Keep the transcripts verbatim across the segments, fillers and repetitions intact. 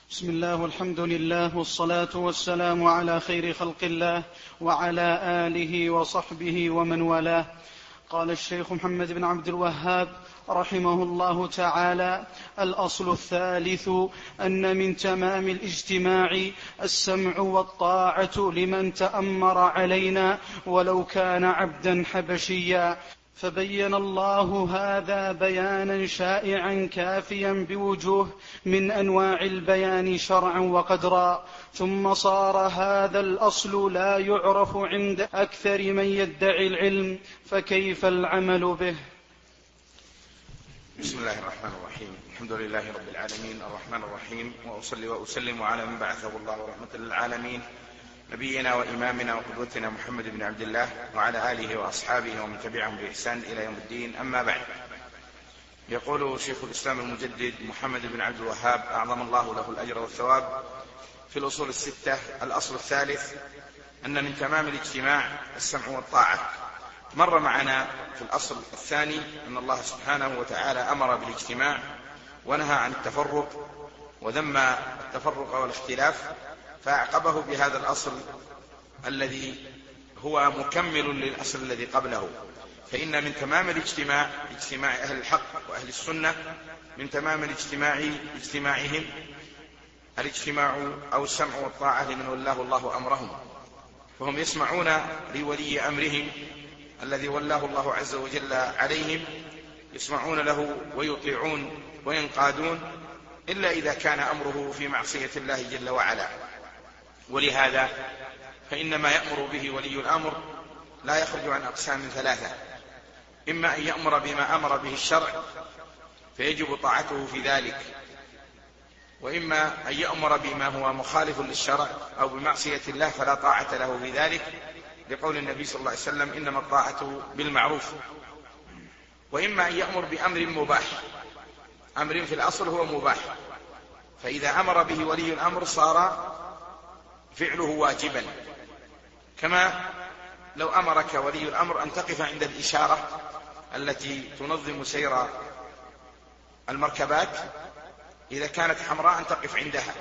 بسم الله والحمد لله والصلاة والسلام على خير خلق الله وعلى آله وصحبه ومن والاه. قال الشيخ محمد بن عبد الوهاب رحمه الله تعالى: الأصل الثالث أن من تمام الاجتماع السمع والطاعة لمن تأمر علينا ولو كان عبدا حبشيا، فبين الله هذا بيانا شائعا كافيا بوجوه من أنواع البيان شرعا وقدرا، ثم صار هذا الأصل لا يعرف عند أكثر من يدعي العلم، فكيف العمل به؟ بسم الله الرحمن الرحيم. الحمد لله رب العالمين الرحمن الرحيم، وأصلي وأسلم على من بعثه الله رحمة للعالمين، نبينا وإمامنا وقدوتنا محمد بن عبد الله وعلى آله وأصحابه ومن تبعهم بإحسان إلى يوم الدين. أما بعد، يقول شيخ الإسلام المجدد محمد بن عبد الوهاب أعظم الله له الأجر والثواب في الأصول الستة: الأصل الثالث أن من تمام الاجتماع السمع والطاعة. مر معنا في الأصل الثاني أن الله سبحانه وتعالى أمر بالاجتماع ونهى عن التفرق وذم التفرق والاختلاف، فأعقبه بهذا الأصل الذي هو مكمل للأصل الذي قبله. فإن من تمام الاجتماع اجتماع أهل الحق وأهل السنة، من تمام الاجتماع اجتماعهم الاجتماع أو السمع والطاعة لمن ولاه الله أمرهم، فهم يسمعون لولي أمرهم الذي ولاه الله عز وجل عليهم، يسمعون له ويطيعون وينقادون، إلا إذا كان أمره في معصية الله جل وعلا. ولهذا فإن ما يأمر به ولي الأمر لا يخرج عن أقسام ثلاثة: إما أن يأمر بما أمر به الشرع فيجب طاعته في ذلك، وإما أن يأمر بما هو مخالف للشرع أو بمعصية الله فلا طاعة له في ذلك، لقول النبي صلى الله عليه وسلم: إنما الطاعة بالمعروف. وإما أن يأمر بأمر مباح، أمر في الأصل هو مباح، فإذا أمر به ولي الأمر صار فعله واجبا، كما لو أمرك ولي الأمر أن تقف عند الإشارة التي تنظم سير المركبات، إذا كانت حمراء أن تقف عندها،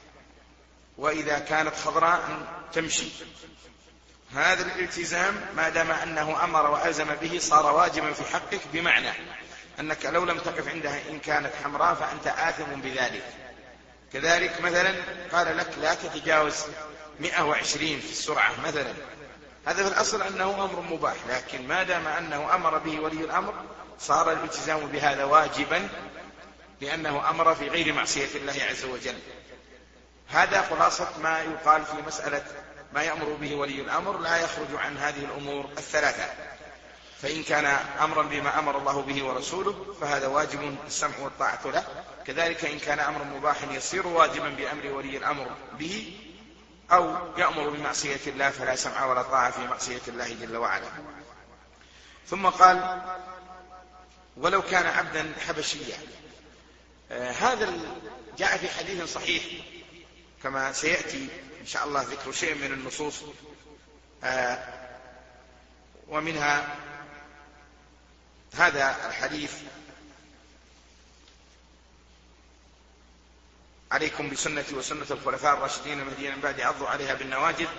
وإذا كانت خضراء أن تمشي. هذا الالتزام ما دام أنه أمر وألزم به صار واجبا في حقك، بمعنى أنك لو لم تقف عندها إن كانت حمراء فأنت آثم بذلك. كذلك مثلا قال لك لا تتجاوز مئة وعشرين في السرعة مثلا، هذا في الأصل أنه أمر مباح، لكن ما دام أنه أمر به ولي الأمر صار الالتزام بهذا واجبا، لأنه أمر في غير معصية الله عز وجل. هذا خلاصة ما يقال في مسألة ما يأمر به ولي الأمر، لا يخرج عن هذه الأمور الثلاثة. فإن كان أمرا بما أمر الله به ورسوله فهذا واجب السمع والطاعة له، كذلك إن كان أمرا مباحا يصير واجبا بأمر ولي الأمر به، أو يأمر بمعصية الله فلا سمع ولا طاعة في معصية الله جل وعلا. ثم قال: ولو كان عبدا حبشيا. آه هذا جاء في حديث صحيح كما سيأتي إن شاء الله ذكر شيء من النصوص، آه ومنها هذا الحديث: عليكم بسنتي وسنة الخلفاء الراشدين المهديين من بعد عضوا عليها بالنواجذ.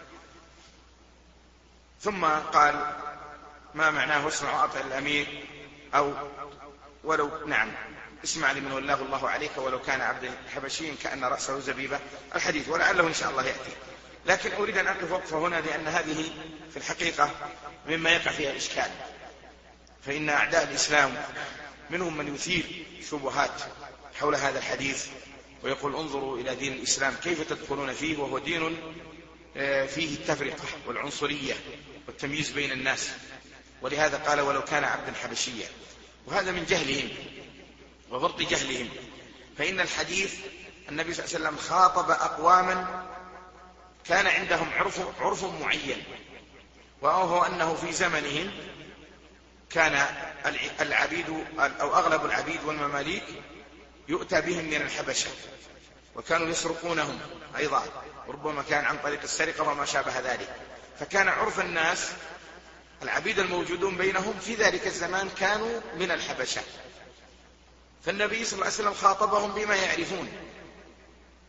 ثم قال: ما معناه اسمع وأطع الأمير، أو ولو نعم اسمع لمن ولاه الله عليك ولو كان عبدا حبشيا كأن رأسه زبيبة، الحديث، ولعله إن شاء الله يأتي. لكن أريد أن أقف وقفة هنا، لأن هذه في الحقيقة مما يقع فيها الإشكال. فإن أعداء الإسلام منهم من يثير شبهات حول هذا الحديث ويقول: انظروا إلى دين الإسلام كيف تدخلون فيه وهو دين فيه التفرقة والعنصرية والتمييز بين الناس، ولهذا قال: ولو كان عبدا حبشيا. وهذا من جهلهم وفرط جهلهم. فإن الحديث النبي صلى الله عليه وسلم خاطب أقواما كان عندهم عرف, عرف معين، وهو أنه في زمنهم كان العبيد أو أغلب العبيد والمماليك يؤتى بهم من الحبشة، وكانوا يسرقونهم أيضا، وربما كان عن طريق السرقة وما شابه ذلك. فكان عرف الناس العبيد الموجودون بينهم في ذلك الزمان كانوا من الحبشة، فالنبي صلى الله عليه وسلم خاطبهم بما يعرفون،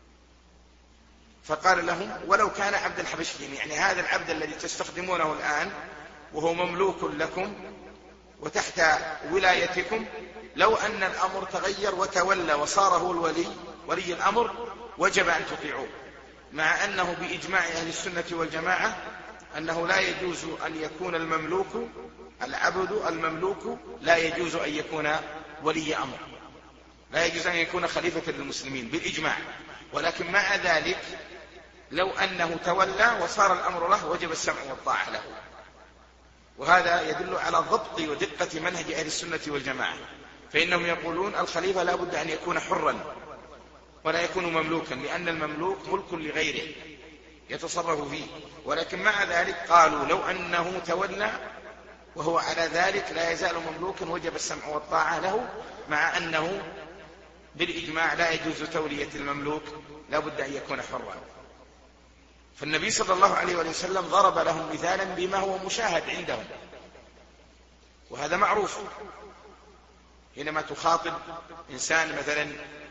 فقال لهم ولو كان عبد الحبشيين، يعني هذا العبد الذي تستخدمونه الآن وهو مملوك لكم وتحت ولايتكم، لو أن الأمر تغير وتولى وصار هو الولي ولي الأمر وجب أن تطيعوه، مع أنه بإجماع أهل السنة والجماعة أنه لا يجوز أن يكون المملوك العبد المملوك لا يجوز أن يكون ولي أمر، لا يجوز أن يكون خليفة للمسلمين بالإجماع. ولكن مع ذلك لو أنه تولى وصار الأمر له وجب السمع والطاعة له. وهذا يدل على ضبط ودقة منهج أهل السنة والجماعة، فإنهم يقولون الخليفة لا بد أن يكون حرا ولا يكون مملوكا، لأن المملوك ملك لغيره يتصرف فيه. ولكن مع ذلك قالوا لو أنه تولى وهو على ذلك لا يزال مملوكا وجب السمع والطاعة له، مع أنه بالإجماع لا يجوز تولية المملوك، لا بد أن يكون حرا. فالنبي صلى الله عليه وسلم ضرب لهم مثالا بما هو مشاهد عندهم، وهذا معروف. حينما تخاطب إنسان مثلا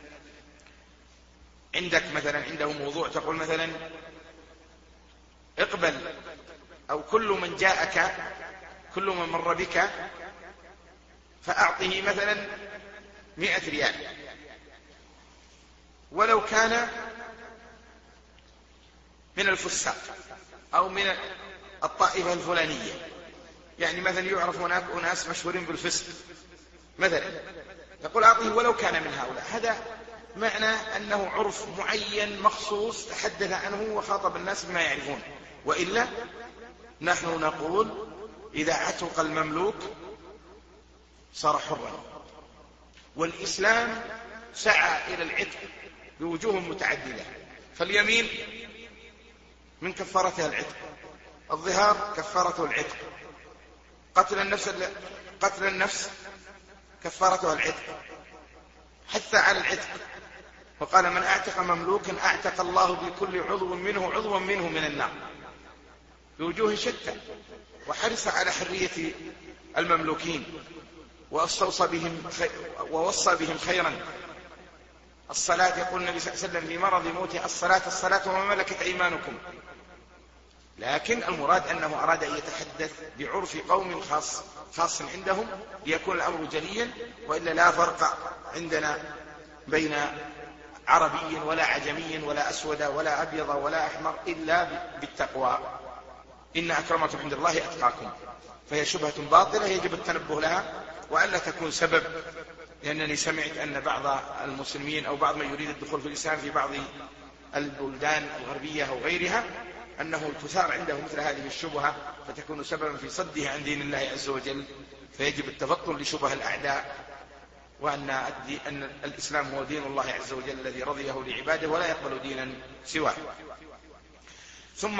عندك مثلا عنده موضوع، تقول مثلا اقبل، أو كل من جاءك كل من مر بك فأعطه مثلا مئة ريال، ولو كان من الفساق أو من الطائفة الفلانية، يعني مثلا يعرف هناك أناس مشهورين بالفسق مثلا، يقول أعطيه ولو كان من هؤلاء. هذا معنى أنه عرف معين مخصوص تحدث عنه وخاطب الناس بما يعرفون. وإلا نحن نقول إذا عتق المملوك صار حرا. والإسلام سعى إلى العتق بوجوه متعددة، فاليمين من كفارتها العتق، الظهار كفارته العتق، قتل النفس قتل النفس كفارتها العتق، حث على العتق، وقال من اعتق مملوكا اعتق الله بكل عضو منه عضوا منه من النار، بوجوه شتى، وحرص على حرية المملوكين، واستوصى بهم خي... ووصى بهم خيرا. الصلاة، يقول النبي صلى الله عليه وسلم في مرض موته الصلاة الصلاة وما ملكت أيمانكم. لكن المراد أنه أراد أن يتحدث بعرف قوم خاص خاص عندهم ليكون الأمر جليا، وإلا لا فرق عندنا بين عربي ولا عجمي ولا أسود ولا أبيض ولا أحمر إلا بالتقوى. إن أكرمكم عند الله أتقاكم. فهي شبهة باطلة يجب التنبه لها وألا تكون سبب، لأنني سمعت أن بعض المسلمين أو بعض من يريد الدخول في الإسلام في بعض البلدان الغربية أو غيرها أنه تثار عنده مثل هذه الشبهة فتكون سببا في صده عن دين الله عز وجل. فيجب التفطن لشبه الأعداء، وأن أن الإسلام هو دين الله عز وجل الذي رضيه لعباده ولا يقبل دينا سواه. ثم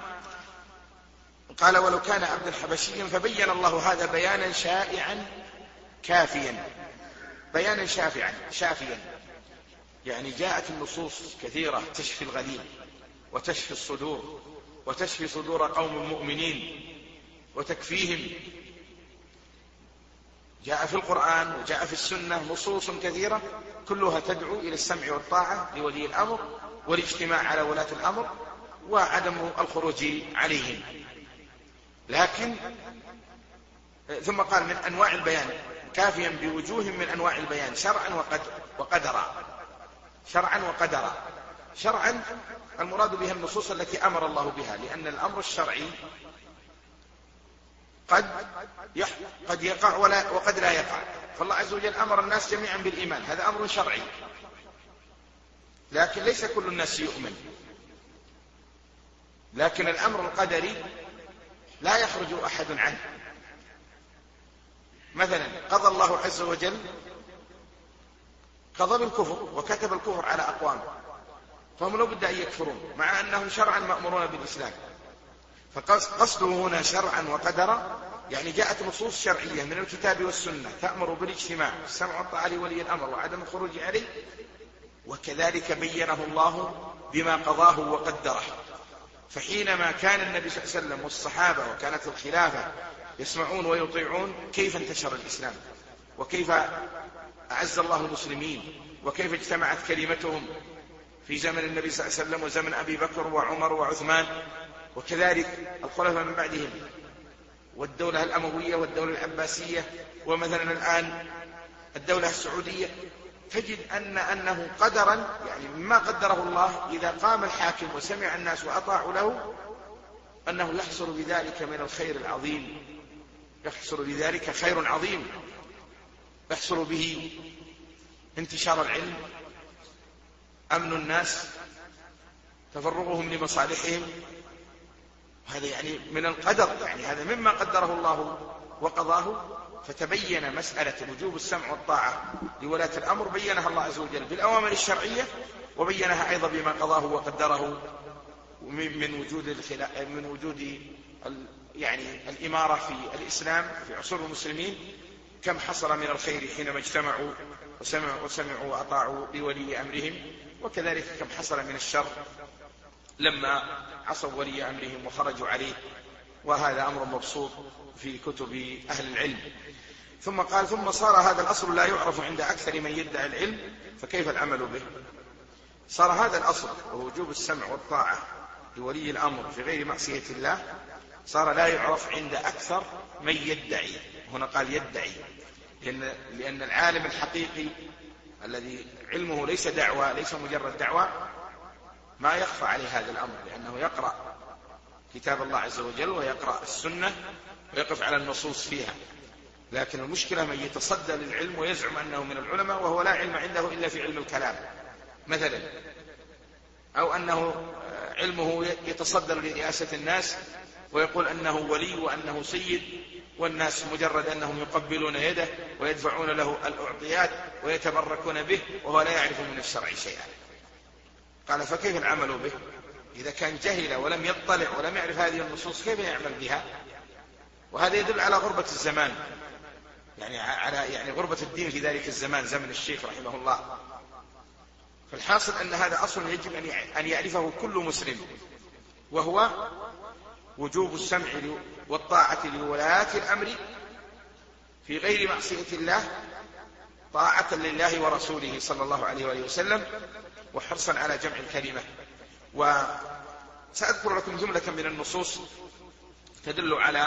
قال ولو كان عبدا حبشيا، فبين الله هذا بيانا شائعا كافيا، بيانا شافعا شافيا، يعني جاءت النصوص كثيرة تشفي الغليل وتشفي الصدور وتشفي صدور قوم مؤمنين وتكفيهم. جاء في القرآن وجاء في السنة نصوص كثيرة كلها تدعو إلى السمع والطاعة لولي الأمر والاجتماع على ولاة الأمر وعدم الخروج عليهم. لكن ثم قال من أنواع البيان كافيا بوجوه من أنواع البيان شرعا وقدرا. شرعا وقدرا. شرعا المراد بها النصوص التي أمر الله بها، لأن الأمر الشرعي قد قد يقع ولا وقد لا يقع. فالله عز وجل أمر الناس جميعا بالإيمان، هذا أمر شرعي، لكن ليس كل الناس يؤمن. لكن الأمر القدري لا يخرج أحد عنه. مثلا قضى الله عز وجل قضى بالكفر وكتب الكفر على أقوام، فهم لا بد أن يكفرون مع أنهم شرعا مأمورون بالإسلام. فقصده هنا شرعا وقدرا، يعني جاءت نصوص شرعية من الكتاب والسنة تأمر بالاجتماع السمع والطاعة لولي الأمر وعدم الخروج عليه، وكذلك بينه الله بما قضاه وقدره. فحينما كان النبي صلى الله عليه وسلم والصحابة وكانت الخلافة يسمعون ويطيعون، كيف انتشر الإسلام وكيف أعز الله المسلمين وكيف اجتمعت كلمتهم في زمن النبي صلى الله عليه وسلم وزمن أبي بكر وعمر وعثمان، وكذلك الخلفاء من بعدهم، والدولة الأموية والدولة العباسية، ومثلا الآن الدولة السعودية. تجد أن أنه قدرا، يعني مما قدره الله، إذا قام الحاكم وسمع الناس وأطاعوا له أنه يحصل بذلك من الخير العظيم، يحصل بذلك خير عظيم، يحصل به انتشار العلم، أمن الناس، تفرغهم لمصالحهم. هذا يعني من القدر، يعني هذا مما قدره الله وقضاه. فتبين مسألة وجوب السمع والطاعة لولاة الأمر، بينها الله عز وجل بالأوامر الشرعية، وبينها أيضا بما قضاه وقدره من وجود الخلاء من وجود يعني الإمارة في الإسلام في عصور المسلمين، كم حصل من الخير حينما اجتمعوا وسمعوا, وسمعوا وأطاعوا لولي أمرهم، وكذلك كم حصل من الشر لما عصوا ولي أمرهم وخرجوا عليه. وهذا أمر مبسوط في كتب أهل العلم. ثم قال: ثم صار هذا الأصل لا يعرف عند أكثر من يدعي العلم، فكيف العمل به؟ صار هذا الأصل ووجوب السمع والطاعة لولي الأمر في غير معصية الله صار لا يعرف عند أكثر من يدعي. هنا قال يدعي، لأن, لأن العالم الحقيقي الذي علمه ليس دعوة، ليس مجرد دعوة، ما يخفى عليه هذا الأمر، لأنه يقرأ كتاب الله عز وجل ويقرأ السنة ويقف على النصوص فيها. لكن المشكلة من يتصدى للعلم ويزعم أنه من العلماء وهو لا علم عنده إلا في علم الكلام مثلا، أو أنه علمه يتصدر لرئاسة الناس ويقول أنه ولي وأنه سيد، والناس مجرد أنهم يقبلون يده ويدفعون له الأعطيات ويتبركون به، وهو لا يعرف من الشرع شيئا. قال: فكيف العمل به؟ إذا كان جهل ولم يطلع ولم يعرف هذه النصوص كيف يعمل بها؟ وهذا يدل على غربة الزمان، يعني على يعني غربة الدين في ذلك الزمان، زمن الشيخ رحمه الله. فالحاصل أن هذا أصل يجب أن يعرفه كل مسلم، وهو وجوب السمع والطاعة لولاة الأمر في غير معصية الله، طاعة لله ورسوله صلى الله عليه وآله وسلم، وحرصا على جمع الكلمة. وسأذكر لكم جملة من النصوص تدل على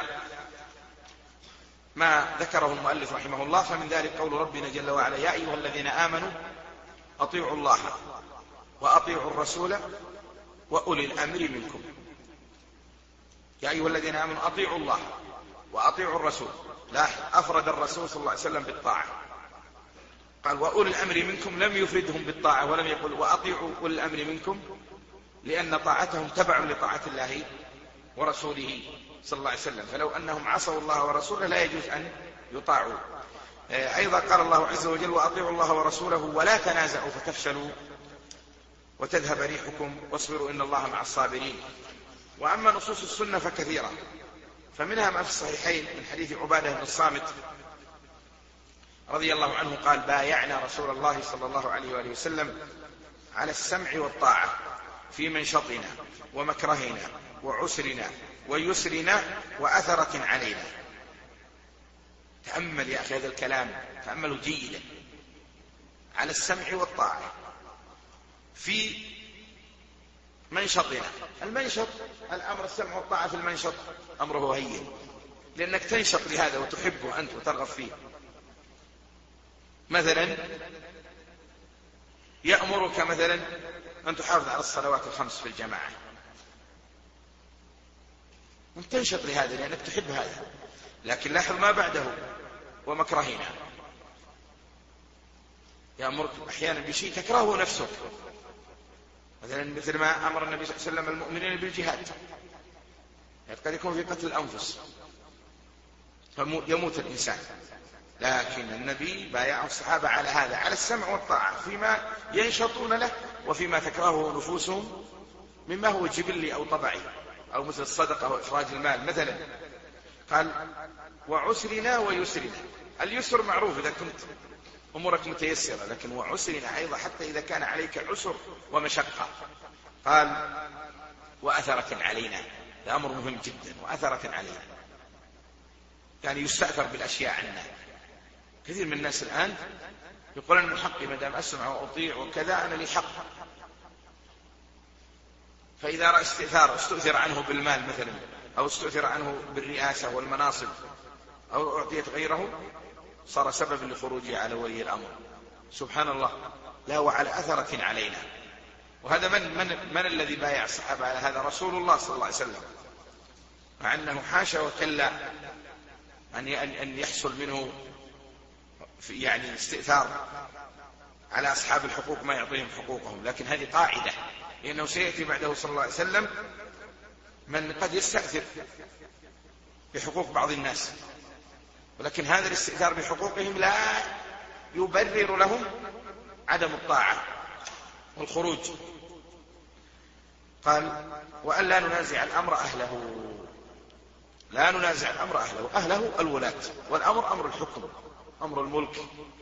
ما ذكره المؤلف رحمه الله. فمن ذلك قول ربنا جل وعلا: يا أيها الذين آمنوا أطيعوا الله وأطيعوا الرسول وأولي الأمر منكم. يا أيها الذين آمنوا أطيعوا الله وأطيعوا الرسول، لا أفرد الرسول صلى الله عليه وسلم بالطاعة، قال وأولي الأمر منكم، لم يفردهم بالطاعة ولم يقل وأطيعوا أولي الأمر منكم، لأن طاعتهم تبع لطاعة الله ورسوله صلى الله عليه وسلم. فلو أنهم عصوا الله ورسوله لا يجوز أن يطاعوا. أيضا قال الله عز وجل: وأطيعوا الله ورسوله ولا تنازعوا فتفشلوا وتذهب ريحكم واصبروا إن الله مع الصابرين. وأما نصوص السنة فكثيرة، فمنها ما في الصحيحين من حديث عبادة بن الصامت رضي الله عنه قال: بايعنا رسول الله صلى الله عليه وآله وسلم على السمع والطاعة في منشطنا ومكرهنا وعسرنا ويسرنا وأثرة علينا. تأمل يا أخي هذا الكلام، تأمله جيدا. على السمع والطاعة في منشطنا. المنشط الأمر السمع والطاعة في المنشط أمره هين، لأنك تنشط لهذا وتحبه أنت وترغب فيه. مثلا يأمرك مثلا أن تحافظ على الصلوات الخمس في الجماعة، أنت تنشط لهذا لأنك تحب هذا. لكن لاحظ ما بعده: ومكرهنا. يأمرك أحيانا بشيء تكرهه نفسك، مثلا مثل ما أمر النبي صلى الله عليه وسلم المؤمنين بالجهاد، قد يكون في قتل الأنفس فيموت الإنسان، لكن النبي بايع الصحابة على هذا، على السمع والطاعة فيما ينشطون له وفيما تكرهه نفوسهم مما هو جبلي أو طبعي، أو مثل الصدقة وإخراج المال مثلا. قال: وعسرنا ويسرنا. اليسر معروف إذا كنت أمورك متيسرة، لكن وعسرنا أيضا حتى إذا كان عليك عسر ومشقة. قال: وأثرة علينا. هذا أمر مهم جدا، وأثرة علينا يعني يستأثر بالأشياء عنا. كثير من الناس الآن يقول أن حقي ما دام أسمع وأطيع وكذا أنا لي حق، فإذا رأى استئثار استؤثر عنه بالمال مثلا، أو استؤثر عنه بالرئاسة والمناصب، أو أعطيت غيره، صار سبب لخروجه على ولي الأمر. سبحان الله، لا وعلى أثرة علينا. وهذا من, من, من الذي بايع الصحابة على هذا؟ رسول الله صلى الله عليه وسلم، مع أنه حاشا وكلا أن أن يحصل منه في يعني استئثار على أصحاب الحقوق ما يعطيهم حقوقهم، لكن هذه قاعدة، لأنه سيأتي بعده صلى الله عليه وسلم من قد يستأثر بحقوق بعض الناس، ولكن هذا الاستئثار بحقوقهم لا يبرر لهم عدم الطاعة والخروج. قال: وأن لا ننازع الأمر أهله. لا ننازع الأمر أهله، أهله الولاة، والأمر أمر الحكم، أمر الملك.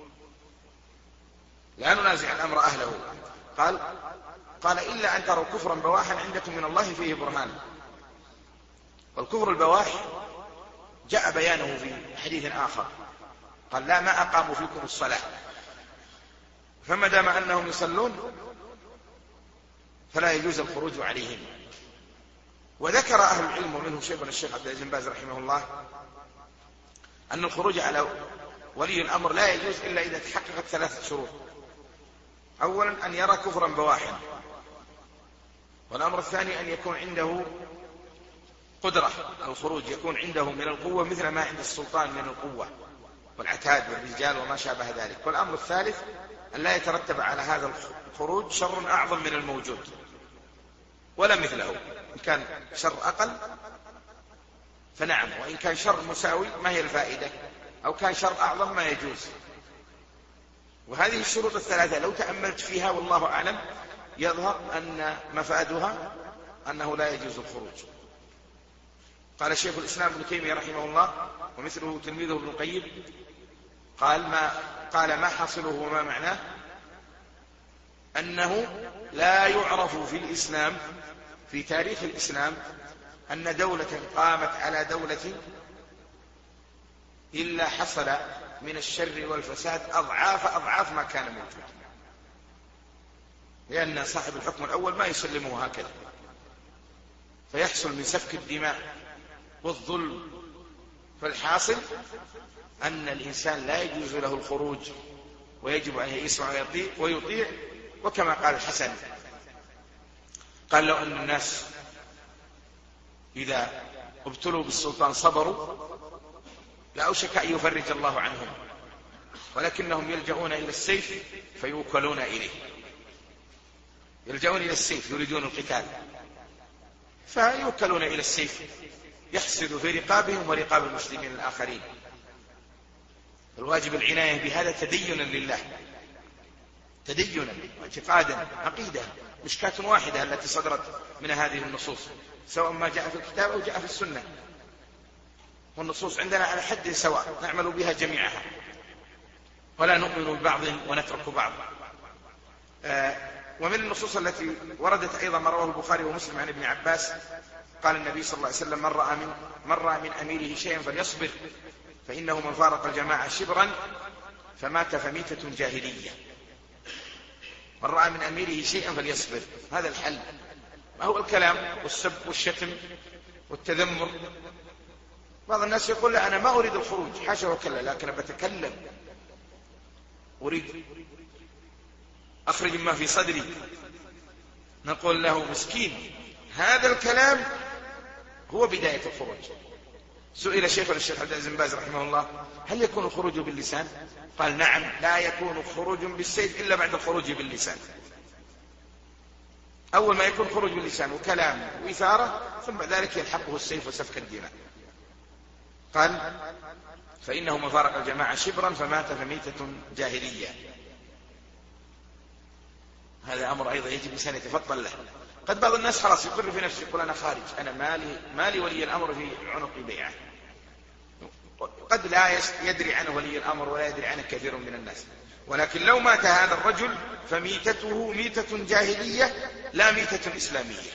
لا ننازع الأمر أهله. قال قال إلا أن تروا كفرا بواحا عندكم من الله فيه برهان. والكفر البواح جاء بيانه في حديث آخر، قال: لا ما أقاموا فيكم الصلاة، فما دام أنهم يصلون فلا يجوز الخروج عليهم. وذكر أهل العلم ومنهم شيخنا الشيخ عبد العزيز بن باز رحمه الله أن الخروج على ولي الأمر لا يجوز إلا إذا تحققت ثلاثة شروط. أولا أن يرى كفرا بواحا، والأمر الثاني أن يكون عنده قدرة الخروج، يكون عنده من القوة مثل ما عند السلطان من القوة والعتاد والرجال وما شابه ذلك. والأمر الثالث أن لا يترتب على هذا الخروج شر أعظم من الموجود ولا مثله. إن كان شر أقل فنعم، وإن كان شر مساوي ما هي الفائدة، أو كان شر أعظم ما يجوز. وهذه الشروط الثلاثة لو تأملت فيها والله أعلم يظهر أن مفادها أنه لا يجوز الخروج. قال شيخ الإسلام ابن تيمية رحمه الله ومثله تلميذه ابن القيم، قال ما قال ما حاصله وما معناه أنه لا يعرف في الإسلام في تاريخ الإسلام أن دولة قامت على دولة إلا حصل من الشر والفساد أضعاف أضعاف ما كان موجود، لأن صاحب الحكم الأول ما يسلمه هكذا، فيحصل من سفك الدماء والظلم. فالحاصل أن الإنسان لا يجوز له الخروج، ويجب أن يسمع ويطيع ويطيع وكما قال الحسن قال: لو أن الناس إذا ابتلوا بالسلطان صبروا لأوشك أن يفرج الله عنهم، ولكنهم يلجؤون إلى السيف فيوكلون إليه. يلجؤون إلى السيف، يريدون القتال فيوكلون إلى السيف يحسد في رقابهم ورقاب المسلمين الآخرين. الواجب العناية بهذا تدينا لله، تدينا واعتقادا عقيدة، مشكاة واحدة التي صدرت من هذه النصوص، سواء ما جاء في الكتاب أو جاء في السنة، والنصوص عندنا على حد سواء نعمل بها جميعها، ولا نؤمن ببعض ونترك بعض. آه ومن النصوص التي وردت أيضا ما رواه البخاري ومسلم عن ابن عباس قال النبي صلى الله عليه وسلم: من رأى من, من, رأى من أميره شيئا فليصبر، فإنه من فارق الجماعة شبرا فمات فميتة جاهلية. من رأى من أميره شيئا فليصبر، هذا الحل، ما هو الكلام والسب والشتم والتذمر. بعض الناس يقول: لا أنا ما أريد الخروج، حاشا وكلا، لكن بتكلم، أريد أخرج ما في صدري. نقول له: مسكين، هذا الكلام هو بداية الخروج. سئل شيخ الشيخ عبد العزيز بن باز رحمه الله: هل يكون الخروج باللسان؟ قال: نعم، لا يكون خروج بالسيف إلا بعد الخروج باللسان. أول ما يكون خروج باللسان وكلام وإثارة، ثم ذلك يلحقه السيف وسفك الدماء. قال: فإنه من فارق الجماعة شبرا فمات فميتة جاهلية. هذا أمر أيضا يجب الإنسان يتفطن له. قد بعض الناس خلاص يقر في نفسه، يقول: أنا خارج، أنا مالي, مالي ولي الأمر في عنق بيعه. قد لا يدري عنه ولي الأمر ولا يدري عنه كثير من الناس، ولكن لو مات هذا الرجل فميتته ميتة جاهلية لا ميتة إسلامية،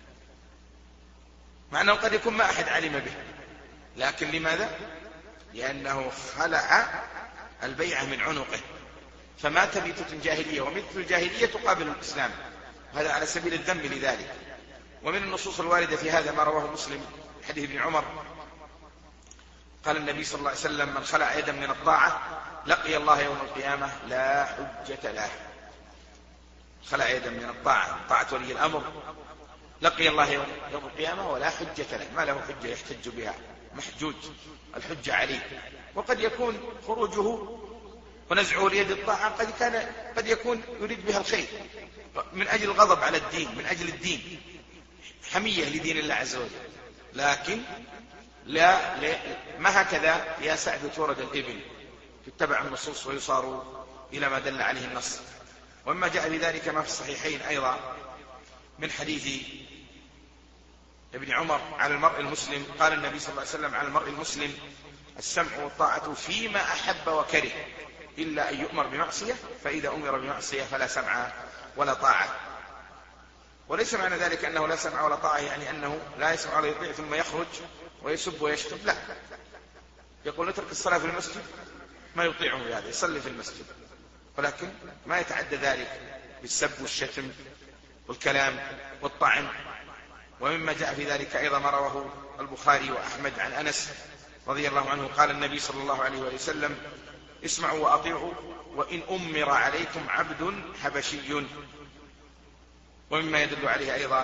مع أنه قد يكون ما أحد علم به، لكن لماذا؟ لأنه خلع البيعة من عنقه، فمات ميتة جاهلية، وميتة الجاهلية تقابل الإسلام، هذا على سبيل الذم لذلك. ومن النصوص الواردة في هذا ما رواه مسلم حديث ابن عمر قال النبي صلى الله عليه وسلم: من خلع يدا من الطاعة لقي الله يوم القيامة لا حجة له. خلع يدا من الطاعة، طاعة ولي الأمر، لقي الله يوم القيامة ولا حجة له، ما له حجة يحتج بها، محجوج، الحجة عليه. وقد يكون خروجه ونزعه ليد الطاعة قد كان قد يكون يريد بها الخير من أجل الغضب على الدين، من أجل الدين، حمية لدين الله عز وجل، لكن لا, لا ما هكذا يا سعد تورد الإبل، تتبع النصوص ويصار إلى ما دل عليه النص. وما جاء بذلك ما في الصحيحين أيضا من حديث ابن عمر على المرء المسلم، قال النبي صلى الله عليه وسلم: على المرء المسلم السمع والطاعة فيما أحب وكره إلا أن يؤمر بمعصية، فإذا أمر بمعصية فلا سمع ولا طاعة. وليس معنى ذلك أنه لا سمع ولا طاعة يعني أنه لا يسمع ولا يطيع ثم يخرج ويسب ويشتم، لا، يقول نترك الصلاة في المسجد ما يطيعه بهذا، يصلي في المسجد، ولكن ما يتعدى ذلك بالسب والشتم والكلام والطعن. ومما جاء في ذلك أيضا ما رواه البخاري وأحمد عن أنس رضي الله عنه قال النبي صلى الله عليه وسلم: اسمعوا وأطيعوا وإن أمر عليكم عبد حبشي. ومما يدل عليه أيضا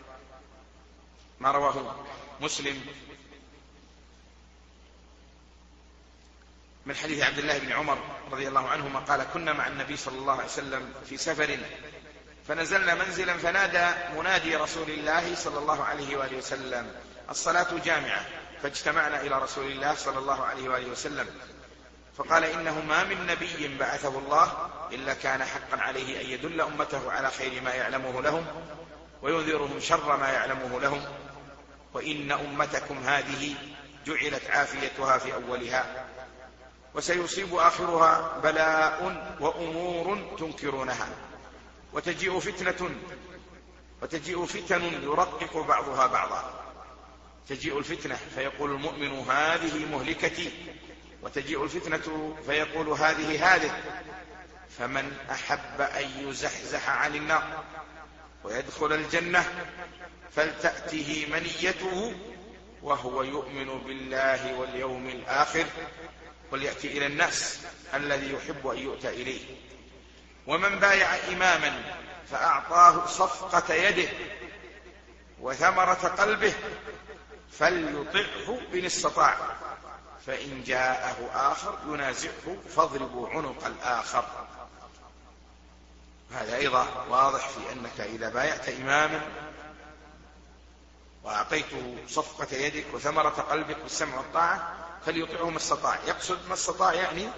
ما رواه مسلم من حديث عبد الله بن عمر رضي الله عنهما قال: كنا مع النبي صلى الله عليه وسلم في سفر فنزلنا منزلا فنادى منادي رسول الله صلى الله عليه وآله وسلم: الصلاة جامعة. فاجتمعنا إلى رسول الله صلى الله عليه وآله وسلم فقال: إنه ما من نبي بعثه الله إلا كان حقا عليه أن يدل أمته على خير ما يعلمه لهم وينذرهم شر ما يعلمه لهم، وإن أمتكم هذه جعلت عافيتها في أولها وسيصيب آخرها بلاء وأمور تنكرونها وتجيء فتنة وتجيء فتن يرقق بعضها بعضا. تجيء الفتنة فيقول المؤمن هذه مهلكتي، وتجيء الفتنة فيقول هذه هذه، فمن أحب أن يزحزح عن النار ويدخل الجنة فلتأته منيته وهو يؤمن بالله واليوم الآخر وليأتي إلى الناس الذي يحب أن يؤتى إليه. ومن بايع إماما فأعطاه صفقة يده وثمرة قلبه فليطعه إن استطاع، فإن جاءه آخر ينازعه فاضربوا عنق الآخر. هذا أيضا واضح في أنك إذا بايعت إماما وأعطيته صفقة يدك وثمرة قلبك بالسمع والطاعة فليطعه ما استطاع. يقصد ما استطاع يعني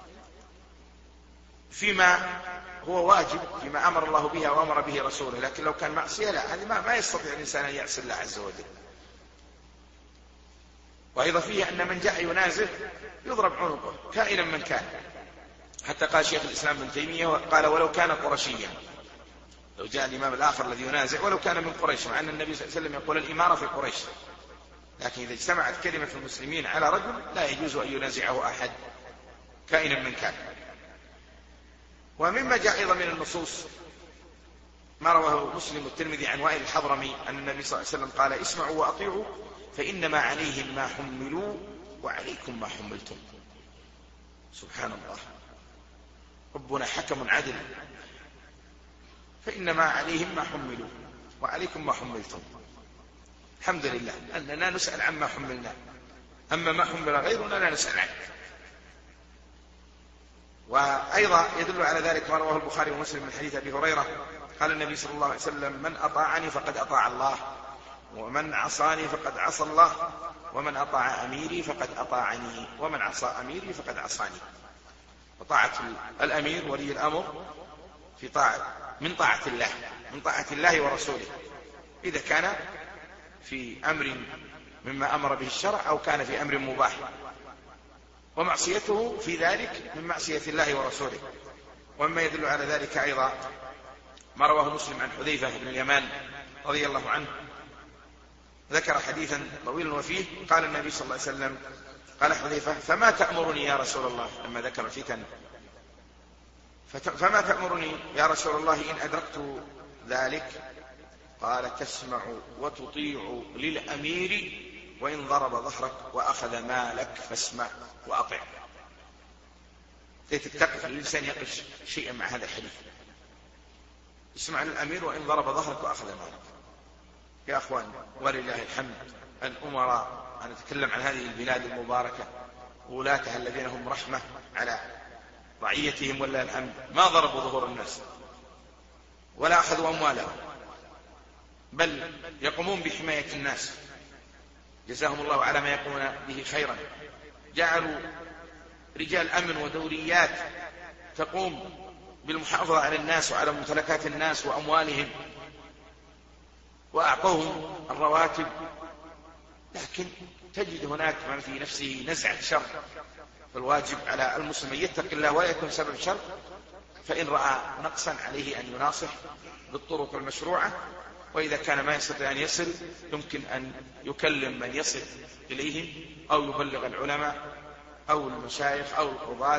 فيما هو واجب، فيما أمر الله به وأمر به رسوله، لكن لو كان معصية لا، هذا ما, ما يستطيع الإنسان أن يعصي الله عز وجل. وأيضا فيه أن من جاء ينازع يضرب عنقه كائنا من كان، حتى قال شيخ الإسلام ابن تيمية قال: ولو كان قرشيا، لو جاء الإمام الآخر الذي ينازع ولو كان من قريش، مع أن النبي صلى الله عليه وسلم يقول الإمارة في قريش، لكن إذا اجتمعت كلمة المسلمين على رجل لا يجوز أن ينازعه أحد كائنا من كان. ومما جاء أيضا من النصوص ما رواه مسلم والترمذي عن وائل الحضرمي أن النبي صلى الله عليه وسلم قال: اسمعوا وأطيعوا فإنما عليهم ما حملوا وعليكم ما حملتم. سبحان الله، ربنا حكم عدل، فإنما عليهم ما حملوا وعليكم ما حملتم. الحمد لله أننا نسأل عما حملنا، أما ما حمل غيرنا لا نسأل عنه. وأيضا يدل على ذلك ما رواه البخاري ومسلم من حديث أبي هريرة قال النبي صلى الله عليه وسلم: من أطاعني فقد أطاع الله، ومن عصاني فقد عصى الله، ومن أطاع أميري فقد أطاعني، ومن عصى أميري فقد عصاني. وطاعة الأمير ولي الأمر في طاعة من طاعة الله، من طاعة الله ورسوله، إذا كان في أمر مما أمر به الشرع أو كان في أمر مباح، ومعصيته في ذلك من معصية الله ورسوله. ومما يدل على ذلك أيضا ما رواه مسلم عن حذيفة بن اليمان رضي الله عنه، ذكر حديثا طويلا وفيه قال النبي صلى الله عليه وسلم: قال حذيفة: فما تأمرني يا رسول الله، لما ذكر الفتن، فما تأمرني يا رسول الله إن أدركت ذلك؟ قال تسمع وتطيع للأمير وإن ضرب ظهرك وأخذ مالك فاسمع وأطع. تتقف الإنسان يقف شيئا مع هذا الحديث، اسمع للأمير وإن ضرب ظهرك وأخذ مالك. يا أخوان ولله الحمد، الأمراء، أنا أتكلم عن هذه البلاد المباركة، ولاتها الذين هم رحمة على رعيتهم ولا الأمن، ما ضربوا ظهور الناس ولا أخذوا أموالهم، بل يقومون بحماية الناس، جزاهم الله على ما يقومون به خيرا. جعلوا رجال أمن ودوريات تقوم بالمحافظة على الناس وعلى ممتلكات الناس وأموالهم، وأعطوهم الرواتب، لكن تجد هناك من في نفسه نزعة شر. فالواجب على المسلم أن يتقي الله ولا يكون سبب شر، فإن رأى نقصا عليه أن يناصح بالطرق المشروعة، وإذا كان ما يستطيع أن يصل يمكن أن يكلم من يصل إليهم أو يبلغ العلماء أو المشايخ أو القضاة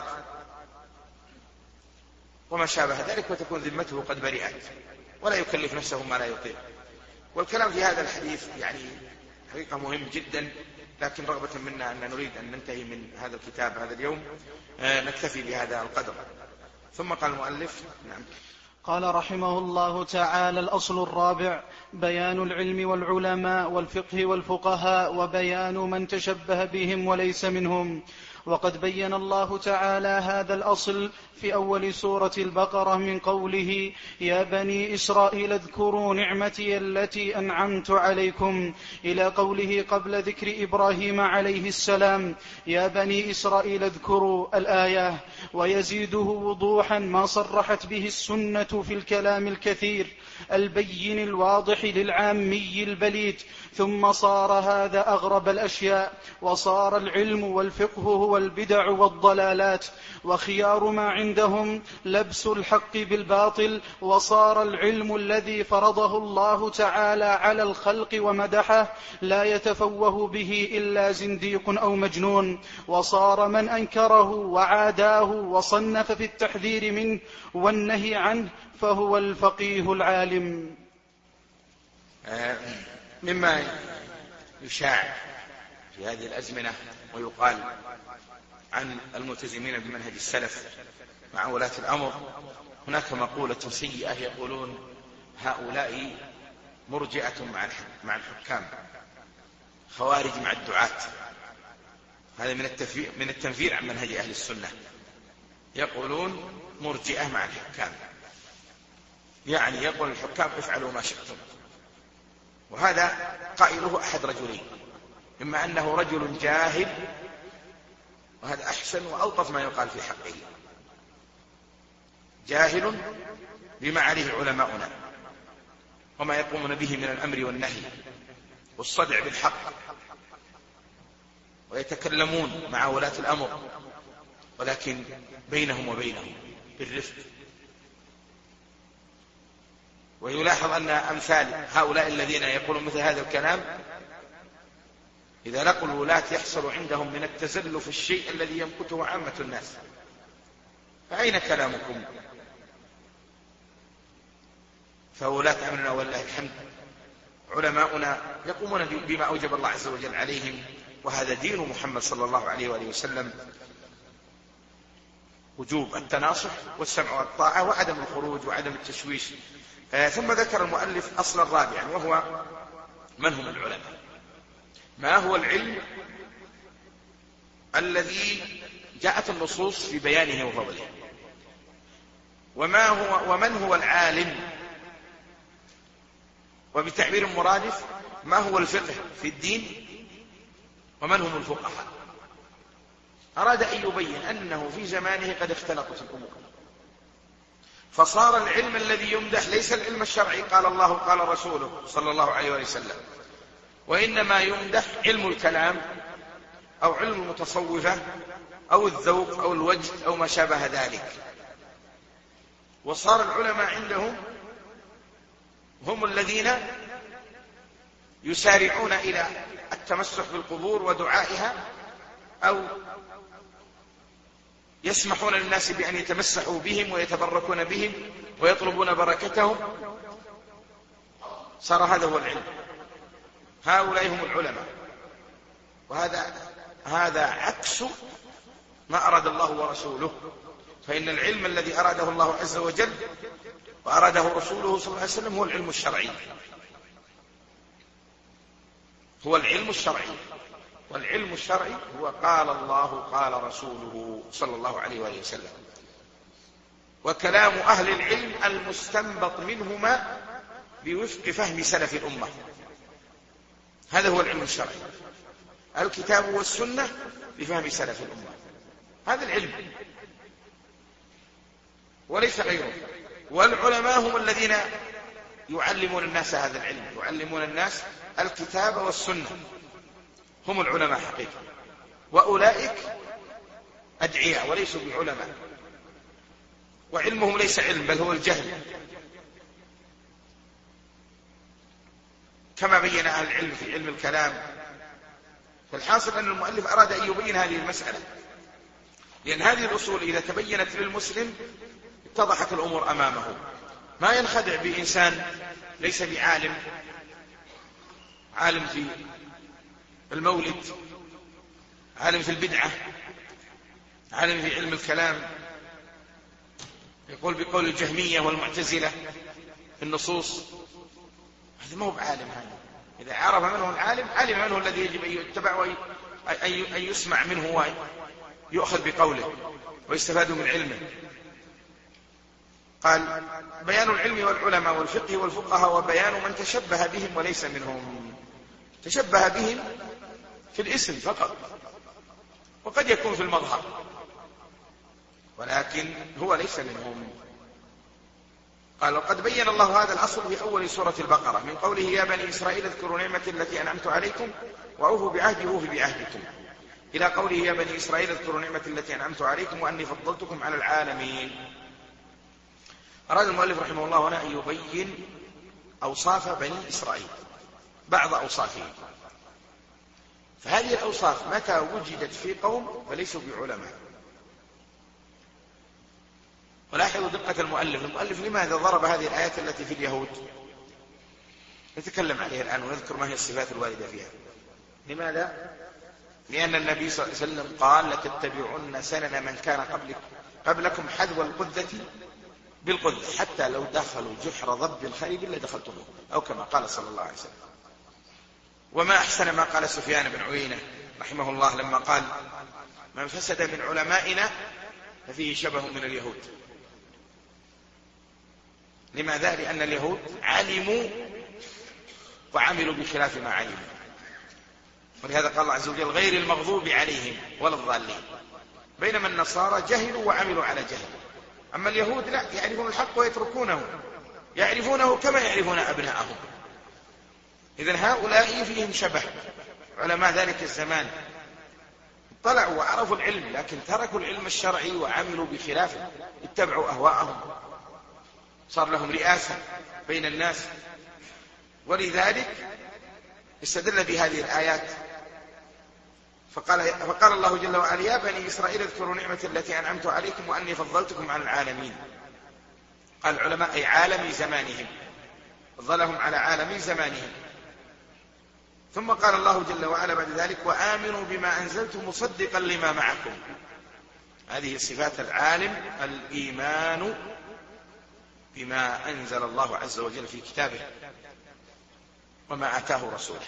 وما شابه ذلك، وتكون ذمته قد برئت، ولا يكلف نفسه ما لا يطيق. والكلام في هذا الحديث يعني حقيقة مهم جدا، لكن رغبة منا أن نريد أن ننتهي من هذا الكتاب هذا اليوم نكتفي بهذا القدر. ثم قال المؤلف نعم. قال رحمه الله تعالى: الأصل الرابع بيان العلم والعلماء والفقه والفقهاء، وبيان من تشبه بهم وليس منهم. وقد بين الله تعالى هذا الأصل في أول سورة البقرة من قوله: يا بني إسرائيل اذكروا نعمتي التي أنعمت عليكم، إلى قوله قبل ذكر إبراهيم عليه السلام: يا بني إسرائيل اذكروا الآية. ويزيده وضوحا ما صرحت به السنة في الكلام الكثير البين الواضح للعامي البليد. ثم صار هذا أغرب الأشياء، وصار العلم والفقه هو البدع والضلالات، وخيار ما عندهم لبس الحق بالباطل. وصار العلم الذي فرضه الله تعالى على الخلق ومدحه لا يتفوه به إلا زنديق أو مجنون. وصار من أنكره وعاداه وصنف في التحذير منه والنهي عنه فهو الفقيه العالم. مما يشاع في هذه الأزمنة ويقال عن الملتزمين بمنهج السلف مع ولاة الأمر، هناك مقولة سيئة يقولون هؤلاء مرجئة مع الحكام، خوارج مع الدعاة. هذا من التنفير عن منهج أهل السنة. يقولون مرجئة مع الحكام، يعني يقول الحكام افعلوا ما شئتم. وهذا قائله أحد رجلين: إما أنه رجل جاهل، وهذا أحسن وألطف ما يقال في حقه، جاهل بما عليه علماؤنا وما يقومون به من الأمر والنهي والصدع بالحق، ويتكلمون مع ولاة الأمر ولكن بينهم وبينهم بالرفق. ويلاحظ أن أمثال هؤلاء الذين يقولون مثل هذا الكلام إذا لقوا الولاة يحصل عندهم من التزلف الشيء الذي يمقته عامة الناس. فأين كلامكم؟ فولاة أمرنا والله الحمد علماؤنا يقومون بما أوجب الله عز وجل عليهم، وهذا دين محمد صلى الله عليه وآله وسلم، وجوب التناصح والسمع والطاعة وعدم الخروج وعدم التشويش. آه ثم ذكر المؤلف أصلا رابعا، وهو من هم العلماء. ما هو العلم الذي جاءت النصوص في بيانه وفضله، وما هو ومن هو العالم، وبتعبير مرادف ما هو الفقه في الدين، ومن هم الفقهاء. أراد أن يبين أنه في زمانه قد اختلطت الأمور، فصار العلم الذي يمدح ليس العلم الشرعي قال الله قال رسوله صلى الله عليه وسلم، وإنما يمدح علم الكلام أو علم المتصوفة أو الذوق أو الوجد أو ما شابه ذلك. وصار العلماء عندهم هم الذين يسارعون إلى التمسح بالقبور ودعائها، أو يسمحون للناس بأن يتمسحوا بهم ويتبركون بهم ويطلبون بركتهم، صار هذا هو العلم، هؤلاء هم العلماء. وهذا هذا عكس ما أراد الله ورسوله. فإن العلم الذي أراده الله عز وجل وأراده رسوله صلى الله عليه وسلم هو العلم الشرعي، هو العلم الشرعي. والعلم الشرعي هو قال الله قال رسوله صلى الله عليه وآله وسلم، وكلام أهل العلم المستنبط منهما بوفق فهم سلف الأمة. هذا هو العلم الشرعي، الكتاب والسنة بفهم سلف الأمة، هذا العلم وليس غيره. والعلماء هم الذين يعلمون الناس هذا العلم، يعلمون الناس الكتاب والسنة، هم العلماء حقيقة. وأولئك أدعياء وليسوا بعلماء، وعلمهم ليس علم بل هو الجهل، كما بين أهل العلم في علم الكلام. فالحاصل أن المؤلف أراد أن يبين هذه المسألة، لأن هذه الأصول إذا تبينت للمسلم اتضحت الأمور أمامه. ما ينخدع بإنسان ليس بعالم، عالم في المولد، عالم في البدعة، عالم في علم الكلام، يقول بقول الجهمية والمعتزلة في النصوص، هذا ما هو بعالم. هذا إذا عرف منه العالم علم منه الذي يجب أن يتبع وأن يسمع منه ويؤخذ بقوله ويستفاد من علمه. قال بيان العلم والعلماء والفقه والفقهاء وبيان من تشبه بهم وليس منهم. تشبه بهم في الاسم فقط، وقد يكون في المظهر، ولكن هو ليس منهم. قال وقد بين الله هذا الأصل في أول سورة البقرة من قوله يا بني إسرائيل اذكروا نعمتي التي أنعمت عليكم وأوفوا بعهدي أوف بعهدكم، إلى قوله يا بني إسرائيل اذكروا نعمتي التي أنعمت عليكم وأني فضلتكم على العالمين. أراد المؤلف رحمه الله هنا أن يبين أوصاف بني إسرائيل، بعض أوصافهم. فهذه الأوصاف متى وجدت في قوم فليسوا بعلماء. ولاحظوا دقة المؤلف، المؤلف لماذا ضرب هذه الآيات التي في اليهود؟ نتكلم عليها الآن ونذكر ما هي الصفات الواردة فيها. لماذا؟ لأن النبي صلى الله عليه وسلم قال لتتبعن سنن من كان قبلكم قبلكم حذو القذة بالقذة حتى لو دخلوا جحر ضب خريب لدخلتموه، أو كما قال صلى الله عليه وسلم. وما أحسن ما قال سفيان بن عيينة رحمه الله لما قال من فسد من علمائنا ففيه شبه من اليهود. لماذا؟ لأن اليهود علموا وعملوا بخلاف ما علموا، ولهذا قال الله عز وجل غير المغضوب عليهم ولا الضالين، بينما النصارى جهلوا وعملوا على جهل. أما اليهود لا، يعرفون الحق ويتركونه، يعرفونه كما يعرفون أبناءهم. إذن هؤلاء فيهم شبه. علماء ذلك الزمان طلعوا وعرفوا العلم، لكن تركوا العلم الشرعي وعملوا بخلافه، اتبعوا أهواءهم، صار لهم رئاسة بين الناس. ولذلك استدل بهذه الآيات فقال, فقال الله جل وعلا يا بني إسرائيل اذكروا نعمتي التي أنعمت عليكم وأني فضلتكم على العالمين. قال العلماء أي عالم زمانهم، فضلهم على عالم زمانهم. ثم قال الله جل وعلا بعد ذلك وآمنوا بما أنزلت مصدقا لما معكم. هذه صفات العالم، الإيمان بما أنزل الله عز وجل في كتابه وما آتاه رسوله.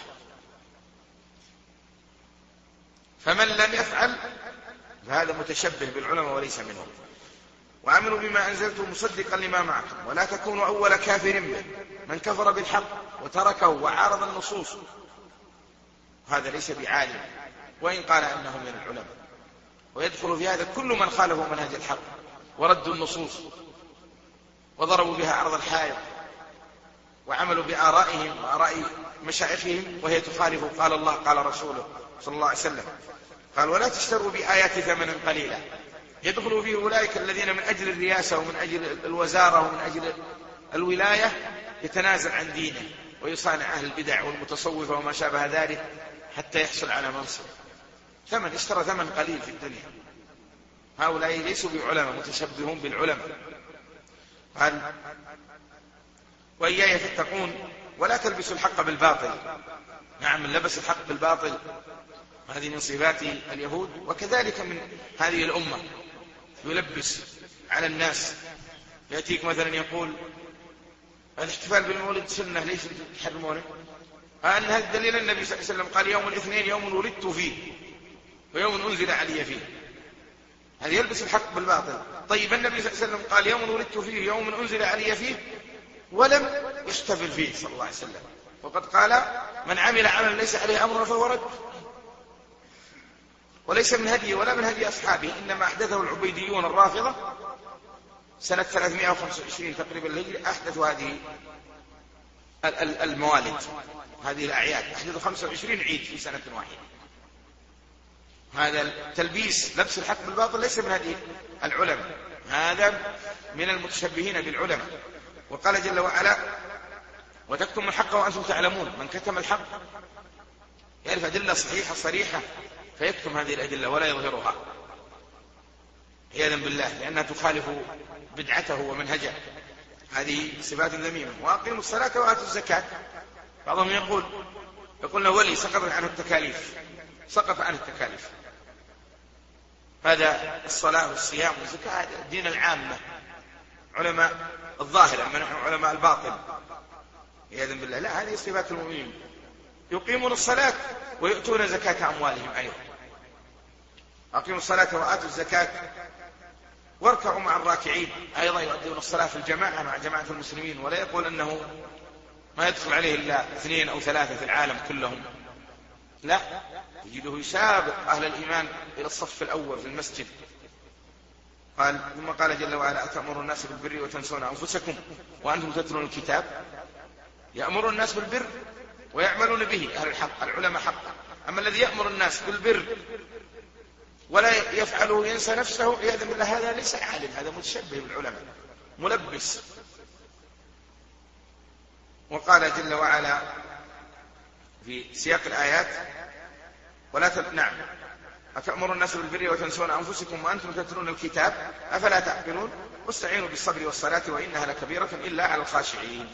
فمن لم يفعل فهذا متشبه بالعلماء وليس منهم. وآمنوا بما أنزلت مصدقا لما معكم ولا تكونوا أول كافر به، من كفر بالحق وتركه وعارض النصوص هذا ليس بعالم وإن قال أنه من العلماء. ويدخل في هذا كل من خالفوا منهج الحق وردوا النصوص وضربوا بها عرض الحائط وعملوا بآرائهم وآراء مشايخهم وهي تخالف قال الله قال رسوله صلى الله عليه وسلم. قال ولا تشتروا بآيات ثمنا قليلا. يدخل فيه أولئك الذين من أجل الرياسة ومن أجل الوزارة ومن أجل الولاية يتنازل عن دينه ويصانع أهل البدع والمتصوفة وما شابه ذلك حتى يحصل على منصب. ثمن، اشترى ثمن قليل في الدنيا. هؤلاء ليسوا بعلماء، متشبهون بالعلماء. قال وإياي فاتقون ولا تلبسوا الحق بالباطل. نعم، من لبس الحق بالباطل هذه من صفات اليهود، وكذلك من هذه الأمة يلبس على الناس. يأتيك مثلا يقول الاحتفال بالمولد سنة، ليش تحرمونه؟ أن هذا دليل النبي صلى الله عليه وسلم قال يوم الاثنين يوم ولدت فيه ويوم أنزل علي فيه. هذا يلبس الحق بالباطل. طيب النبي صلى الله عليه وسلم قال يوم ولدت فيه يوم أنزل علي فيه ولم يحتفل فيه صلى الله عليه وسلم، وقد قال من عمل عملا ليس عليه أمرنا فهو رد. وليس من هديه ولا من هدي أصحابه، إنما أحدثه العبيديون الرافضة سنة ثلاثمائة وخمسة وعشرين تقريبا الهجري. أحدثوا هذه الموالد، هذه الأعياد، أحدثوا خمسة وعشرين عيد في سنة واحدة. هذا التلبيس لبس الحق بالباطل ليس من هدي العلماء، هذا من المتشبهين بالعلماء. وقال جل وعلا وتكتم الحق وأنتم تعلمون. من كتم الحق يعرف أدلة صحيحة صريحة فيكتم هذه الأدلة ولا يظهرها عياذا بالله، لأنها تخالف بدعته ومنهجه. هذه صفات ذميمة. وأقيموا الصلاة وآتوا الزكاة. بعضهم يقول يقول ولي سقط عنه التكاليف، سقط عنه التكاليف. هذا الصلاة والصيام والزكاة الدين العامة، علماء الظاهر، أما نحن علماء الباطن عياذا بالله. لا، هذه صفات المؤمنين، يقيمون الصلاة ويؤتون زكاة أموالهم أيضا. أقيموا الصلاة وآتوا الزكاة واركعوا مع الراكعين، أيضا يؤدون الصلاة في الجماعة مع جماعة المسلمين، ولا يقول أنه ما يدخل عليه إلا اثنين أو ثلاثة في العالم كلهم، لا، تجده يسابق أهل الإيمان إلى الصف الأول في المسجد. قال ثم قال جل وعلا أتأمرون الناس بالبر وتنسون أنفسكم وأنتم تتلون الكتاب. يأمر الناس بالبر ويعملون به أهل الحق العلماء حقا. أما الذي يأمر الناس بالبر ولا يفعله ينسى نفسه عياذا بالله، هذا ليس عالم، هذا متشبه بالعلماء ملبس. وقال جل وعلا في سياق الآيات ولا تل... نعم أتأمرون الناس بالبر وتنسون أنفسكم وأنتم تتلون الكتاب أفلا تعقلون واستعينوا بالصبر والصلاة وإنها لكبيرة إلا على الخاشعين.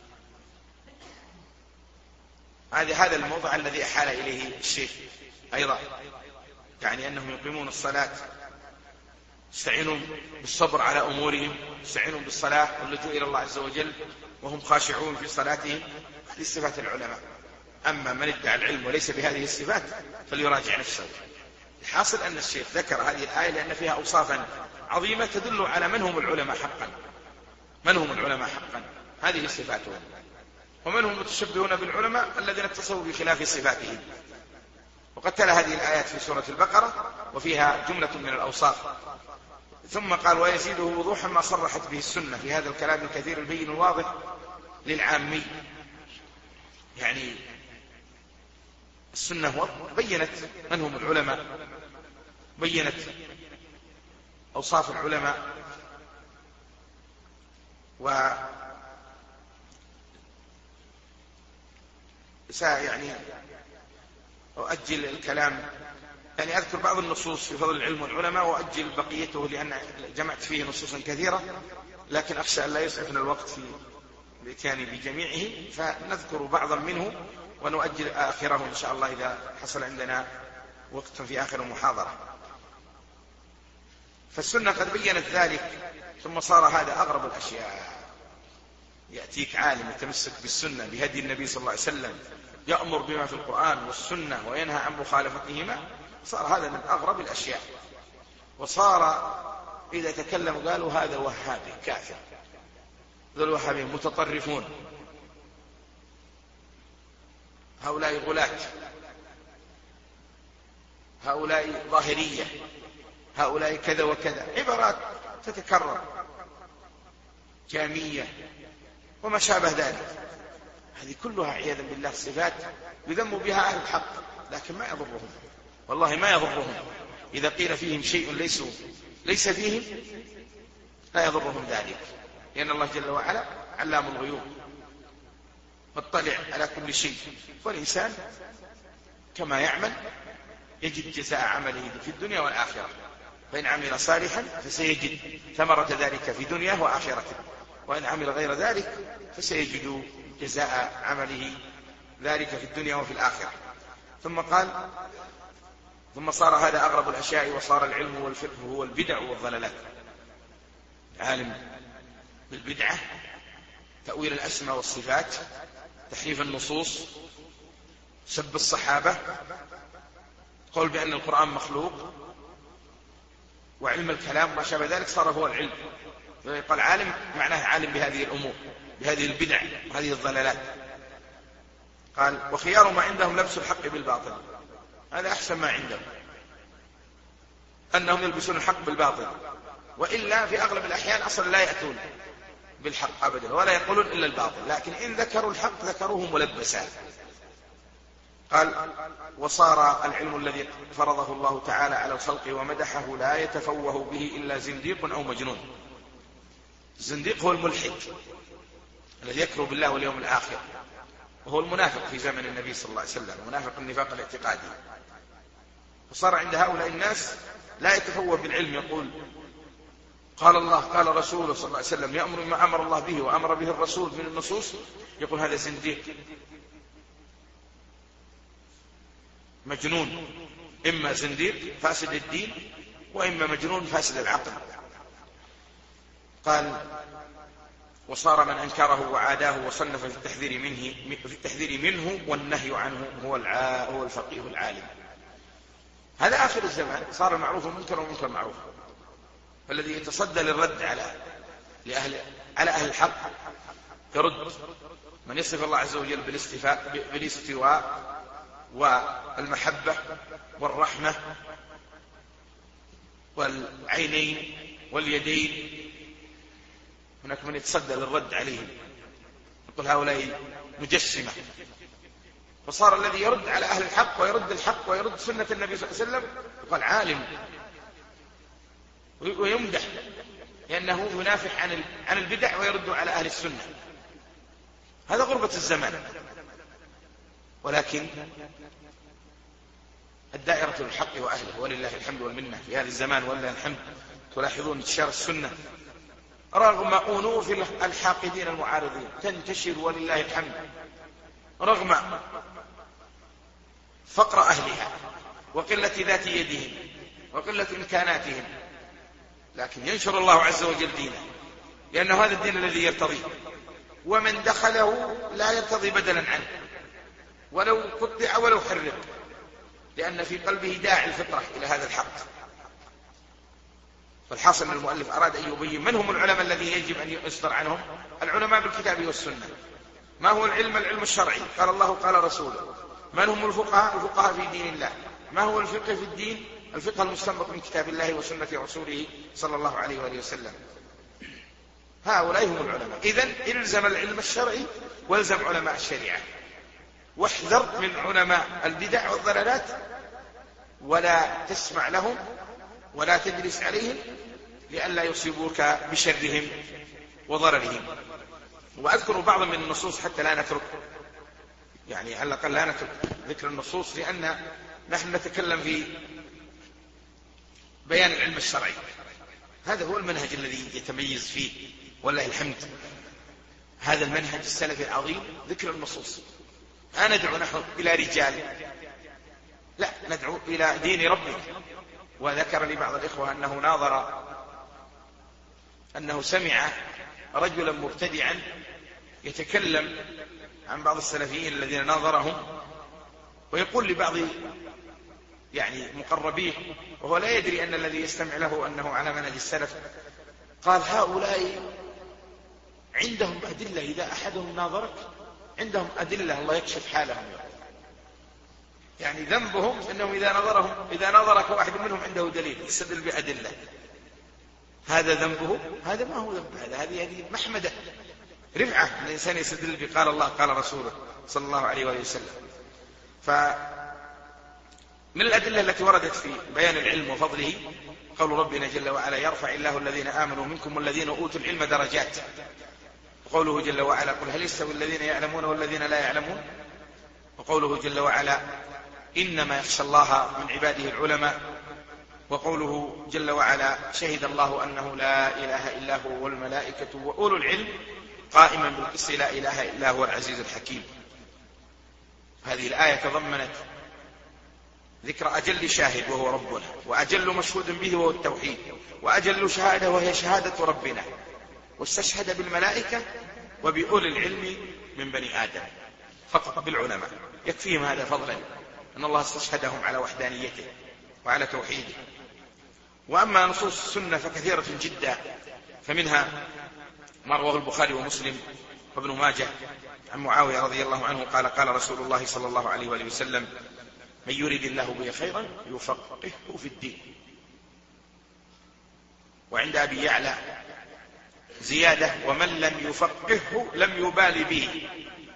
هذا هذا الموضع الذي أحال إليه الشيخ أيضا، يعني أنهم يقيمون الصلاة، يستعينون بالصبر على أمورهم، يستعينون بالصلاة واللجوء إلى الله عز وجل وهم خاشعون في صلاتهم. هذه صفات العلماء. أما من ادعى العلم وليس بهذه الصفات فليراجع نفسه. الحاصل أن الشيخ ذكر هذه الآية لأن فيها أوصافا عظيمة تدل على من هم العلماء حقا، من هم العلماء حقا، هذه صفاتهم. ومن هم المتشبهون بالعلماء الذين اتصفوا بخلاف صفاتهم. وقد تلا هذه الآيات في سورة البقرة وفيها جملة من الأوصاف. ثم قال ويزيده وضوحا ما صرحت به السنة في هذا الكلام الكثير البين الواضح للعامي. يعني السنة بينت من هم العلماء، بينت أوصاف العلماء، و يعني أؤجل الكلام، يعني أذكر بعض النصوص في فضل العلم والعلماء وأؤجل بقيته لأن جمعت فيه نصوصا كثيرة، لكن أخشى أن لا يسعفنا الوقت في الاتيان بجميعه، فنذكر بعضا منه ونؤجل آخره إن شاء الله إذا حصل عندنا وقت في آخر المحاضرة. فالسنة قد بينت ذلك. ثم صار هذا أغرب الأشياء، يأتيك عالم يتمسك بالسنة بهدي النبي صلى الله عليه وسلم، يأمر بما في القرآن والسنة وينهى عن مخالفتهما، صار هذا من أغرب الأشياء. وصار إذا تكلم قالوا هذا وهابي كافر، ذو الوهابي متطرفون، هؤلاء غلاة، هؤلاء ظاهرية، هؤلاء كذا وكذا، عبارات تتكرر جامية وما شابه ذلك. هذه كلها عياذا بالله صفات يذم بها أهل الحق، لكن ما يضرهم، والله ما يضرهم. إذا قيل فيهم شيء ليسوا ليس فيهم لا يضرهم ذلك، لأن الله جل وعلا علام الغيوب مطلع على كل شيء، والإنسان كما يعمل يجد جزاء عمله في الدنيا والآخرة، فإن عمل صالحا فسيجد ثمرة ذلك في دنياه وآخرته، وإن عمل غير ذلك فسيجد جزاء عمله ذلك في الدنيا وفي الآخرة. ثم قال: ثم صار هذا أغرب الأشياء، وصار العلم والفقه هو البدع والضلالات. عالم بالبدعة، تأويل الأسماء والصفات، تحريف النصوص، سب الصحابة، قول بأن القرآن مخلوق، وعلم الكلام وما شابه ذلك، صار هو العلم. قال عالم معناه عالم بهذه الأمور، بهذه البدع وهذه الضلالات. قال: وخيار ما عندهم لبس الحق بالباطل. هذا أحسن ما عندهم، أنهم يلبسون الحق بالباطل، وإلا في أغلب الأحيان أصلا لا يأتون بالحق أبدا، ولا يقولون إلا الباطل، لكن إن ذكروا الحق ذكروه ملبسا. قال: وصار العلم الذي فرضه الله تعالى على الخلق ومدحه لا يتفوه به إلا زنديق أو مجنون. الزنديق هو الملحد الذي يكفر بالله واليوم الآخر، وهو المنافق في زمن النبي صلى الله عليه وسلم، منافق النفاق الاعتقادي. وصار عند هؤلاء الناس لا يتفوه بالعلم، يقول قال الله قال رسوله صلى الله عليه وسلم، يأمر بما أمر الله به وأمر به الرسول من النصوص، يقول هذا زنديق مجنون، إما زنديق فاسد الدين، وإما مجنون فاسد العقل. قال: وصار من أنكره وعاداه وصنف في التحذير منه في التحذير منه والنهي عنه هو هو الفقيه العالم. هذا آخر الزمان، صار المعروف منكر ومنكر معروف. فالذي يتصدى للرد على لأهل على أهل الحق يرد. من يصف الله عز وجل بالاستفاء بالاستواء والمحبة والرحمة والعينين واليدين، هناك من يتصدى للرد عليهم، يقول هؤلاء مجسمة. فصار الذي يرد على أهل الحق ويرد الحق ويرد سنة النبي صلى الله عليه وسلم يقال عالم، ويمدح لأنه ينافح عن عن البدع ويرد على أهل السنة. هذا غربة الزمان. ولكن الدائرة الحق وأهله ولله الحمد والمنة في هذا الزمان ولله الحمد. تلاحظون انتشار السنة رغم أنوف الحاقدين المعارضين، تنتشر ولله الحمد، رغم فقر أهلها وقلة ذات يدهم وقلة إمكاناتهم، لكن ينشر الله عز وجل دينه، لأنه هذا الدين الذي يرتضيه، ومن دخله لا يرتضي بدلا عنه ولو قطع ولو حرق، لأن في قلبه داعي الفطرة إلى هذا الحق. فالحاصل أن المؤلف أراد أن يبين من هم العلماء الذي يجب أن يصدر عنهم. العلماء بالكتاب والسنة. ما هو العلم؟ العلم الشرعي، قال الله قال رسوله. من هم الفقهاء؟ الفقهاء في دين الله. ما هو الفقه في الدين؟ الفقه المستنبط من كتاب الله وسنة رسوله صلى الله عليه وآله وسلم. هؤلاء هم العلماء. إذن إلزم العلم الشرعي والزم علماء الشريعة، واحذر من علماء البدع والضلالات، ولا تسمع لهم ولا تجلس عليهم لئلا يصيبوك بشرهم وضررهم. وأذكر بعضا من النصوص حتى لا نترك، يعني على الأقل لا نترك ذكر النصوص، لأن نحن نتكلم في بيان العلم الشرعي. هذا هو المنهج الذي يتميز فيه والله الحمد، هذا المنهج السلفي العظيم، ذكر النصوص. لا ندعو نحن إلى رجال، لا، ندعو إلى دين ربك. وذكر لي بعض الإخوة أنه ناظر أنه سمع رجلا مبتدعا يتكلم عن بعض السلفيين الذين ناظرهم، ويقول لبعض يعني مقربيه وهو لا يدري أن الذي يستمع له أنه على منهج السلف، قال هؤلاء عندهم أدلة، إذا أحدهم ناظرك عندهم أدلة الله يكشف حالهم. يعني ذنبهم أنهم إذا نظرهم إذا نظرك واحد منهم عنده دليل يستدل بأدلة، هذا ذنبه. هذا ما هو ذنب، هذا هذه هذه محمدة رفعة الإنسان يستدل بقال الله قال رسوله صلى الله عليه وآله وسلم. فمن الأدلة التي وردت في بيان العلم وفضله قول ربنا جل وعلا يرفع الله الذين آمنوا منكم والذين أوتوا العلم درجات، وقوله جل وعلا قل هل يستوي الذين يعلمون والذين لا يعلمون، وقوله جل وعلا إنما يخشى الله من عباده العلماء، وقوله جل وعلا شهد الله أنه لا إله إلا هو والملائكة وأولو العلم قائما بالقسط لا إله إلا هو العزيز الحكيم. هذه الآية تضمنت ذكر أجل شاهد وهو ربنا، وأجل مشهود به وهو التوحيد، وأجل شهادة وهي شهادة ربنا، واستشهد بالملائكة وبأولي العلم من بني آدم، فقط بالعلماء يكفيهم هذا فضلا أن الله استشهدهم على وحدانيته وعلى توحيده. وأما نصوص السنة فكثيرة جدا، فمنها ما رواه البخاري ومسلم وابن ماجه عن معاوية رضي الله عنه قال قال رسول الله صلى الله عليه وآله وسلم: من يريد الله به خيرا يفقهه في الدين. وعند أبي يعلى زيادة: ومن لم يفقهه لم يبال به.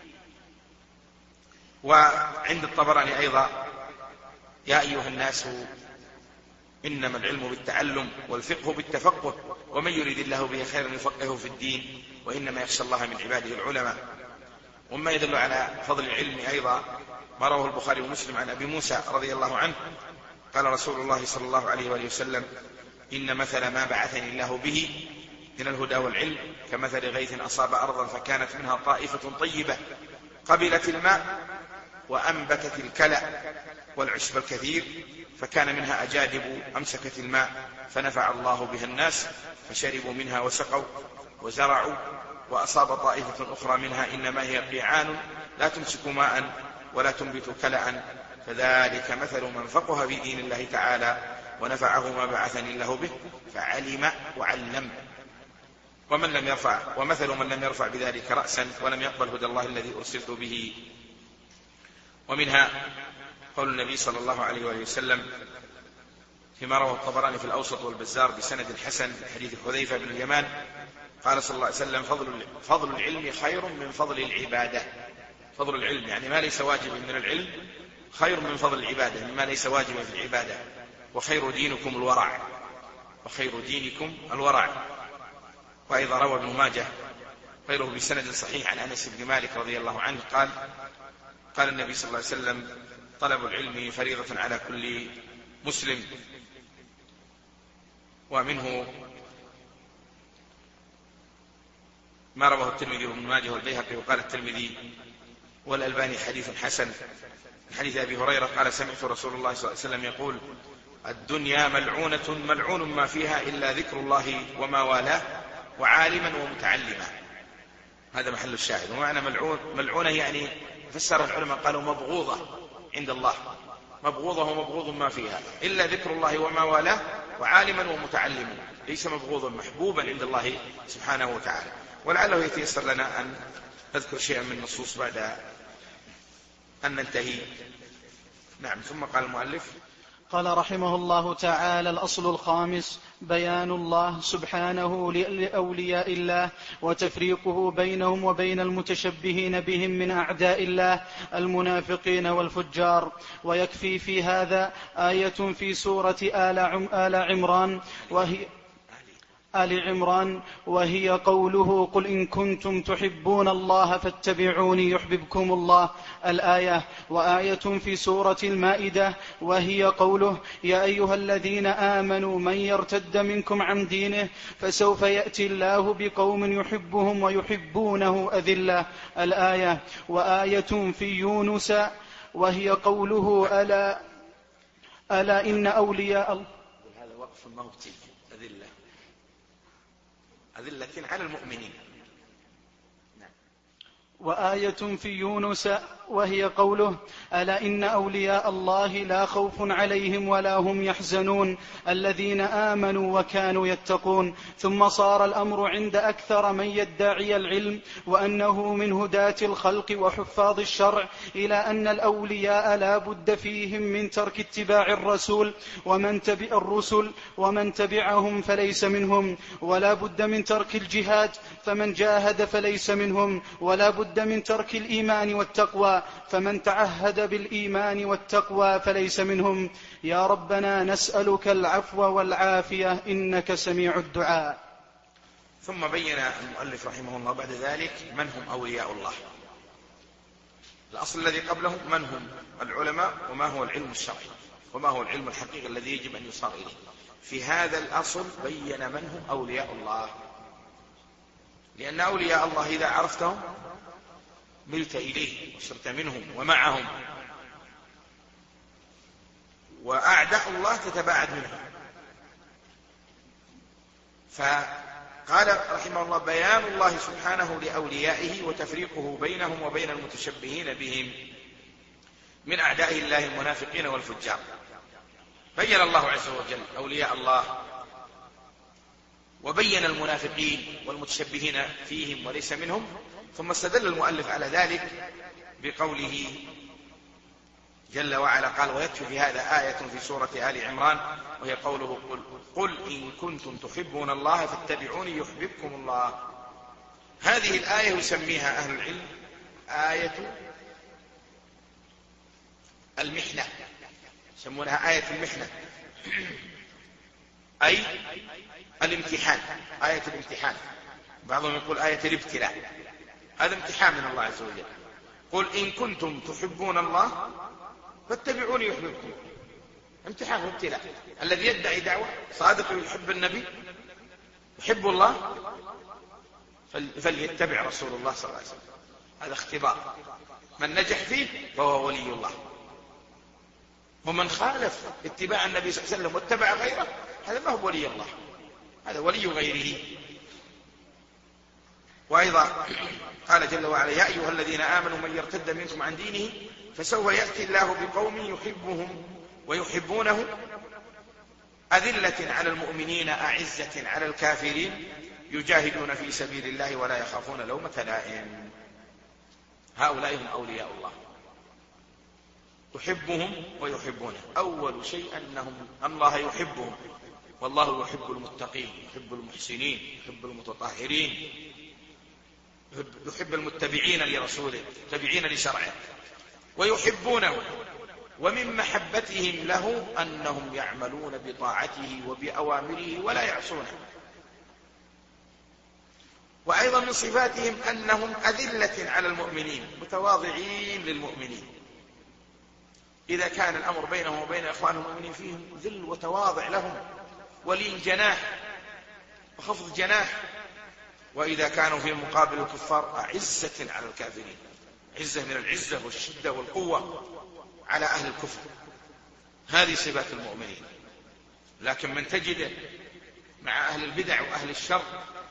وعند الطبراني أيضا: يا أيها الناس إنما العلم بالتعلم والفقه بالتفقه ومن يريد الله به خيرا يفقهه في الدين وإنما يخشى الله من عباده العلماء. وما يدل على فضل العلم أيضا ما رواه البخاري ومسلم عن أبي موسى رضي الله عنه قال رسول الله صلى الله عليه وآله وسلم: إن مثل ما بعثني الله به من الهدى والعلم كمثل غيث أصاب أرضا فكانت منها طائفة طيبة قبلت الماء وأنبتت الكلأ والعشب الكثير فكان منها أجادب أمسكت الماء فنفع الله بها الناس فشربوا منها وسقوا وزرعوا، وأصاب طائفة أخرى منها إنما هي قيعان لا تمسك ماء ولا تنبت كلأ فذلك مثل من فقه في دين الله تعالى ونفعه ما بعثني الله به فعلم وعلم. ومن لم يرفع ومثل من لم يرفع بذلك رأسا ولم يقبل هدى الله الذي أرسلت به. ومنها قول النبي صلى الله عليه وآله وسلم فيما رواه الطبراني في الأوسط والبزار بسند حسن حديث حذيفة بن اليمان قال صلى الله عليه وسلم: فضل, فضل العلم خير من فضل العبادة. فضل العلم يعني ما ليس واجبا من العلم خير من فضل العبادة مما ليس واجبا في العبادة. وخير دينكم الورع وخير دينكم الورع. وأيضا روى ابن ماجه غيره بسند صحيح عن أنس بن مالك رضي الله عنه قال قال النبي صلى الله عليه وسلم: طلب العلم فريضة على كل مسلم. ومنه ما رواه الترمذي وابن ماجه والبيهقي وقال الترمذي والألباني حديث حسن من حديث أبي هريرة قال: سمعت رسول الله صلى الله عليه وسلم يقول: الدنيا ملعونة ملعون ما فيها إلا ذكر الله وما والاه وعالما ومتعلما. هذا محل الشاهد. ومعنى ملعون ملعونة يعني فسر العلماء قالوا مبغوضة عند الله، مبغوضة ومبغوض ما فيها إلا ذكر الله وما والاه وعالما ومتعلما، ليس مبغوضا محبوبا عند الله سبحانه وتعالى. ولعله يتيسر لنا أن نذكر شيئا من النصوص بعد أن ننتهي. نعم. ثم قال المؤلف قال رحمه الله تعالى: الأصل الخامس بيان الله سبحانه لأولياء الله وتفريقه بينهم وبين المتشبهين بهم من أعداء الله المنافقين والفجار. ويكفي في هذا آية في سورة آل عمران وهي آل عمران وهي قوله: قل إن كنتم تحبون الله فاتبعوني يحببكم الله الآية. وآية في سورة المائدة وهي قوله: يا أيها الذين آمنوا من يرتد منكم عن دينه فسوف يأتي الله بقوم يحبهم ويحبونه أذلة الآية. وآية في يونس وهي قوله: ألا, ألا إن أولياء الله. هذا وقف الموت أذلة أذلة على المؤمنين. نعم. وآية في يونس وهي قوله: ألا إن أولياء الله لا خوف عليهم ولا هم يحزنون الذين آمنوا وكانوا يتقون. ثم صار الأمر عند أكثر من يدعي العلم وأنه من هداة الخلق وحفاظ الشرع إلى أن الأولياء لا بد فيهم من ترك اتباع الرسول ومن تبع الرسل ومن تبعهم فليس منهم، ولا بد من ترك الجهاد فمن جاهد فليس منهم، ولا بد من ترك الإيمان والتقوى فمن تعهد بالإيمان والتقوى فليس منهم. يا ربنا نسألك العفو والعافية إنك سميع الدعاء. ثم بين المؤلف رحمه الله بعد ذلك من هم أولياء الله. الأصل الذي قبله من هم العلماء وما هو العلم الشرعي وما هو العلم الحقيقي الذي يجب أن يصار إليه. في هذا الأصل بين من هم أولياء الله، لأن أولياء الله إذا عرفتهم ملت إليه وصرت منهم ومعهم، وأعداء الله تتباعد منهم. فقال رحمه الله: بيان الله سبحانه لأوليائه وتفريقه بينهم وبين المتشبهين بهم من أعداء الله المنافقين والفجار. بين الله عز وجل أولياء الله، وبين المنافقين والمتشبهين فيهم وليس منهم، ثم استدل المؤلف على ذلك بقوله جل وعلا قال: ويكفي في هذا آية في سورة آل عمران، وهي قوله: قل, قل إن كنتم تحبون الله فاتبعوني يحببكم الله. هذه الآية يسميها أهل العلم آية المحنة، يسمونها آية المحنة، أي الامتحان، آية الامتحان. بعضهم يقول آية الابتلاء، هذا امتحان من الله عز وجل. قل إن كنتم تحبون الله فاتبعوني يحببكم. امتحان وابتلاء. الذي يدعي دعوة صادق يحب النبي يحب الله فليتبع رسول الله صلى الله عليه وسلم. هذا اختبار، من نجح فيه فهو ولي الله، ومن خالف اتباع النبي صلى الله عليه وسلم واتبع غيره هذا ما هو ولي الله، هذا ولي غيره. وأيضا قال جل وعلا: يا أيها الذين آمنوا من يرتد منكم عن دينه فسوف يأتي الله بقوم يحبهم ويحبونه أذلة على المؤمنين أعزة على الكافرين يجاهدون في سبيل الله ولا يخافون لومة لائم. هؤلاء هم أولياء الله، يحبهم ويحبونه. أول شيء أنهم الله يحبهم، والله يحب المتقين، يحب المحسنين، يحب المتطهرين، يحب المتبعين لرسوله، المتبعين لشرعه، ويحبونه. ومن محبتهم له أنهم يعملون بطاعته وبأوامره ولا يعصونه. وأيضا من صفاتهم أنهم أذلة على المؤمنين، متواضعين للمؤمنين. إذا كان الأمر بينهم وبين إخوانهم المؤمنين فيهم ذل وتواضع لهم، ولين جناح وخفض جناح. وإذا كانوا في مقابل الكفار أعزة على الكافرين، عزة من العزة والشدة والقوة على أهل الكفر. هذه صفات المؤمنين. لكن من تجده مع أهل البدع وأهل الشر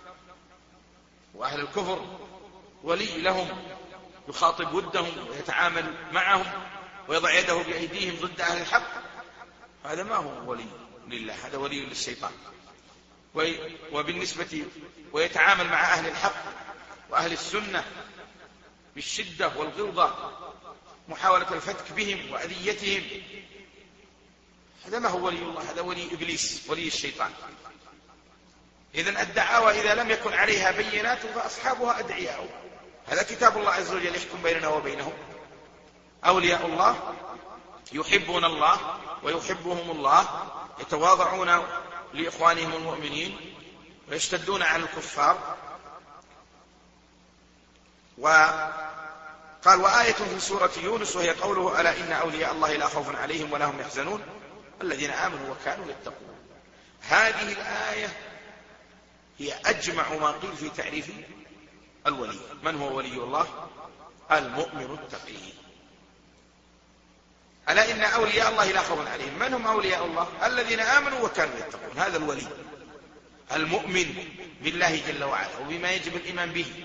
وأهل الكفر ولي لهم، يخاطب ودهم ويتعامل معهم ويضع يده بأيديهم ضد أهل الحق، هذا ما هو ولي لله، هذا ولي للشيطان. وبالنسبة ويتعامل مع أهل الحق وأهل السنة بالشدة والغلظة، محاولة الفتك بهم وأذيتهم، هذا ما هو ولي الله، هذا ولي إبليس، ولي الشيطان. إذن الدعاوى إذا لم يكن عليها بينات فأصحابها أدعياء. هذا كتاب الله عز وجل يحكم بيننا وبينهم. أولياء الله يحبون الله ويحبهم الله، يتواضعون لإخوانهم المؤمنين ويشتدون على الكفار. وقال: وآية في سورة يونس وهي قوله: ألا إن أولياء الله لا خوف عليهم ولا هم يحزنون الذين آمنوا وكانوا يتقون. هذه الآية هي أجمع ما قيل في تعريف الولي. من هو ولي الله؟ المؤمن التقي. ألا إن أولياء الله لا خوف عليهم. من هم أولياء الله؟ الذين آمنوا وكانوا يتقون. هذا الولي المؤمن بالله جل وعلا وبما يجب الإيمان به،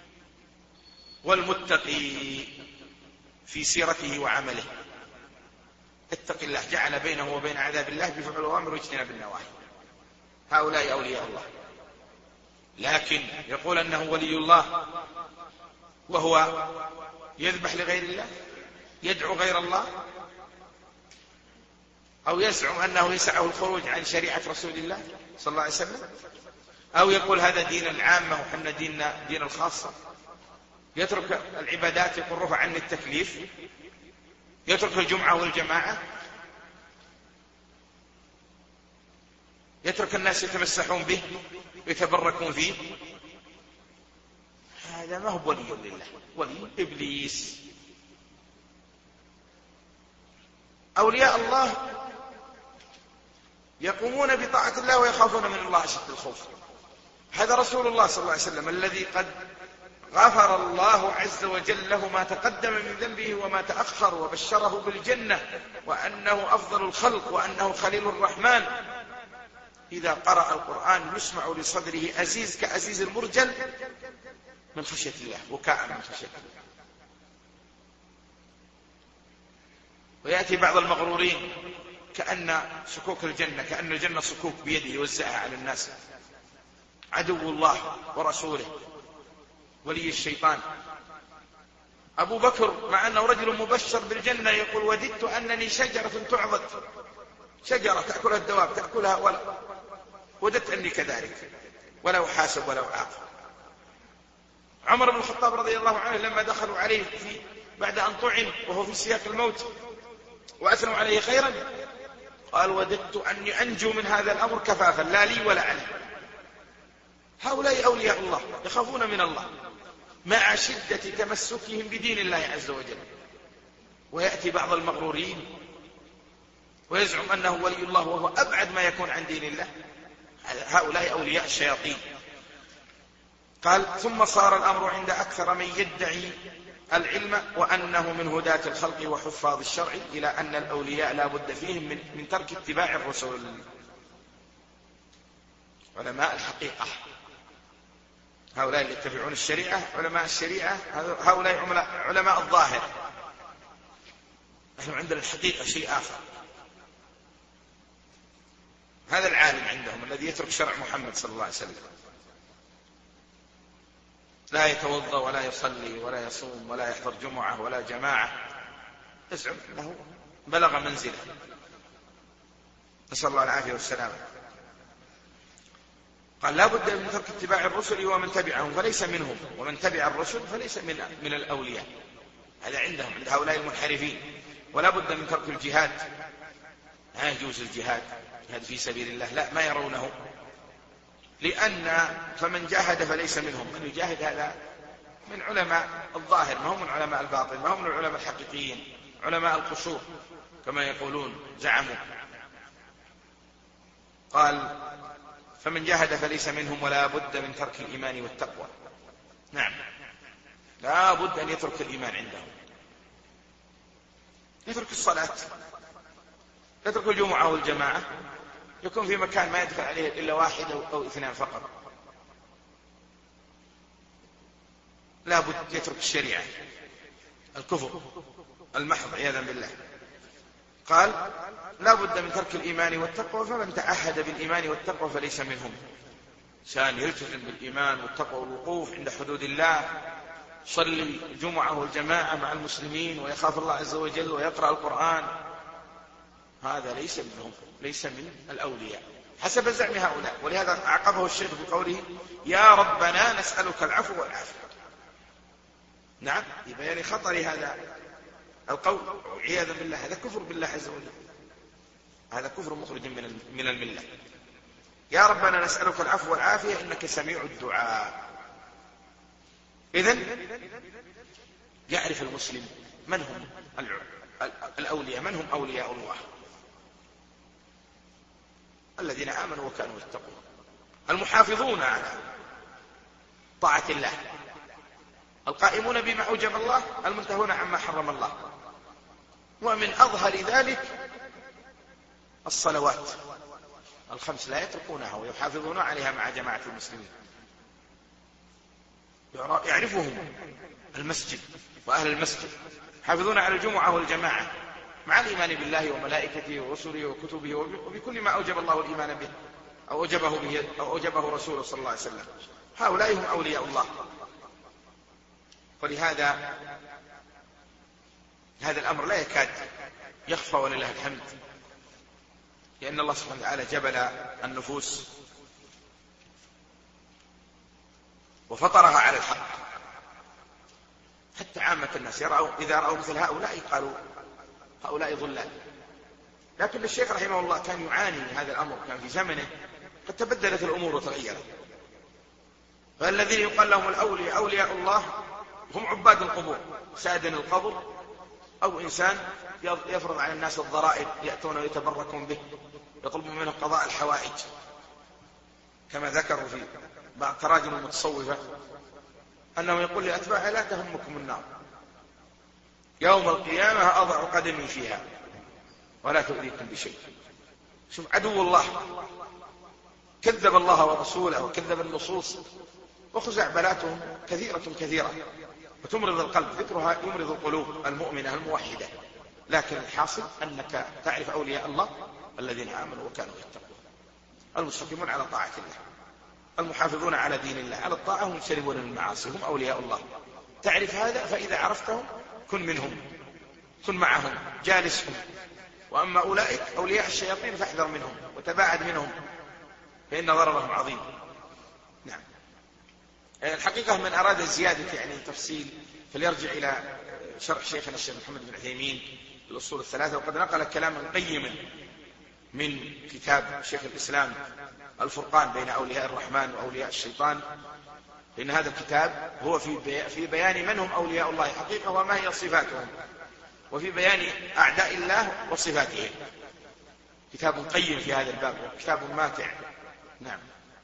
والمتقي في سيرته وعمله. اتق الله، جعل بينه وبين عذاب الله بفعل الأوامر واجتناب النواهي. هؤلاء أولياء الله. لكن يقول أنه ولي الله وهو يذبح لغير الله، يدعو غير الله، أو يزعم أنه يسعه الخروج عن شريعة رسول الله صلى الله عليه وسلم، أو يقول هذا دين العامة وحنا ديننا دين الخاصة، يترك العبادات، يقول رفع عني التكليف، يترك الجمعة والجماعة، يترك الناس يتمسحون به ويتبركون فيه. هذا ما هو ولي لله، ولي إبليس. أولياء الله يقومون بطاعة الله ويخافون من الله أشد الخوف. هذا رسول الله صلى الله عليه وسلم الذي قد غفر الله عز وجل له ما تقدم من ذنبه وما تأخر، وبشره بالجنة وأنه أفضل الخلق وأنه خليل الرحمن. إذا قرأ القرآن يسمع لصدره أزيز كأزيز المرجل من خشية الله، بكاء من خشية الله. ويأتي بعض المغرورين كأن سكوك الجنة، كأن الجنة سكوك بيده يوزعها على الناس. عدو الله ورسوله، ولي الشيطان. أبو بكر مع أنه رجل مبشر بالجنة يقول: وددت أنني شجرة تعضد، شجرة تأكلها الدواب تأكلها، ولا وددت أني كذلك ولا أحاسب ولا أعاقب. عمر بن الخطاب رضي الله عنه لما دخلوا عليه في بعد أن طعن وهو في سياق الموت وأثنوا عليه خيرا، قال: وددت أني أنجو من هذا الأمر كفافا، لا لي ولا علي. هؤلاء أولياء الله يخافون من الله مع شدة تمسكهم بدين الله عز وجل. ويأتي بعض المغرورين ويزعم أنه ولي الله وهو أبعد ما يكون عن دين الله. هؤلاء أولياء الشياطين. قال: ثم صار الأمر عند أكثر من يدعي العلم وأنه من هداة الخلق وحفاظ الشرع إلى أن الأولياء لا بد فيهم من, من ترك اتباع الرسل. علماء الحقيقة هؤلاء اللي يتبعون الشريعة، علماء الشريعة هؤلاء علماء الظاهر. نحن عندنا الحقيقة شيء آخر. هذا العالم عندهم الذي يترك شرع محمد صلى الله عليه وسلم، لا يتوضأ ولا يصلي ولا يصوم ولا يحضر جمعة ولا جماعة، يزعم أنه بلغ منزله، نسأل الله العافية والسلامة. قال: لا بد من ترك اتباع الرسل ومن تبعهم فليس منهم، ومن تبع الرسل فليس من, من الأولياء. هذا عندهم، عند هؤلاء المنحرفين. ولا بد من ترك الجهاد، لا يجوز الجهاد، جهاد في سبيل الله، لا، ما يرونه. لأن فمن جاهد فليس منهم، من يجاهد هذا من علماء الظاهر، ما هم من علماء الباطن، ما هم من العلماء الحقيقيين، علماء القشور كما يقولون زعموا. قال: فمن جاهد فليس منهم ولا بد من ترك الإيمان والتقوى. نعم، لا بد أن يترك الإيمان عندهم، يترك الصلاة، يترك الجمعة والجماعة، يكون في مكان ما يدخل عليه إلا واحد أو اثنان فقط. لا بد يترك الشريعة، الكفر المحض عياذا بالله. قال: لا بد من ترك الإيمان والتقوى، فمن تعهد بالإيمان والتقوى فليس منهم. إنسان يلتزم بالإيمان والتقوى والوقوف عند حدود الله، يصلي الجمعة والجماعة مع المسلمين ويخاف الله عز وجل ويقرأ القرآن، هذا ليس منهم، ليس من الأولياء حسب زعم هؤلاء. ولهذا أعقبه الشيخ بقوله: يا ربنا نسألك العفو والعافية. نعم، ببيان خطر هذا القول عياذا بالله. هذا كفر بالله عز وجل، هذا كفر مخرج من الملة. يا ربنا نسألك العفو والعافية إنك سميع الدعاء. إذن يعرف المسلم من هم الأولياء، من هم أولياء الله الذين آمنوا وكانوا يتقون، المحافظون على طاعة الله، القائمون بما أوجب الله، المنتهون عما حرم الله. ومن أظهر ذلك الصلوات الخمس لا يتركونها ويحافظون عليها مع جماعة المسلمين. يعرفهم المسجد وأهل المسجد، يحافظون على الجمعة والجماعة مع الإيمان بالله وملائكته ورسله وكتبه وبكل ما أوجب الله الإيمان به أو أوجبه به أو أوجبه رسوله صلى الله عليه وسلم. هؤلاء هم أولياء الله. ولهذا هذا الأمر لا يكاد يخفى ولله الحمد، لأن الله سبحانه وتعالى جبل النفوس وفطرها على الحق، حتى عامة الناس يروا إذا رأوا مثل هؤلاء قالوا هؤلاء ضلال. لكن الشيخ رحمه الله كان يعاني من هذا الأمر، كان في زمنه قد تبدلت الأمور وتغيرت. فالذين يقال لهم الأولياء أولياء الله هم عباد القبور، سادن القبر، أو إنسان يفرض على الناس الضرائب يأتون ويتبركون به، يطلبون منه قضاء الحوائج، كما ذكروا في بعض تراجم المتصوفة أنه يقول لأتباعه لا تهمكم النار، يوم القيامة أضع قدمي فيها ولا تؤذيكم بشيء. شوف عدو الله كذب الله ورسوله وكذب النصوص، وخزعبلاتهم كثيرة كثيرة وتمرض القلب، ذكرها يمرض القلوب المؤمنة الموحدة. لكن الحاصل أنك تعرف أولياء الله الذين آمنوا وكانوا يتقون، المستقيمون على طاعة الله، المحافظون على دين الله، على الطاعة ومجتنبون المعاصي، هم أولياء الله. تعرف هذا، فإذا عرفتهم كن منهم، كن معهم، جالسهم. وأما أولئك أولياء الشياطين فاحذر منهم وتباعد منهم، فإن ضررهم عظيم. نعم. الحقيقة من أراد الزيادة يعني تفصيل فليرجع إلى شرح شيخنا الشيخ محمد بن عثيمين الأصول الثلاثة، وقد نقل كلاما قيما من كتاب شيخ الإسلام الفرقان بين أولياء الرحمن وأولياء الشيطان. لأن هذا الكتاب هو في بيان من هم أولياء الله حقيقة وما هي صفاتهم، وفي بيان أعداء الله وصفاتهم. كتاب قيم في هذا الباب، كتاب ماتع. نعم.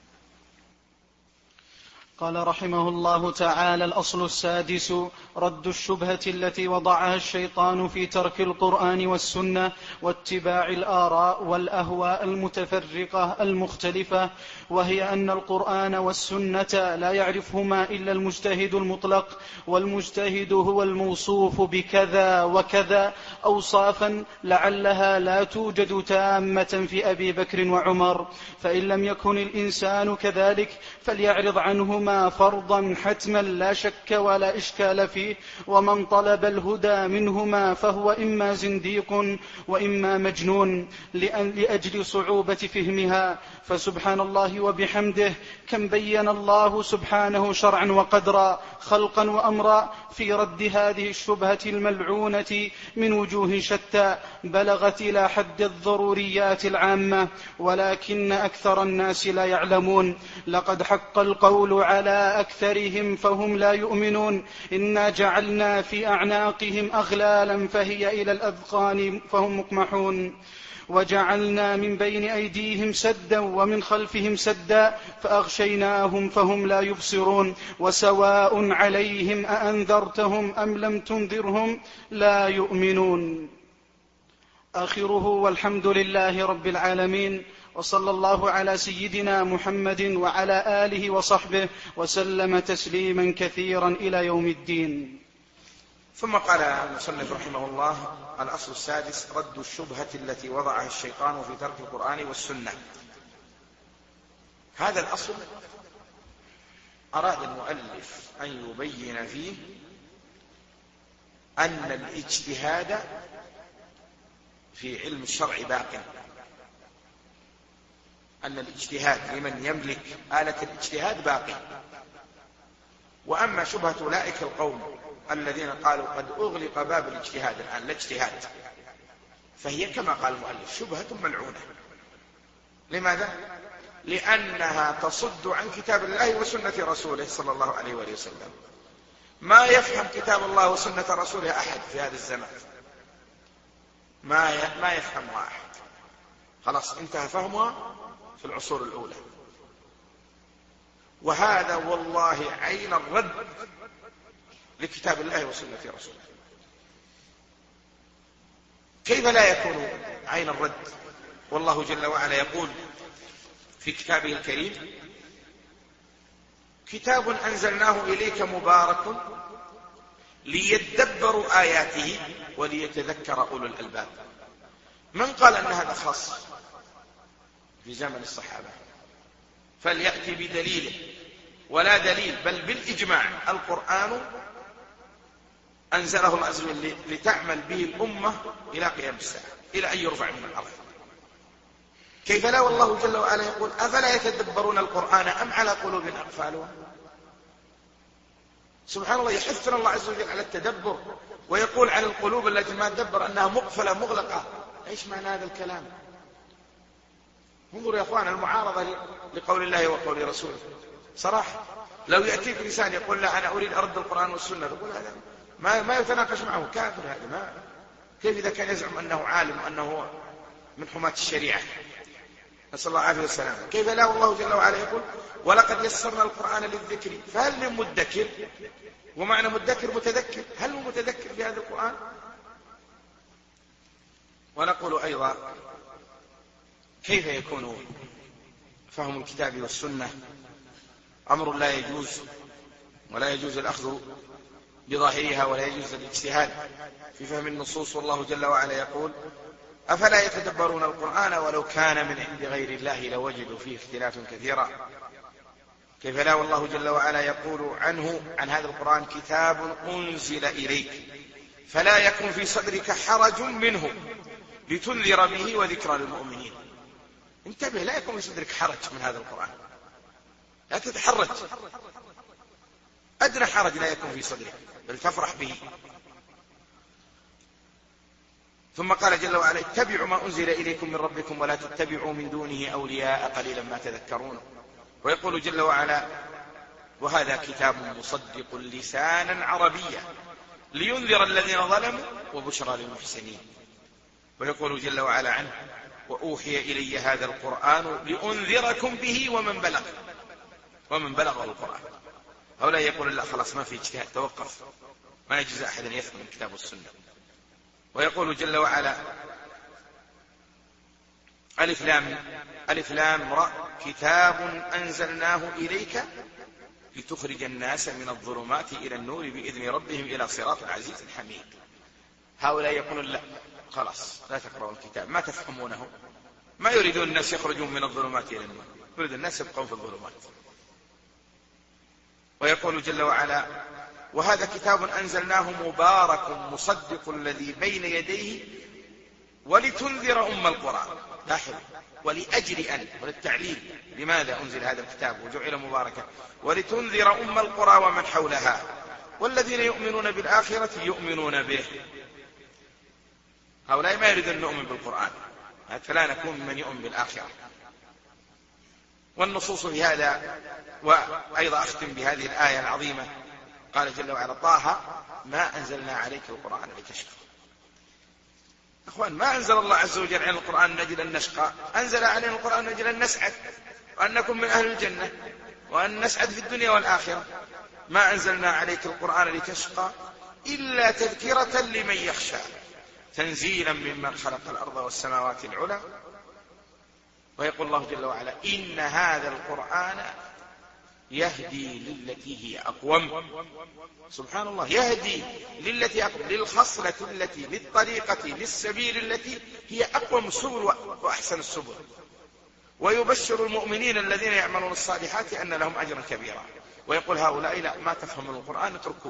قال رحمه الله تعالى: الأصل السادس رد الشبهة التي وضعها الشيطان في ترك القرآن والسنة واتباع الآراء والأهواء المتفرقة المختلفة، وهي أن القرآن والسنة لا يعرفهما إلا المجتهد المطلق، والمجتهد هو الموصوف بكذا وكذا أوصافا لعلها لا توجد تامة في أبي بكر وعمر، فإن لم يكن الإنسان كذلك فليعرض عنهما فرضا حتما لا شك ولا إشكال فيه، ومن طلب الهدى منهما فهو إما زنديق وإما مجنون لأن لأجل صعوبة فهمها. فسبحان الله وبحمده كم بين الله سبحانه شرعا وقدرا، خلقا وأمرا، في رد هذه الشبهة الملعونة من وجوه شتى بلغت إلى حد الضروريات العامة، ولكن أكثر الناس لا يعلمون. لقد حق القول على أكثرهم فهم لا يؤمنون. إنا جعلنا في أعناقهم أغلالا فهي إلى الأذقان فهم مقمحون، وجعلنا من بين أيديهم سدا ومن خلفهم سدا فأغشيناهم فهم لا يبصرون، وسواء عليهم أأنذرتهم أم لم تنذرهم لا يؤمنون. آخره والحمد لله رب العالمين، وصلى الله على سيدنا محمد وعلى آله وصحبه وسلم تسليما كثيرا إلى يوم الدين. ثم قال المصنف رحمه الله: الأصل السادس رد الشبهة التي وضعها الشيطان في ترك القرآن والسنة. هذا الأصل أراد المؤلف أن يبين فيه أن الاجتهاد في علم الشرع باق، أن الاجتهاد لمن يملك آلة الاجتهاد باقي. وأما شبهة أولئك القوم الذين قالوا قد أغلق باب الاجتهاد الآن لا اجتهاد، فهي كما قال المؤلف شبهة ملعونة. لماذا؟ لأنها تصد عن كتاب الله وسنة رسوله صلى الله عليه وآله وسلم. ما يفهم كتاب الله وسنة رسوله أحد في هذا الزمان، ما ما يفهمها أحد، خلاص انتهى فهمها في العصور الأولى. وهذا والله عين الرد لكتاب الله وسنة رسوله. كيف لا يكون عين الرد؟ والله جل وعلا يقول في كتابه الكريم: كتاب أنزلناه إليك مبارك ليدبروا آياته وليتذكر أولو الألباب. من قال أن هذا خاص في زمن الصحابة؟ فليأتي بدليله، ولا دليل بل بالإجماع. القرآن أنزله الله عز وجل لتعمل به الأمة إلى قيام الساعة، إلى أن يرفع من الأرض. كيف لا؟ والله جل وعلا يقول: أفلا يتدبرون القرآن أم على قلوب أقفالها. سبحان الله، يحثنا الله عز وجل على التدبر، ويقول عن القلوب التي ما تدبر أنها مقفلة مغلقة. إيش معنى هذا الكلام؟ انظروا يا أخوان المعارضة لقول الله وقول رسوله صراحة. لو يأتيك إنسان يقول: لا أنا أريد أرد القرآن والسنة، تقول هذا ما, ما يتناقش معه، كافر هذا. ما كيف إذا كان يزعم أنه عالم وأنه من حماة الشريعة؟ نسأل الله العافية والسلامة. كيف لا والله جل وعلا يقول ولقد يسرنا القرآن للذكر فهل من مدكر؟ ومعنى مدكر متذكر، هل من متذكر في هذا القرآن؟ ونقول أيضا كيف يكون فهم الكتاب والسنة أمر لا يجوز، ولا يجوز الأخذ بظاهرها، ولا يجوز الاجتهاد في فهم النصوص، والله جل وعلا يقول أفلا يتدبرون القرآن ولو كان من عند غير الله لوجدوا فيه اختلافا كثيرا. كيف لا والله جل وعلا يقول عنه عن هذا القرآن كتاب أنزل إليك فلا يكن في صدرك حرج منه لتنذر به وذكرى للمؤمنين. انتبه، لا يكون في صدرك حرج من هذا القرآن، لا تتحرج، أدنى حرج لا يكون في صدرك، بل تفرح به. ثم قال جل وعلا اتبعوا ما أنزل إليكم من ربكم ولا تتبعوا من دونه أولياء قليلا ما تذكرون. ويقول جل وعلا وهذا كتاب مصدق لسانا عربيا لينذر الذين ظلموا وبشرى للمحسنين. ويقول جل وعلا عنه وأوحي إلي هذا القرآن لأنذركم به ومن بلغ ومن بلغه القرآن. هؤلاء يقول لا خلاص ما في اجتهاد، توقف، ما يجوز أحد أن يفهم الكتاب والسنة. ويقول جل وعلا ألف لام ألف لام را كتاب أنزلناه إليك لتخرج الناس من الظلمات إلى النور بإذن ربهم إلى صراط العزيز الحميد. هؤلاء يقولون لا خلاص لا تقرأوا الكتاب، ما تفهمونه، ما يريدون الناس يخرجون من الظلمات إلى النور، يريد الناس يبقون في الظلمات. ويقول جل وعلا وهذا كتاب أنزلناه مبارك مصدق الذي بين يديه ولتنذر أم القرى. لاحظ ولأجل أن وللتعليل لماذا أنزل هذا الكتاب وجعل مباركا ولتنذر أم القرى ومن حولها والذين يؤمنون بالآخرة يؤمنون به. هؤلاء ما يريدون أن نؤمن بالقرآن، فلا نكون من يؤمن بالآخرة. والنصوص في هذا. وأيضا أختم بهذه الآية العظيمة قال جل وعلا طه ما أنزلنا عليك القرآن لتشقى. أخوان ما أنزل الله عز وجل علينا القرآن من أجل أن نشقى، أنزل علينا القرآن من أجل أن نسعد وأن نكون من أهل الجنة وأن نسعد في الدنيا والآخرة. ما أنزلنا عليك القرآن لتشقى إلا تذكرة لمن يخشى تنزيلا ممن خلق الأرض والسماوات العلى. ويقول الله جل وعلا إن هذا القرآن يهدي للتي هي أقوم. سبحان الله، يهدي للتي أقوم، للخصلة التي للطريقة للسبيل التي هي أقوم السبل وأحسن السبل. ويبشر المؤمنين الذين يعملون الصالحات أن لهم أجرا كبيرا. ويقول هؤلاء لا ما تفهمون القرآن اتركوه.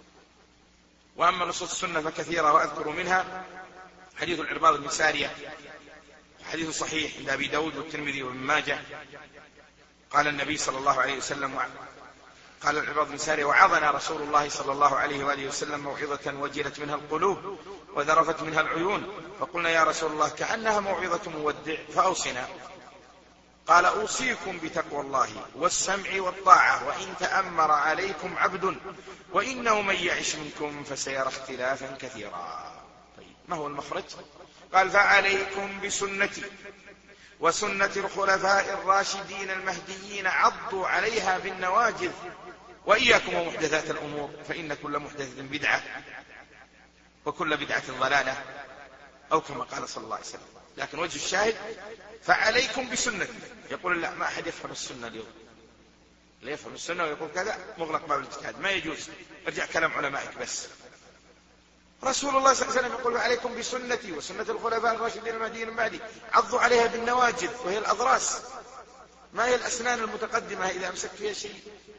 وأما نصوص السنة فكثيرة وأذكر منها حديث العرباض بن سارية حديث صحيح عند أبي داود والترمذي وابن ماجه. قال النبي صلى الله عليه وسلم قال العرباض بن سارية وعظنا رسول الله صلى الله عليه وآله وسلم موعظة وجلت منها القلوب وذرفت منها العيون فقلنا يا رسول الله كأنها موعظة مودع فأوصنا. قال أوصيكم بتقوى الله والسمع والطاعة وإن تأمر عليكم عبد وإنه من يعش منكم فسيرى اختلافا كثيرا. طيب ما هو المخرج؟ قال فعليكم بسنتي وسنة الخلفاء الراشدين المهديين عضوا عليها بالنواجذ وإياكم ومحدثات الأمور فإن كل محدثة بدعة وكل بدعة ضلالة أو كما قال صلى الله عليه وسلم. لكن وجه الشاهد فعليكم بسنتي. يقول لا ما أحد يفهم السنة اليوم، لا يفهم السنة ويقول كذا مغلق باب الاجتهاد، ما يجوز. ارجع كلام علمائك بس. رسول الله صلى الله عليه وسلم يقول عليكم بسنتي وسنة الخلفاء الراشدين المهديين من بعدي عضوا عليها بالنواجذ وهي الأضراس، ما هي الأسنان المتقدمة إذا أمسكت فيها شيء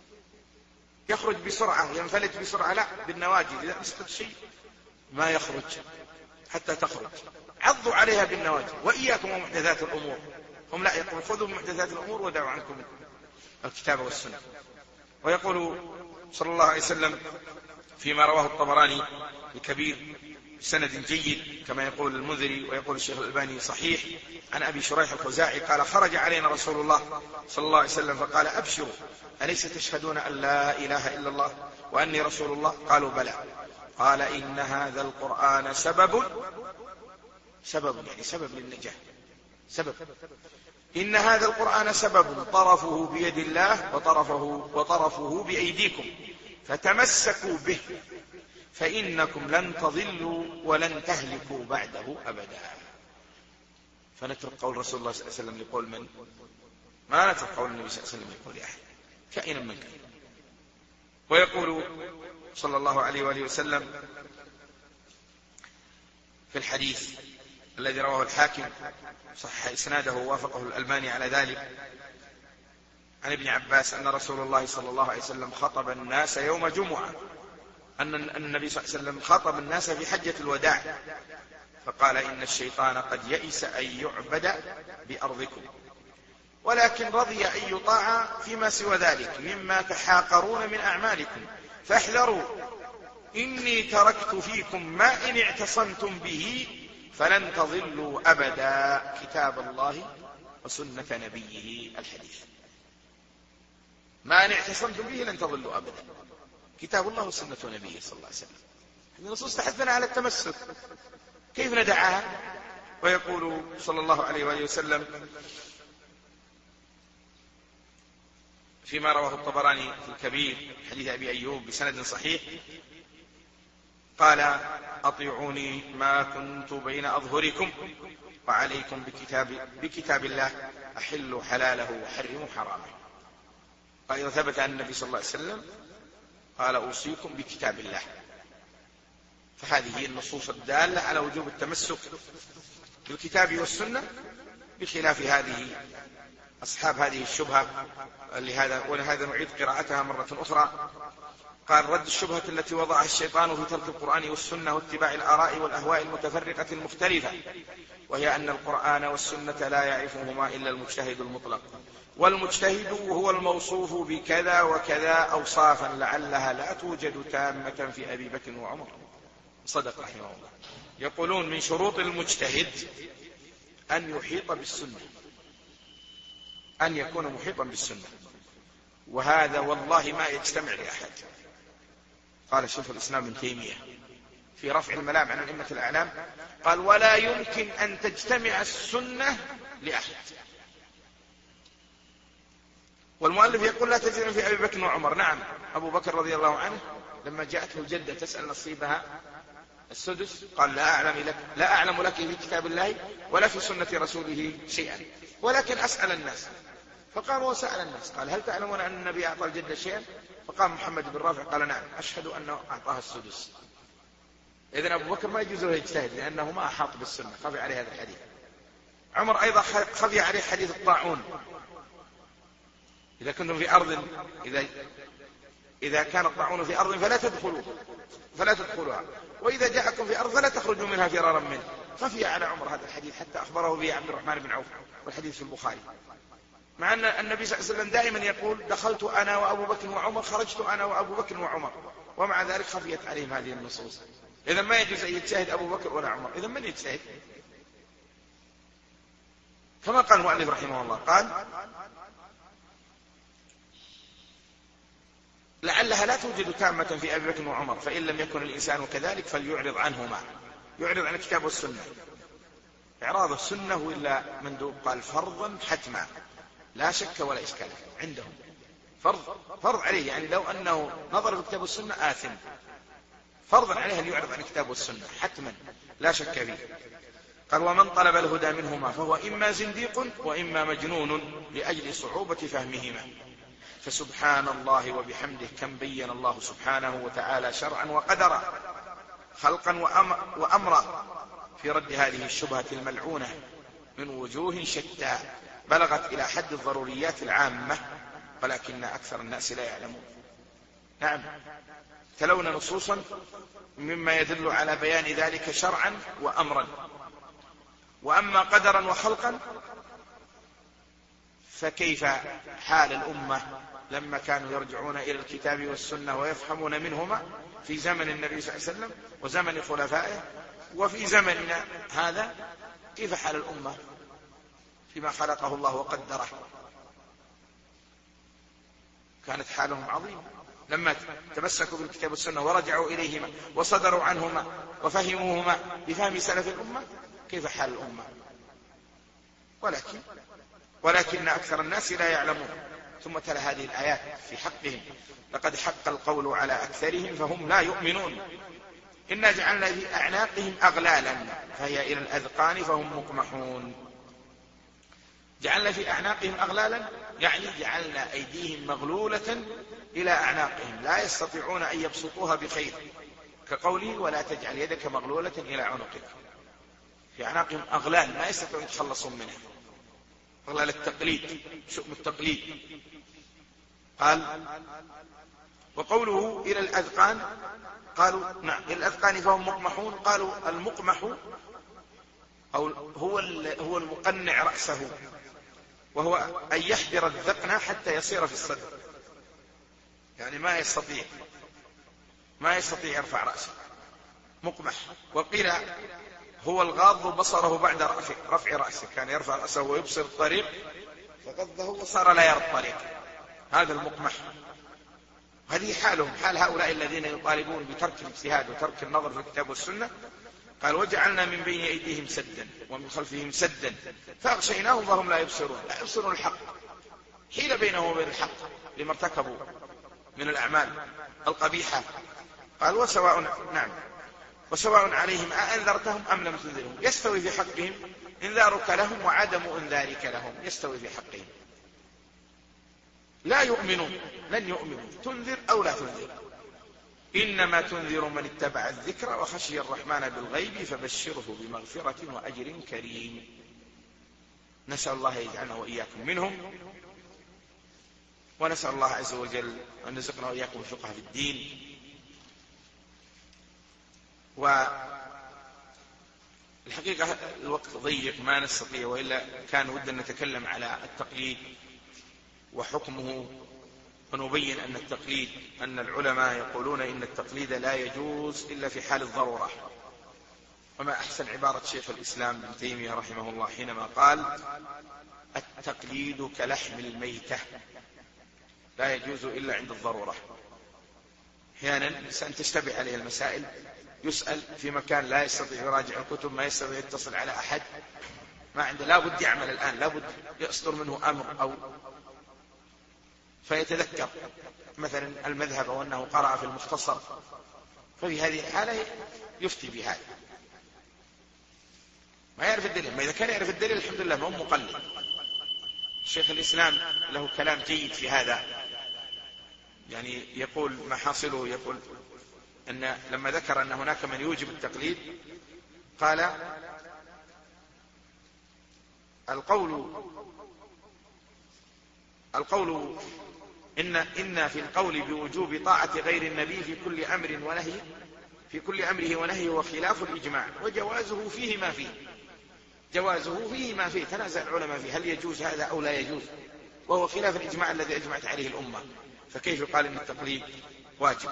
يخرج بسرعة ينفلت بسرعة، لا بالنواجذ إذا أمسكت شيء ما يخرج حتى تخرج. عضوا عليها بالنواجذ وإياكم ومحدثات الأمور. هم لا يقول خذوا محدثات الأمور ودعوا عنكم الكتاب والسنة. ويقول صلى الله عليه وسلم فيما رواه الطبراني الكبير بسند جيد كما يقول المنذري ويقول الشيخ الألباني صحيح عن أبي شريح الخزاعي قال خرج علينا رسول الله صلى الله عليه وسلم فقال أبشروا أليس تشهدون أن لا إله إلا الله وأني رسول الله؟ قالوا بلى. قال إن هذا القرآن سبب سبب يعني سبب للنجاة، سبب إن هذا القرآن سبب طرفه بيد الله وطرفه, وطرفه بأيديكم، فتمسكوا به فإنكم لن تضلوا ولن تهلكوا بعده أبدا. فنترك قول رسول الله صلى الله عليه وسلم لقول من؟ ما نترك قول النبي صلى الله عليه وسلم لقول أحد كائنا من كان. ويقول صلى الله عليه وآله وسلم في الحديث الذي رواه الحاكم صح إسناده ووافقه الألباني على ذلك عن ابن عباس أن رسول الله صلى الله عليه وسلم خطب الناس يوم جمعة، أن النبي صلى الله عليه وسلم خطب الناس في حجة الوداع فقال: إن الشيطان قد يئس أن يعبد بأرضكم، ولكن رضي أن يطاع فيما سوى ذلك مما تحاقرون من أعمالكم، فاحذروا إني تركت فيكم ما إن اعتصمتم به فلن تضلوا أبدا، كتاب الله وسنة نبيه. الحديث ما إن اعتصمتم به لن تضلوا أبدا، كتاب الله وسنة نبيه صلى الله عليه وسلم. النصوص تحثنا على التمسك، كيف ندعها؟ ويقول صلى الله عليه وآله وسلم فيما رواه الطبراني في الكبير حديث أبي أيوب بسند صحيح قال: أطيعوني ما كنت بين أظهركم وعليكم بكتاب, بكتاب الله، أحل حلاله وحرم حرامه. وإذا ثبت عن النبي صلى الله عليه وسلم قال: أوصيكم بكتاب الله. فهذه هي النصوص الدالة على وجوب التمسك بالكتاب والسنة، بخلاف هذه أصحاب هذه الشبهة. لهذا ولهذا نعيد قراءتها مرة أخرى. قال: رد الشبهة التي وضعها الشيطان في ترك القرآن والسنة واتباع الآراء والأهواء المتفرقة المختلفة، وهي أن القرآن والسنة لا يعرفهما إلا المجتهد المطلق، والمجتهد هو الموصوف بكذا وكذا أوصافا لعلها لا توجد تامة في أبي بكر وعمر. صدق رحمه الله. يقولون من شروط المجتهد أن يحيط بالسنة، أن يكون محيطا بالسنة، وهذا والله ما يجتمع لأحد. قال شيخ الإسلام ابن تيمية في رفع الملام عن أئمة الأعلام قال: ولا يمكن أن تجتمع السنة لأحد. والمؤلف يقول: لا تجتمع في أبي بكر وعمر. نعم، أبو بكر رضي الله عنه لما جاءته الجدة تسأل نصيبها السدس قال: لا أعلم لك لا أعلم لك في كتاب الله ولا في سنة رسوله شيئا، ولكن أسأل الناس. فقام وسأل الناس قال: هل تعلمون أن النبي أعطى الجدة شيئا؟ فقام محمد بن رافع قال: نعم، أشهد أنه أعطاها السدس. إذن أبو بكر ما يجوز له يجتهد لأنه ما أحاط بالسنة، خفي عليه هذا الحديث. عمر أيضا خفي عليه حديث الطاعون: إذا كنتم في أرض إذا إذا كان الطاعون في أرض فلا تدخلوا فلا تدخلوها، وإذا جاءكم في أرض فلا تخرجوا منها فرارا منه. خفي على عمر هذا الحديث حتى أخبره به عبد الرحمن بن عوف، والحديث في البخاري. مع أن النبي صلى الله عليه وسلم دائما يقول: دخلت أنا وأبو بكر وعمر، خرجت أنا وأبو بكر وعمر، ومع ذلك خفيت عليهم هذه النصوص. إذا ما يجوز أن يجتهد أبو بكر ولا عمر. إذا من يجتهد؟ كما قال المؤلف رحمه الله، قال: لعلها لا توجد تامة في أبي بكر وعمر، فإن لم يكن الإنسان كذلك فليعرض عنهما، يعرض عن الكتاب والسنة. إعراض السنة وإلا مندوب. قال: فرضا حتما لا شك ولا إشكال عندهم، فرض فرض عليه، يعني لو أنه نظر في الكتاب والسنة آثم، فرضا عليه أن يعرض عن الكتاب والسنة حتما لا شك فيه. قال: ومن طلب الهدى منهما فهو إما زنديق وإما مجنون لأجل صعوبة فهمهما. فسبحان الله وبحمده كم بين الله سبحانه وتعالى شرعا وقدرا، خلقا وأمرا، في رد هذه الشبهة الملعونة من وجوه شتى بلغت إلى حد الضروريات العامة، ولكن أكثر الناس لا يعلمون. نعم، تلون نصوصا مما يدل على بيان ذلك شرعا وأمرا، وأما قدرا وخلقا فكيف حال الأمة لما كانوا يرجعون إلى الكتاب والسنة ويفهمون منهما في زمن النبي صلى الله عليه وسلم وزمن خلفائه، وفي زمننا هذا كيف حال الأمة فيما خلقه الله وقدره؟ كانت حالهم عظيمة لما تمسكوا بالكتاب والسنة ورجعوا إليهما وصدروا عنهما وفهموهما بفهم سلف الأمة. كيف حال الأمة؟ ولكن ولكن أكثر الناس لا يعلمون. ثم تلا هذه الآيات في حقهم: لقد حق القول على أكثرهم فهم لا يؤمنون. إنا جعلنا في أعناقهم أغلالا فهي إلى الأذقان فهم مقمحون. جعلنا في أعناقهم أغلالا يعني جعلنا أيديهم مغلولة إلى أعناقهم لا يستطيعون أن يبسطوها بخير، كقوله: ولا تجعل يدك مغلولة إلى عنقك. في أعناقهم أغلال ما يستطيعون يتخلصون منها، أغلال التقليد، شؤم التقليد. قال: وقوله إلى الأذقان، قالوا نعم إلى الأذقان فهم مقمحون. قالوا المقمح أو هو هو المقنع رأسه، وهو أن يحضر الذقن حتى يصير في الصدر، يعني ما يستطيع ما يستطيع يرفع رأسه، مقمح. وقيل هو الغاض بصره بعد رفع رأسه، كان يرفع رأسه ويبصر الطريق فغضه وصار لا يرى الطريق، هذا المقمح. هذه حالهم، حال هؤلاء الذين يطالبون بترك الاجتهاد وترك النظر في الكتاب والسنة. قال: وجعلنا من بين أيديهم سدا ومن خلفهم سدا فأغشيناهم فهم لا يبصرون. لا يبصرون الحق، حيل بينهم وبين الحق لما ارتكبوا من الأعمال القبيحة. قال: وسواء نعم وسواء عليهم أأنذرتهم أم لم تنذرهم. يستوي في حقهم إنذارك لهم وعدم إنذارك لهم، يستوي في حقهم. لا يؤمنون، لن يؤمنوا، تنذر أو لا تنذر. إنما تنذر من اتبع الذكر وخشي الرحمن بالغيب فبشره بمغفرة وأجر كريم. نسأل الله يجعلنا وإياكم منهم، ونسأل الله عز وجل أن يرزقنا وإياكم الفقه في الدين. والحقيقة الوقت ضيق ما نستطيع، وإلا كان ودنا نتكلم على التقليد وحكمه، ونبين أن التقليد أن العلماء يقولون إن التقليد لا يجوز إلا في حال الضرورة. وما أحسن عبارة شيخ الإسلام ابن تيمية رحمه الله حينما قال: التقليد كلحم الميتة لا يجوز إلا عند الضرورة. أحيانا الإنسان تشتبه عليه المسائل، يسأل في مكان لا يستطيع يراجع الكتب، ما يستطيع يتصل على أحد، ما عنده، لا بد يعمل الآن، لا بد يصدر منه أمر، أو فيتذكر مثلا المذهب أو أنه قرأ في المختصر، ففي هذه الحالة يفتي بهذا. ما يعرف الدليل، ما إذا كان يعرف الدليل الحمد لله ما هو مقلد. الشيخ الإسلام له كلام جيد في هذا، يعني يقول ما حاصله، يقول أن لما ذكر أن هناك من يوجب التقليد قال: القول القول إن إن في القول بوجوب طاعة غير النبي في كل أمر ونهي في كل أمره ونهيه وخلاف الإجماع، وجوازه فيه ما فيه. جوازه فيه ما فيه، تنازع العلماء فيه هل يجوز هذا أو لا يجوز، وهو خلاف الإجماع الذي أجمعت عليه الأمة، فكيف يقال إن التقليد واجب؟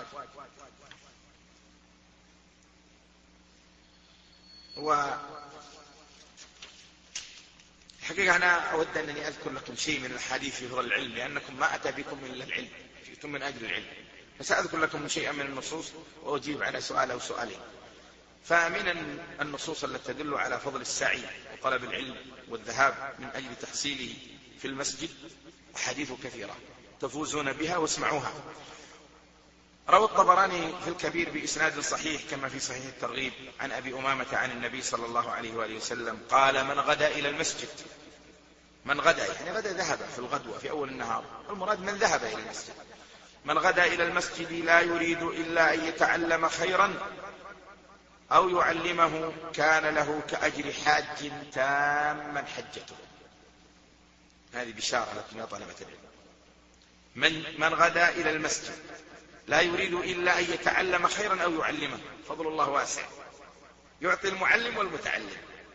وحقيقة أنا أود أنني أذكر لكم شيء من الحديث في فضل العلم، لأنكم ما أتى بكم إلا العلم، جئتم من أجل العلم، فسأذكر لكم شيئا من النصوص وأجيب على سؤال أو سؤالين. فمن النصوص التي تدل على فضل السعي وطلب العلم والذهاب من أجل تحصيله في المسجد أحاديث كثيرة تفوزون بها واسمعوها. روى الطبراني في الكبير بإسناد صحيح كما في صحيح الترغيب عن أبي أمامة عن النبي صلى الله عليه وآله وسلم قال: من غدا إلى المسجد، من غدا يعني غدا ذهب في الغدوة في أول النهار، المراد من ذهب إلى المسجد. من غدا إلى المسجد لا يريد إلا أن يتعلم خيرا أو يعلمه كان له كأجر حاج تاما حجته. هذه بشارة لكم يا طلبة العلم. من, من غدا إلى المسجد لا يريد إلا أن يتعلم خيرا أو يعلمه، فضل الله واسع، يعطي المعلم والمتعلم،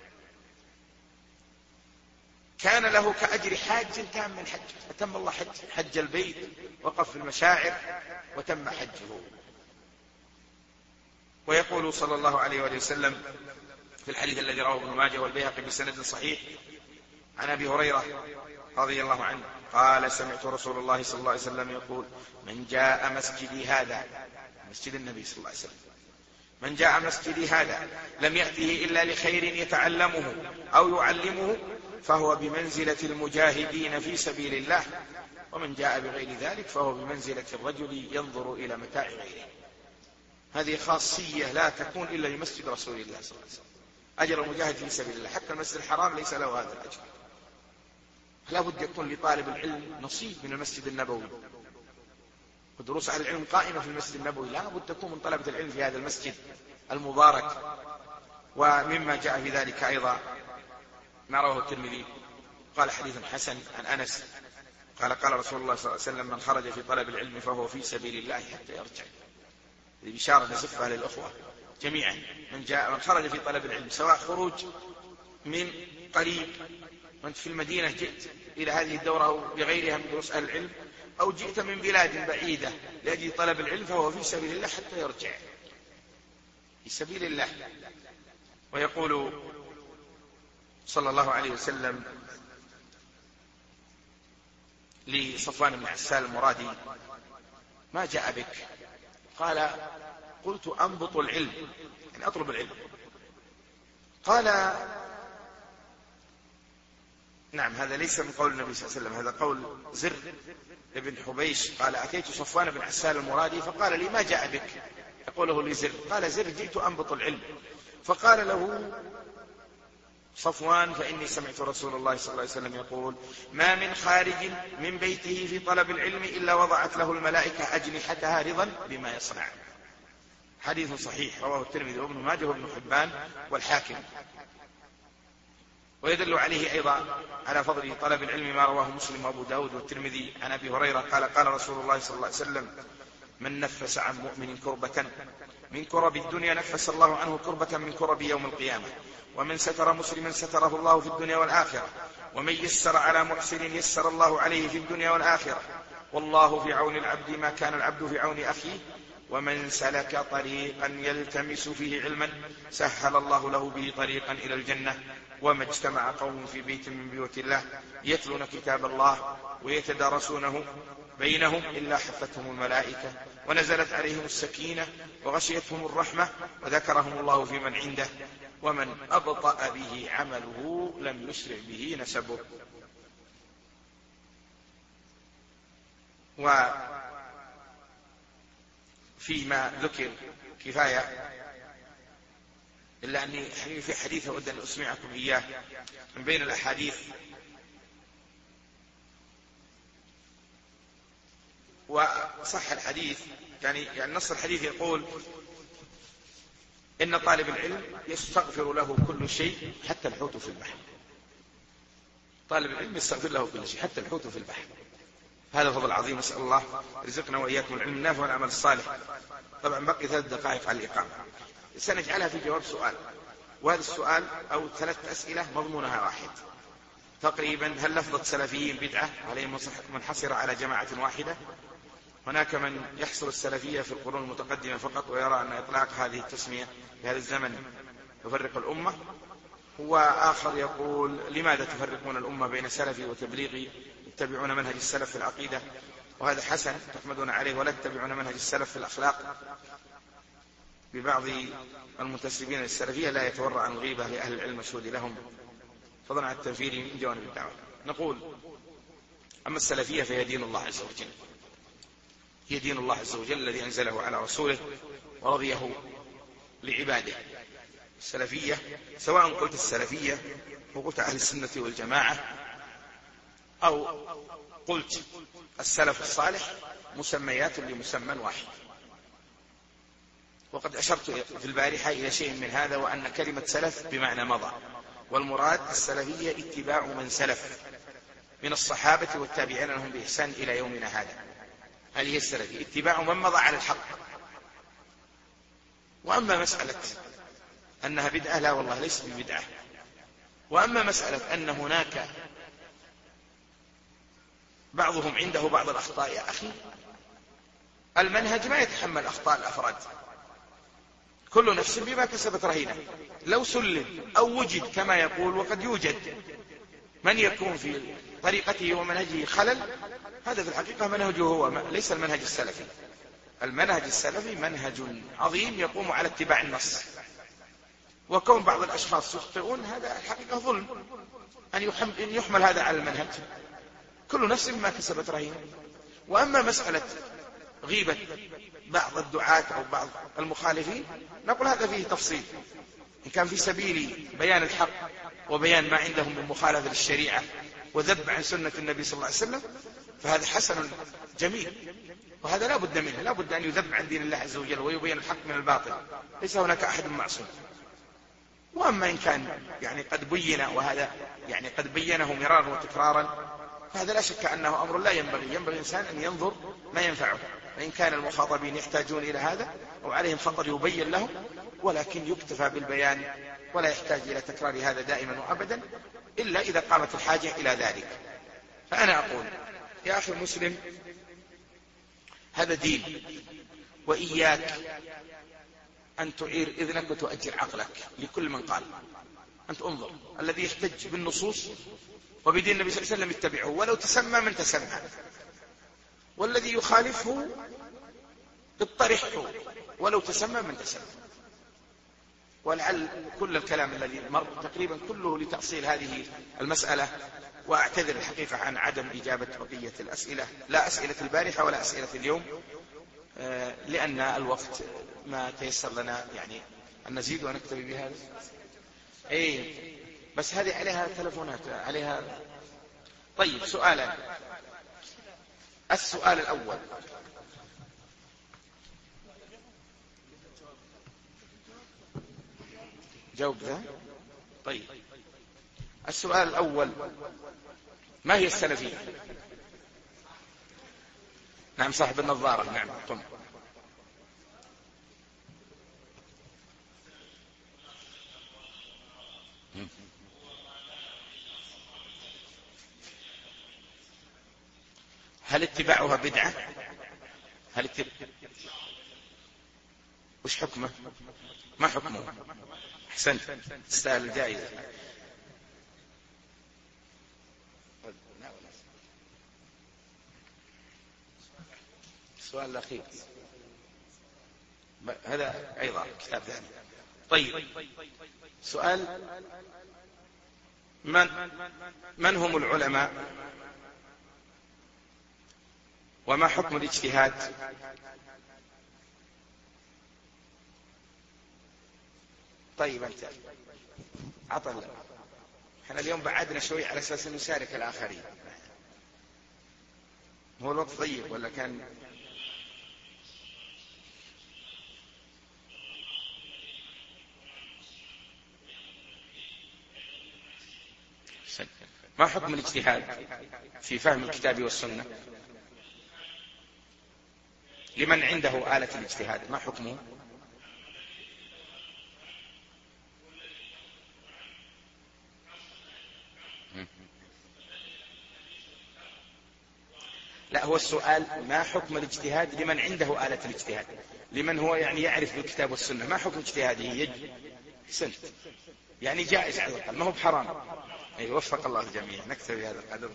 كان له كأجر حاج تام من حج، أتم الله حج حج البيت، وقف في المشاعر وتم حجه. ويقول صلى الله عليه وآله وسلم في الحديث الذي رواه ابن ماجه والبيهقي بسند صحيح عن أبي هريرة رضي الله عنه قال: سمعت رسول الله صلى الله عليه وسلم يقول: من جاء مسجدي هذا، مسجد النبي صلى الله عليه وسلم، من جاء مسجدي هذا لم يأته إلا لخير يتعلمه أو يعلمه فهو بمنزلة المجاهدين في سبيل الله، ومن جاء بغير ذلك فهو بمنزلة الرجل ينظر إلى متاع غيره. هذه خاصية لا تكون إلا لمسجد رسول الله صلى الله عليه وسلم. أجر المجاهد في سبيل الله، حتى المسجد الحرام ليس له هذا الأجر. لا بد يكون لطالب العلم نصيب من المسجد النبوي، ودروس أهل العلم قائمة في المسجد النبوي، لا بد تكون من طلبة العلم في هذا المسجد المبارك. ومما جاء في ذلك أيضا ما رواه الترمذي قال حديث حسن عن أنس قال قال رسول الله صلى الله عليه وسلم: من خرج في طلب العلم فهو في سبيل الله حتى يرجع. هذه بشارة نصفها للأخوة جميعا. من جاء من خرج في طلب العلم، سواء خروج من قريب وانت في المدينة جئت إلى هذه الدورة أو بغيرها من دروس أهل العلم، أو جئت من بلاد بعيدة لأجل طلب العلم، فهو في سبيل الله حتى يرجع، في سبيل الله. ويقول صلى الله عليه وسلم لصفوان بن عسال المرادي: ما جاء بك؟ قال: قلت أنبط العلم، يعني أطلب العلم. قال: نعم، هذا ليس من قول النبي صلى الله عليه وسلم، هذا قول زر ابن حبيش. قال: أتيت صفوان بن عسال المرادي فقال لي: ما جاء بك؟ يقوله لزر. قال زر: جئت أنبط العلم. فقال له صفوان: فإني سمعت رسول الله صلى الله عليه وسلم يقول: ما من خارج من بيته في طلب العلم إلا وضعت له الملائكة أجنحتها رضا بما يصنع. حديث صحيح رواه الترمذي وابن ماجه وابن حبان والحاكم. ويدل عليه أيضا على فضل طلب العلم ما رواه مسلم وأبو داود والترمذي عن أبي هريرة قال: قال رسول الله صلى الله عليه وسلم: من نفس عن مؤمن كربة من كرب الدنيا نفس الله عنه كربة من كرب يوم القيامة، ومن ستر مسلما ستره الله في الدنيا والآخرة، ومن يسر على محسن يسر الله عليه في الدنيا والآخرة، والله في عون العبد ما كان العبد في عون أخيه، ومن سلك طريقا يلتمس فيه علما سهل الله له به طريقا إلى الجنة. وما اجتمع قوم في بيت من بيوت الله يتلون كتاب الله ويتدارسونه بينهم إلا حفتهم الملائكة ونزلت عليهم السكينة وغشيتهم الرحمة وذكرهم الله في من عنده، ومن أبطأ به عمله لم يسرع به نسبه. وفيما ذكر كفاية، إلا أني في حديث أود أن أسمعكم إياه من بين الأحاديث. وصح الحديث، يعني يعني نص الحديث يقول: إن طالب العلم يستغفر له كل شيء حتى الحوت في البحر. طالب العلم يستغفر له كل شيء حتى الحوت في البحر. هذا فضل عظيم، نسأل الله يرزقنا وإياكم العلم النافع والعمل الصالح. طبعا بقي ثلاث دقائق على الإقامة، سنجعلها في جواب سؤال، وهذا السؤال أو ثلاث أسئلة مضمونها واحد تقريبا: هل لفظة سلفيين بدعة؟ عليه منحصرة على جماعة واحدة. هناك من يحصر السلفية في القرون المتقدمة فقط ويرى أن إطلاق هذه التسمية في هذا الزمن يفرق الأمة، وآخر يقول: لماذا تفرقون الأمة بين سلفي وتبليغي؟ تتبعون منهج السلف في العقيدة وهذا حسن تحمدون عليه، ولا تتبعون منهج السلف في الأخلاق. ببعض المنتسبين للسلفية لا يتورع عن الغيبة لأهل العلم مشهود لهم، فضلا عن التنفير من جوانب الدعوة. نقول: أما السلفية فهي دين الله عز وجل، هي دين الله عز وجل الذي أنزله على رسوله ورضيه لعباده. السلفية سواء قلت السلفية وقلت أهل السنة والجماعة أو قلت السلف الصالح، مسميات لمسمى واحد. وقد أشرت في البارحة إلى شيء من هذا، وأن كلمة سلف بمعنى مضى، والمراد السلفية اتباع من سلف من الصحابة والتابعين لهم بإحسان إلى يومنا هذا. هذه هي السلفية، اتباع من مضى على الحق. وأما مسألة أنها بدعة، لا والله ليس ببدعة. وأما مسألة أن هناك بعضهم عنده بعض الأخطاء، يا أخي المنهج ما يتحمل أخطاء الأفراد، كل نفس بما كسبت رهينة. لو سلم أو وجد كما يقول، وقد يوجد من يكون في طريقته ومنهجه خلل، هذا في الحقيقة منهجه هو، ليس المنهج السلفي. المنهج السلفي منهج عظيم يقوم على اتباع النص، وكون بعض الأشخاص يخطئون هذا الحقيقة ظلم، أن يحمل هذا على المنهج. كل نفس بما كسبت رهينة. وأما مسألة غيبة بعض الدعاة أو بعض المخالفين نقول هذا فيه تفصيل، إن كان في سبيل بيان الحق وبيان ما عندهم من مخالفة للشريعة وذب عن سنة النبي صلى الله عليه وسلم فهذا حسن جميل، وهذا لا بد منه، لا بد أن يذب عن دين الله عز وجل ويبين الحق من الباطل، ليس هناك أحد معصوم. وأما إن كان يعني قد بين، وهذا يعني قد بينه مرارا وتكرارا، فهذا لا شك أنه أمر لا ينبغي، ينبغي الإنسان أن ينظر ما ينفعه، وإن كان المخاطبين يحتاجون إلى هذا أو عليهم خطر يبين لهم، ولكن يكتفى بالبيان ولا يحتاج إلى تكرار هذا دائما وأبدا إلا إذا قامت الحاجة إلى ذلك. فأنا أقول يا أخي المسلم هذا دين، وإياك أن تعير إذنك وتؤجر عقلك لكل من قال. أنت انظر، الذي يحتج بالنصوص وبدين النبي صلى الله عليه وسلم اتبعه ولو تسمى من تسمى، والذي يخالفه اطرحه ولو تسمى من تسمى. ولعل كل الكلام الذي مر تقريبا كله لتأصيل هذه المسألة، وأعتذر الحقيقة عن عدم إجابة بقية الأسئلة، لا أسئلة البارحة ولا أسئلة اليوم، لأن الوقت ما تيسر لنا يعني أن نزيد ونكتفي بهذا. أي بس هذه عليها تلفونات عليها. طيب سؤالا. السؤال الأول، جاوب ذا. طيب السؤال الأول، ما هي السلفية؟ نعم صاحب النظارة، نعم قم. هل اتباعها بدعة؟ هل اتباع وش حكمه؟ ما حكمه؟ أحسنت، تستاهل الجائزة. السؤال الأخير هذا أيضا كتاب ثاني. طيب سؤال، من من هم العلماء وما حكم الاجتهاد؟ طيب أنت عطل، احنا اليوم بعدنا شوي على أساس أن نشارك الآخرين. هو الوقت ضيق ولا كان؟ ما حكم الاجتهاد في فهم الكتاب والسنة لمن عنده آلة الاجتهاد؟ ما حكمه؟ لا، هو السؤال ما حكم الاجتهاد لمن عنده آلة الاجتهاد، لمن هو يعني يعرف بالكتاب والسنة، ما حكم اجتهاده؟ يجب سنة يعني جائز على الأقل، ما هو بحرام. أي وفق الله الجميع. نكتفي هذا القدر.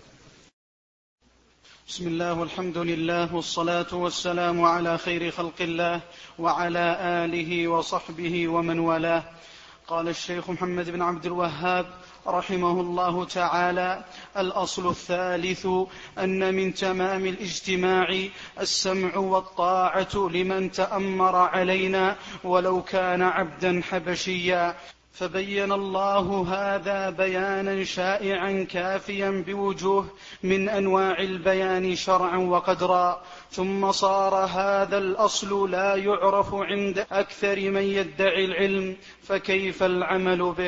بسم الله والحمد لله والصلاة والسلام على خير خلق الله وعلى آله وصحبه ومن والاه. قال الشيخ محمد بن عبد الوهاب رحمه الله تعالى: الأصل الثالث أن من تمام الاجتماع السمع والطاعة لمن تأمر علينا ولو كان عبدا حبشيا. فبين الله هذا بيانا شائعا كافيا بوجوه من أنواع البيان شرعا وقدرا، ثم صار هذا الأصل لا يعرف عند أكثر من يدعي العلم، فكيف العمل به؟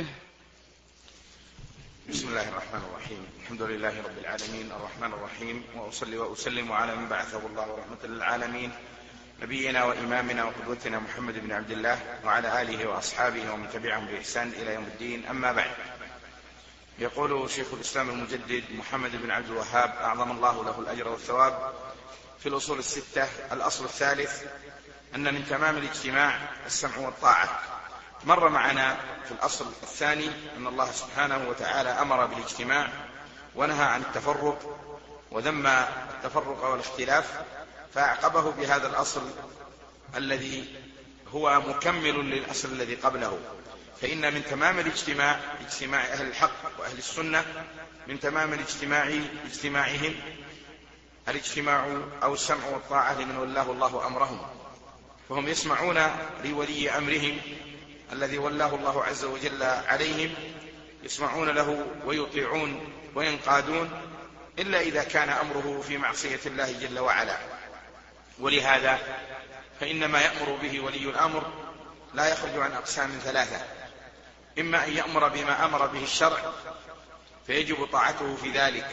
بسم الله الرحمن الرحيم. الحمد لله رب العالمين الرحمن الرحيم، وأصلي وأسلم على من بعثه الله رحمة للعالمين، نبينا وإمامنا وقدوتنا محمد بن عبد الله وعلى آله وأصحابه ومن تبعهم بإحسان إلى يوم الدين. أما بعد، يقول شيخ الإسلام المجدد محمد بن عبد الوهاب أعظم الله له الأجر والثواب في الأصول الستة: الأصل الثالث أن من تمام الاجتماع السمع والطاعة. مر معنا في الأصل الثاني أن الله سبحانه وتعالى أمر بالاجتماع ونهى عن التفرق وذم التفرق والاختلاف، فأعقبه بهذا الأصل الذي هو مكمل للأصل الذي قبله. فإن من تمام الاجتماع اجتماع أهل الحق وأهل السنة من تمام الاجتماع اجتماعهم الاجتماع أو السمع والطاعة لمن ولاه الله أمرهم، فهم يسمعون لولي أمرهم الذي ولاه الله عز وجل عليهم، يسمعون له ويطيعون وينقادون إلا إذا كان أمره في معصية الله جل وعلا. ولهذا فإن ما يأمر به ولي الأمر لا يخرج عن أقسام ثلاثة: إما أن يأمر بما أمر به الشرع فيجب طاعته في ذلك،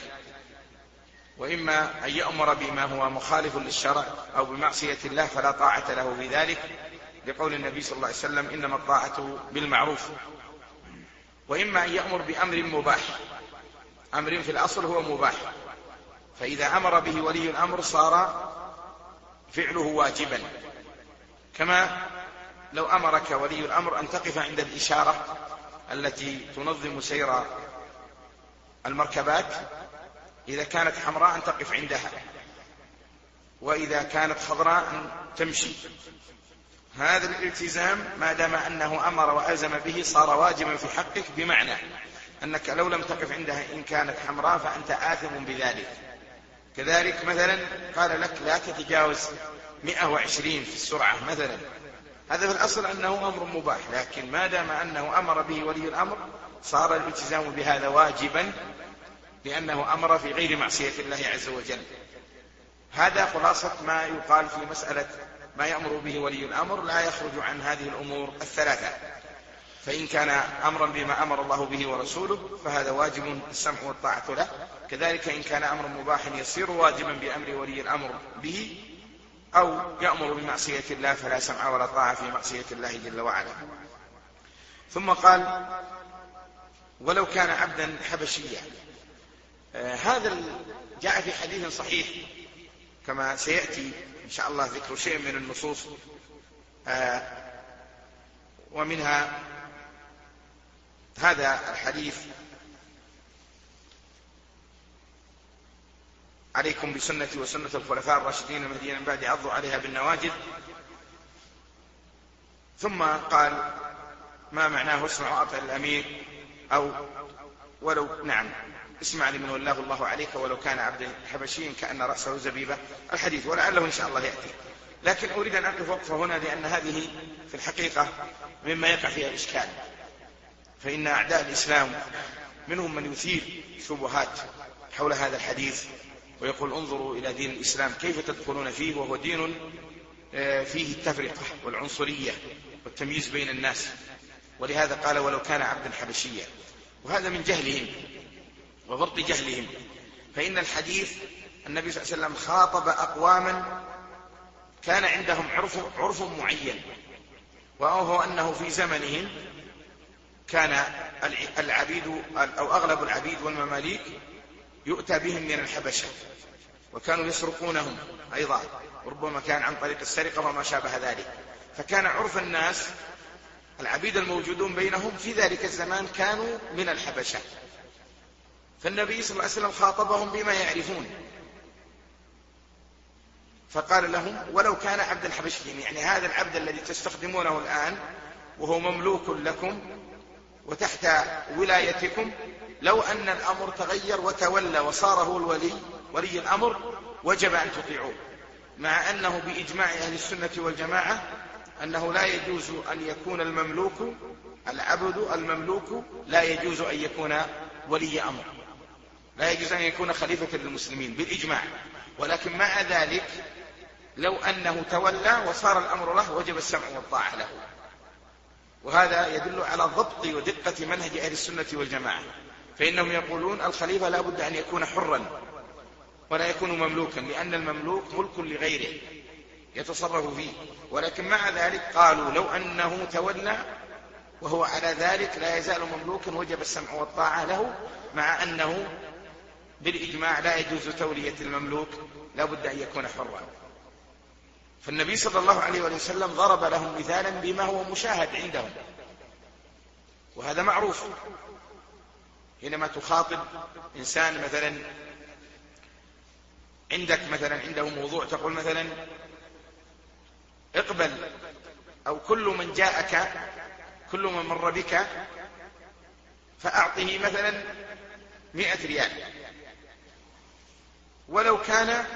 وإما أن يأمر بما هو مخالف للشرع أو بمعصية الله فلا طاعة له في ذلك، لقول النبي صلى الله عليه وسلم: إنما الطاعة بالمعروف. وإما أن يأمر بأمر مباح، أمر في الأصل هو مباح، فإذا أمر به ولي الأمر صار فعله واجبا، كما لو أمرك ولي الأمر أن تقف عند الإشارة التي تنظم سير المركبات، إذا كانت حمراء أن تقف عندها، وإذا كانت خضراء أن تمشي. هذا الالتزام ما دام أنه أمر وألزم به صار واجبا في حقك، بمعنى أنك لو لم تقف عندها إن كانت حمراء فأنت آثم بذلك. كذلك مثلا قال لك لا تتجاوز مئة وعشرين في السرعة مثلا، هذا في الأصل أنه أمر مباح، لكن ما دام أنه أمر به ولي الأمر صار الالتزام بهذا واجبا، لأنه أمر في غير معصية الله عز وجل. هذا خلاصة ما يقال في مسألة ما يأمر به ولي الأمر، لا يخرج عن هذه الأمور الثلاثة. فإن كان أمرا بما أمر الله به ورسوله فهذا واجب السمع والطاعة له، كذلك إن كان أمر مباح يصير واجبا بأمر ولي الأمر به، أو يأمر بمعصية الله فلا سمع ولا طاعة في معصية الله جل وعلا. ثم قال: ولو كان عبدا حبشيا. آه هذا جاء في حديث صحيح كما سيأتي إن شاء الله ذكر شيء من النصوص، آه ومنها هذا الحديث: عليكم بسنتي وسنة الخلفاء الراشدين المهديين من بعد عضوا عليها بالنواجذ. ثم قال: ما معناه اسمع وأطع الأمير، أو ولو نعم اسمع لمن ولاه الله عليك ولو كان عبدا حبشيا كأن رأسه زبيبة، الحديث، ولعله إن شاء الله يأتي. لكن أريد أن أقف وقفة هنا، لأن هذه في الحقيقة مما يقع فيها الإشكال، فإن أعداء الإسلام منهم من يثير شبهات حول هذا الحديث ويقول: انظروا إلى دين الإسلام كيف تدخلون فيه وهو دين فيه التفرقة والعنصرية والتمييز بين الناس، ولهذا قال: ولو كان عبدا حبشيا. وهذا من جهلهم وفرط جهلهم، فإن الحديث النبي صلى الله عليه وسلم خاطب أقواما كان عندهم عرف, عرف معين، وهو أنه في زمنهم كان العبيد أو أغلب العبيد والمماليك يؤتى بهم من الحبشة، وكانوا يسرقونهم أيضا، وربما كان عن طريق السرقة وما شابه ذلك. فكان عرف الناس العبيد الموجودون بينهم في ذلك الزمان كانوا من الحبشة، فالنبي صلى الله عليه وسلم خاطبهم بما يعرفون، فقال لهم: ولو كان عبدا حبشيا، يعني هذا العبد الذي تستخدمونه الآن وهو مملوك لكم وتحت ولايتكم، لو أن الأمر تغير وتولى وصار هو الولي ولي الأمر وجب أن تطيعوه، مع أنه بإجماع أهل السنة والجماعة أنه لا يجوز أن يكون المملوك العبد المملوك لا يجوز أن يكون ولي أمر، لا يجوز أن يكون خليفة للمسلمين بالإجماع، ولكن مع ذلك لو أنه تولى وصار الأمر له وجب السمع والطاعة له. وهذا يدل على ضبط ودقة منهج أهل السنة والجماعة، فإنهم يقولون الخليفة لا بد أن يكون حرا ولا يكون مملوكا، لأن المملوك ملك لغيره يتصرف فيه، ولكن مع ذلك قالوا لو أنه تولى وهو على ذلك لا يزال مملوكا وجب السمع والطاعة له، مع أنه بالإجماع لا يجوز تولية المملوك، لا بد أن يكون حرا. فالنبي صلى الله عليه وسلم ضرب لهم مثالا بما هو مشاهد عندهم، وهذا معروف. حينما تخاطب إنسان مثلا عندك مثلا عنده موضوع، تقول مثلا: اقبل، أو كل من جاءك كل من مر بك فأعطه مثلا مئة ريال، ولو كان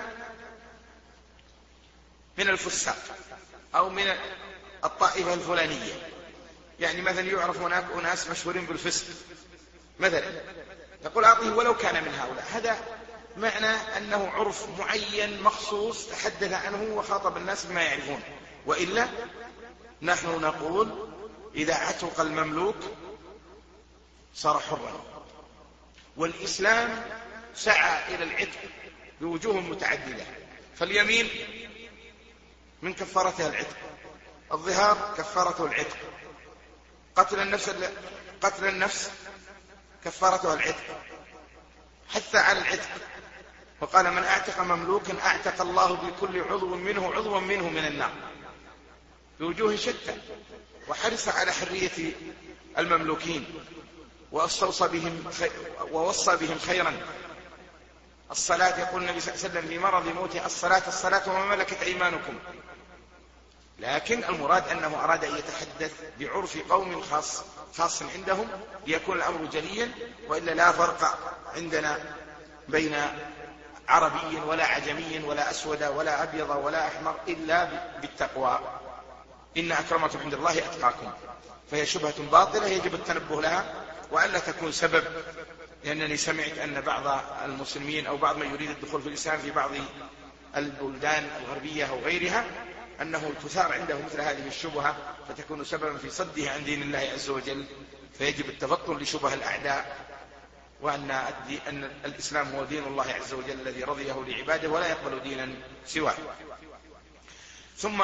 من الفساق أو من الطائفة الفلانية، يعني مثلا يعرف هناك أناس مشهورين بالفسق مثلا، تقول أعطيه ولو كان من هؤلاء. هذا معنى أنه عرف معين مخصوص تحدث عنه وخاطب الناس بما يعرفون. وإلا نحن نقول إذا عتق المملوك صار حرا، والإسلام سعى إلى العتق بوجوه متعددة. فاليمين من كفارتها العتق، الظهار كفارته العتق، قتل النفس قتل النفس كفارتها العتق، حث على العتق، وقال من اعتق مملوكا اعتق الله بكل عضو منه عضوا منه من النار بوجوه شتى، وحرص على حرية المملوكين واستوصى بهم خي... ووصى بهم خيرا. الصلاة، يقول النبي صلى الله عليه وسلم في مرض موته: الصلاة الصلاة وما ملكت أيمانكم. لكن المراد أنه أراد أن يتحدث بعرف قوم خاص خاص عندهم ليكون الأمر جليا، وإلا لا فرق عندنا بين عربي ولا عجمي ولا أسود ولا أبيض ولا أحمر إلا بالتقوى. إن أكرمكم عند الله أتقاكم. فهي شبهة باطلة يجب التنبه لها وألا تكون سبب، لأنني سمعت أن بعض المسلمين أو بعض من يريد الدخول في الإسلام في بعض البلدان الغربية أو غيرها أنه تثار عنده مثل هذه الشبهة فتكون سببا في صده عن دين الله عز وجل. فيجب التفطن لشبه الأعداء، وأن أن الإسلام هو دين الله عز وجل الذي رضيه لعباده ولا يقبل دينا سواه. ثم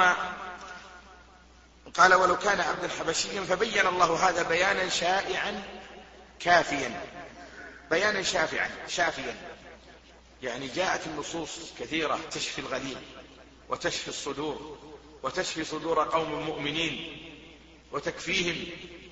قال: ولو كان عبدا حبشيا، فبين الله هذا بيانا شائعا كافيا، بيانا شافعا شافيا، يعني جاءت النصوص كثيرة تشفي الغليل وتشفي الصدور وتشفي صدور قوم مؤمنين وتكفيهم.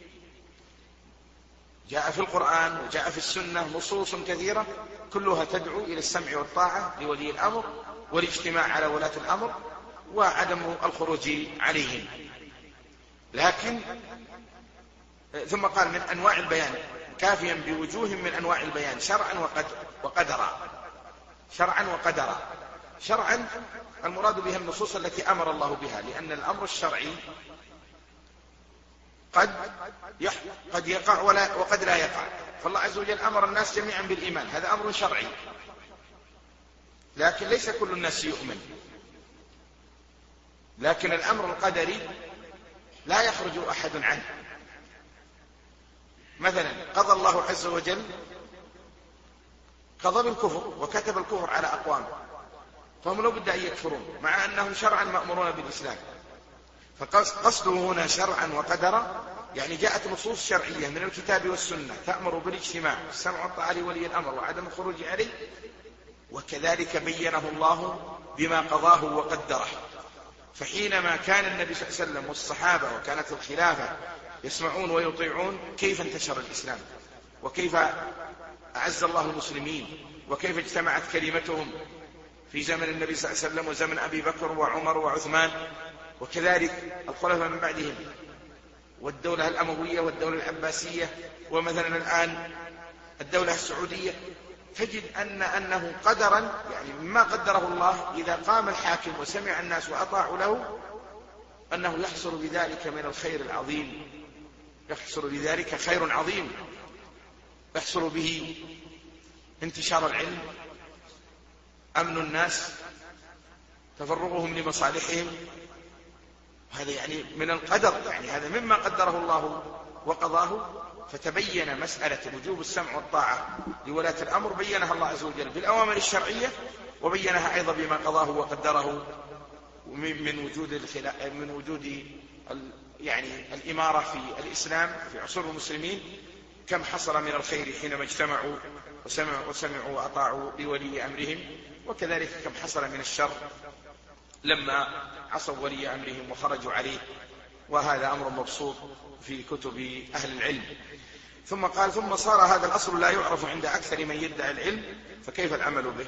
جاء في القرآن وجاء في السنة نصوص كثيرة كلها تدعو إلى السمع والطاعة لولي الأمر والاجتماع على ولاة الأمر وعدم الخروج عليهم. لكن ثم قال: من أنواع البيان كافيا بوجوه من أنواع البيان شرعا وقدرا. شرعا وقدرا. شرعا المراد بها النصوص التي أمر الله بها، لأن الأمر الشرعي قد قد يقع ولا وقد لا يقع. فالله عز وجل أمر الناس جميعا بالإيمان، هذا أمر شرعي، لكن ليس كل الناس يؤمن. لكن الأمر القدري لا يخرج أحد عنه. مثلا قضى الله عز وجل قضى بالكفر وكتب الكفر على أقوام، فهم لو بد أن يكفرون مع أنهم شرعا مأمورون بالإسلام. فقصده هنا شرعا وقدرا، يعني جاءت نصوص شرعية من الكتاب والسنة تأمر بالاجتماع والسمع والطاعة لولي الأمر وعدم الخروج عليه، وكذلك بينه الله بما قضاه وقدره. فحينما كان النبي صلى الله عليه وسلم والصحابة وكانت الخلافة يسمعون ويطيعون، كيف انتشر الإسلام وكيف أعز الله المسلمين وكيف اجتمعت كلمتهم في زمن النبي صلى الله عليه وسلم وزمن أبي بكر وعمر وعثمان، وكذلك الخلفاء من بعدهم، والدولة الأموية والدولة العباسية، ومثلا الآن الدولة السعودية. تجد أن أنه قدرا، يعني مما قدره الله إذا قام الحاكم وسمع الناس وأطاعوا له، أنه يحصل بذلك من الخير العظيم، يحصل بذلك خير عظيم، يحصل به انتشار العلم، أمن الناس، تفرغهم لمصالحهم. هذا يعني من القدر، يعني هذا مما قدره الله وقضاه. فتبين مسألة وجوب السمع والطاعة لولاة الأمر، بينها الله عز وجل بالأوامر الشرعية، وبينها أيضا بما قضاه وقدره من وجود الخلا... من وجود يعني الإمارة في الإسلام في عصور المسلمين، كم حصل من الخير حينما اجتمعوا وسمعوا, وسمعوا وأطاعوا لولي أمرهم، وكذلك كم حصل من الشر لما عصوا ولي أمرهم وخرجوا عليه. وهذا أمر مبسوط في كتب أهل العلم. ثم قال: ثم صار هذا الأصل لا يعرف عند أكثر من يدعي العلم، فكيف العمل به؟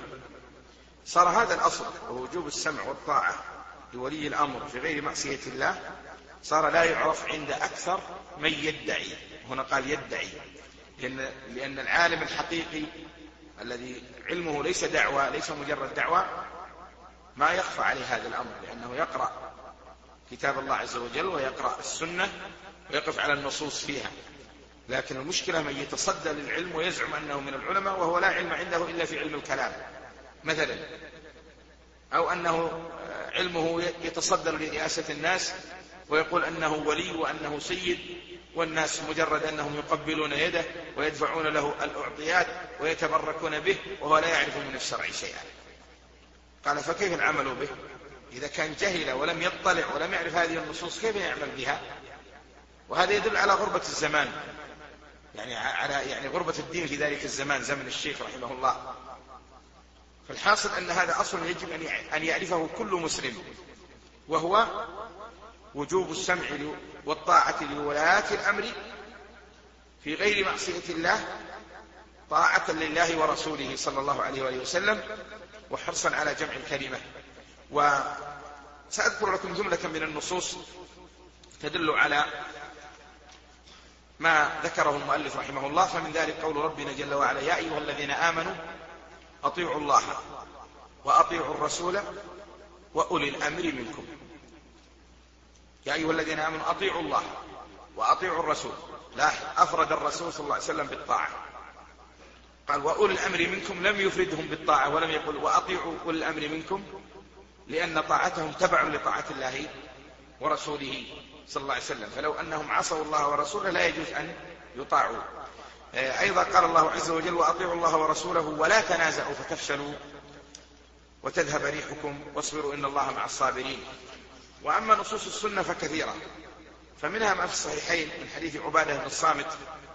صار هذا الأصل ووجوب السمع والطاعة لولي الأمر في غير معصية الله صار لا يعرف عند أكثر من يدعي. هنا قال يدعي، لأن, لأن العالم الحقيقي الذي علمه ليس دعوة، ليس مجرد دعوة، ما يخفى عليه هذا الأمر، لأنه يقرأ كتاب الله عز وجل ويقرأ السنة ويقف على النصوص فيها. لكن المشكلة من يتصدى للعلم ويزعم أنه من العلماء وهو لا علم عنده إلا في علم الكلام مثلا، أو أنه علمه يتصدى لرئاسة الناس ويقول أنه ولي وأنه سيد، والناس مجرد أنهم يقبلون يده ويدفعون له الأعطيات ويتبركون به وهو لا يعرف من الشرع شيئا. قال فكيف العمل به؟ إذا كان جهل ولم يطلع ولم يعرف هذه النصوص كيف يعمل بها؟ وهذا يدل على غربة الزمان، يعني على يعني غربة الدين في ذلك الزمان، زمن الشيخ رحمه الله. فالحاصل أن هذا أصل يجب أن يعرفه كل مسلم، وهو وجوب السمع والطاعة لولاة الأمر في غير معصية الله، طاعة لله ورسوله صلى الله عليه وآله وسلم، وحرصا على جمع الكلمة. وسأذكر لكم جملة من النصوص تدل على ما ذكره المؤلف رحمه الله. فمن ذلك قول ربنا جل وعلا: يا أيها الذين آمنوا أطيعوا الله وأطيعوا الرسول وأولي الأمر منكم. يا أيها الذين آمنوا أطيعوا الله وأطيعوا الرسول، لاحظ أفرد الرسول صلى الله عليه وسلم بالطاعة، قال وأولي الأمر منكم، لم يفردهم بالطاعة ولم يقل وأطيعوا أولي الأمر منكم، لأن طاعتهم تبع لطاعة الله ورسوله صلى الله عليه وسلم. فلو أنهم عصوا الله ورسوله لا يجوز أن يطاعوا. أيضا قال الله عز وجل: وأطيعوا الله ورسوله ولا تنازعوا فتفشلوا وتذهب ريحكم واصبروا إن الله مع الصابرين. وأما نصوص السنة فكثيرة، فمنها ما في الصحيحين من حديث عبادة بن الصامت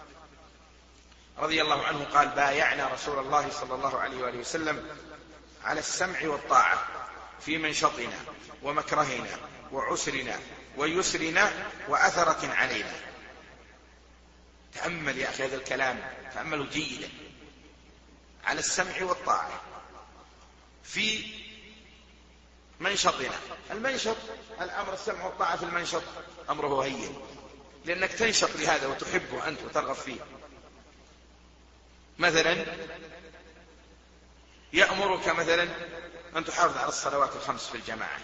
رضي الله عنه قال: بايعنا رسول الله صلى الله عليه وآله وسلم على السمع والطاعة في منشطنا ومكرهنا وعسرنا ويسرنا وأثرة علينا. تأمل يا أخي هذا الكلام، تأملوا جيدا. على السمع والطاعة في منشطنا. المنشط الأمر السمع والطاعة في المنشط أمره هين، لأنك تنشط لهذا وتحبه أنت وترغب فيه. مثلا يأمرك مثلا أن تحافظ على الصلوات الخمس في الجماعة،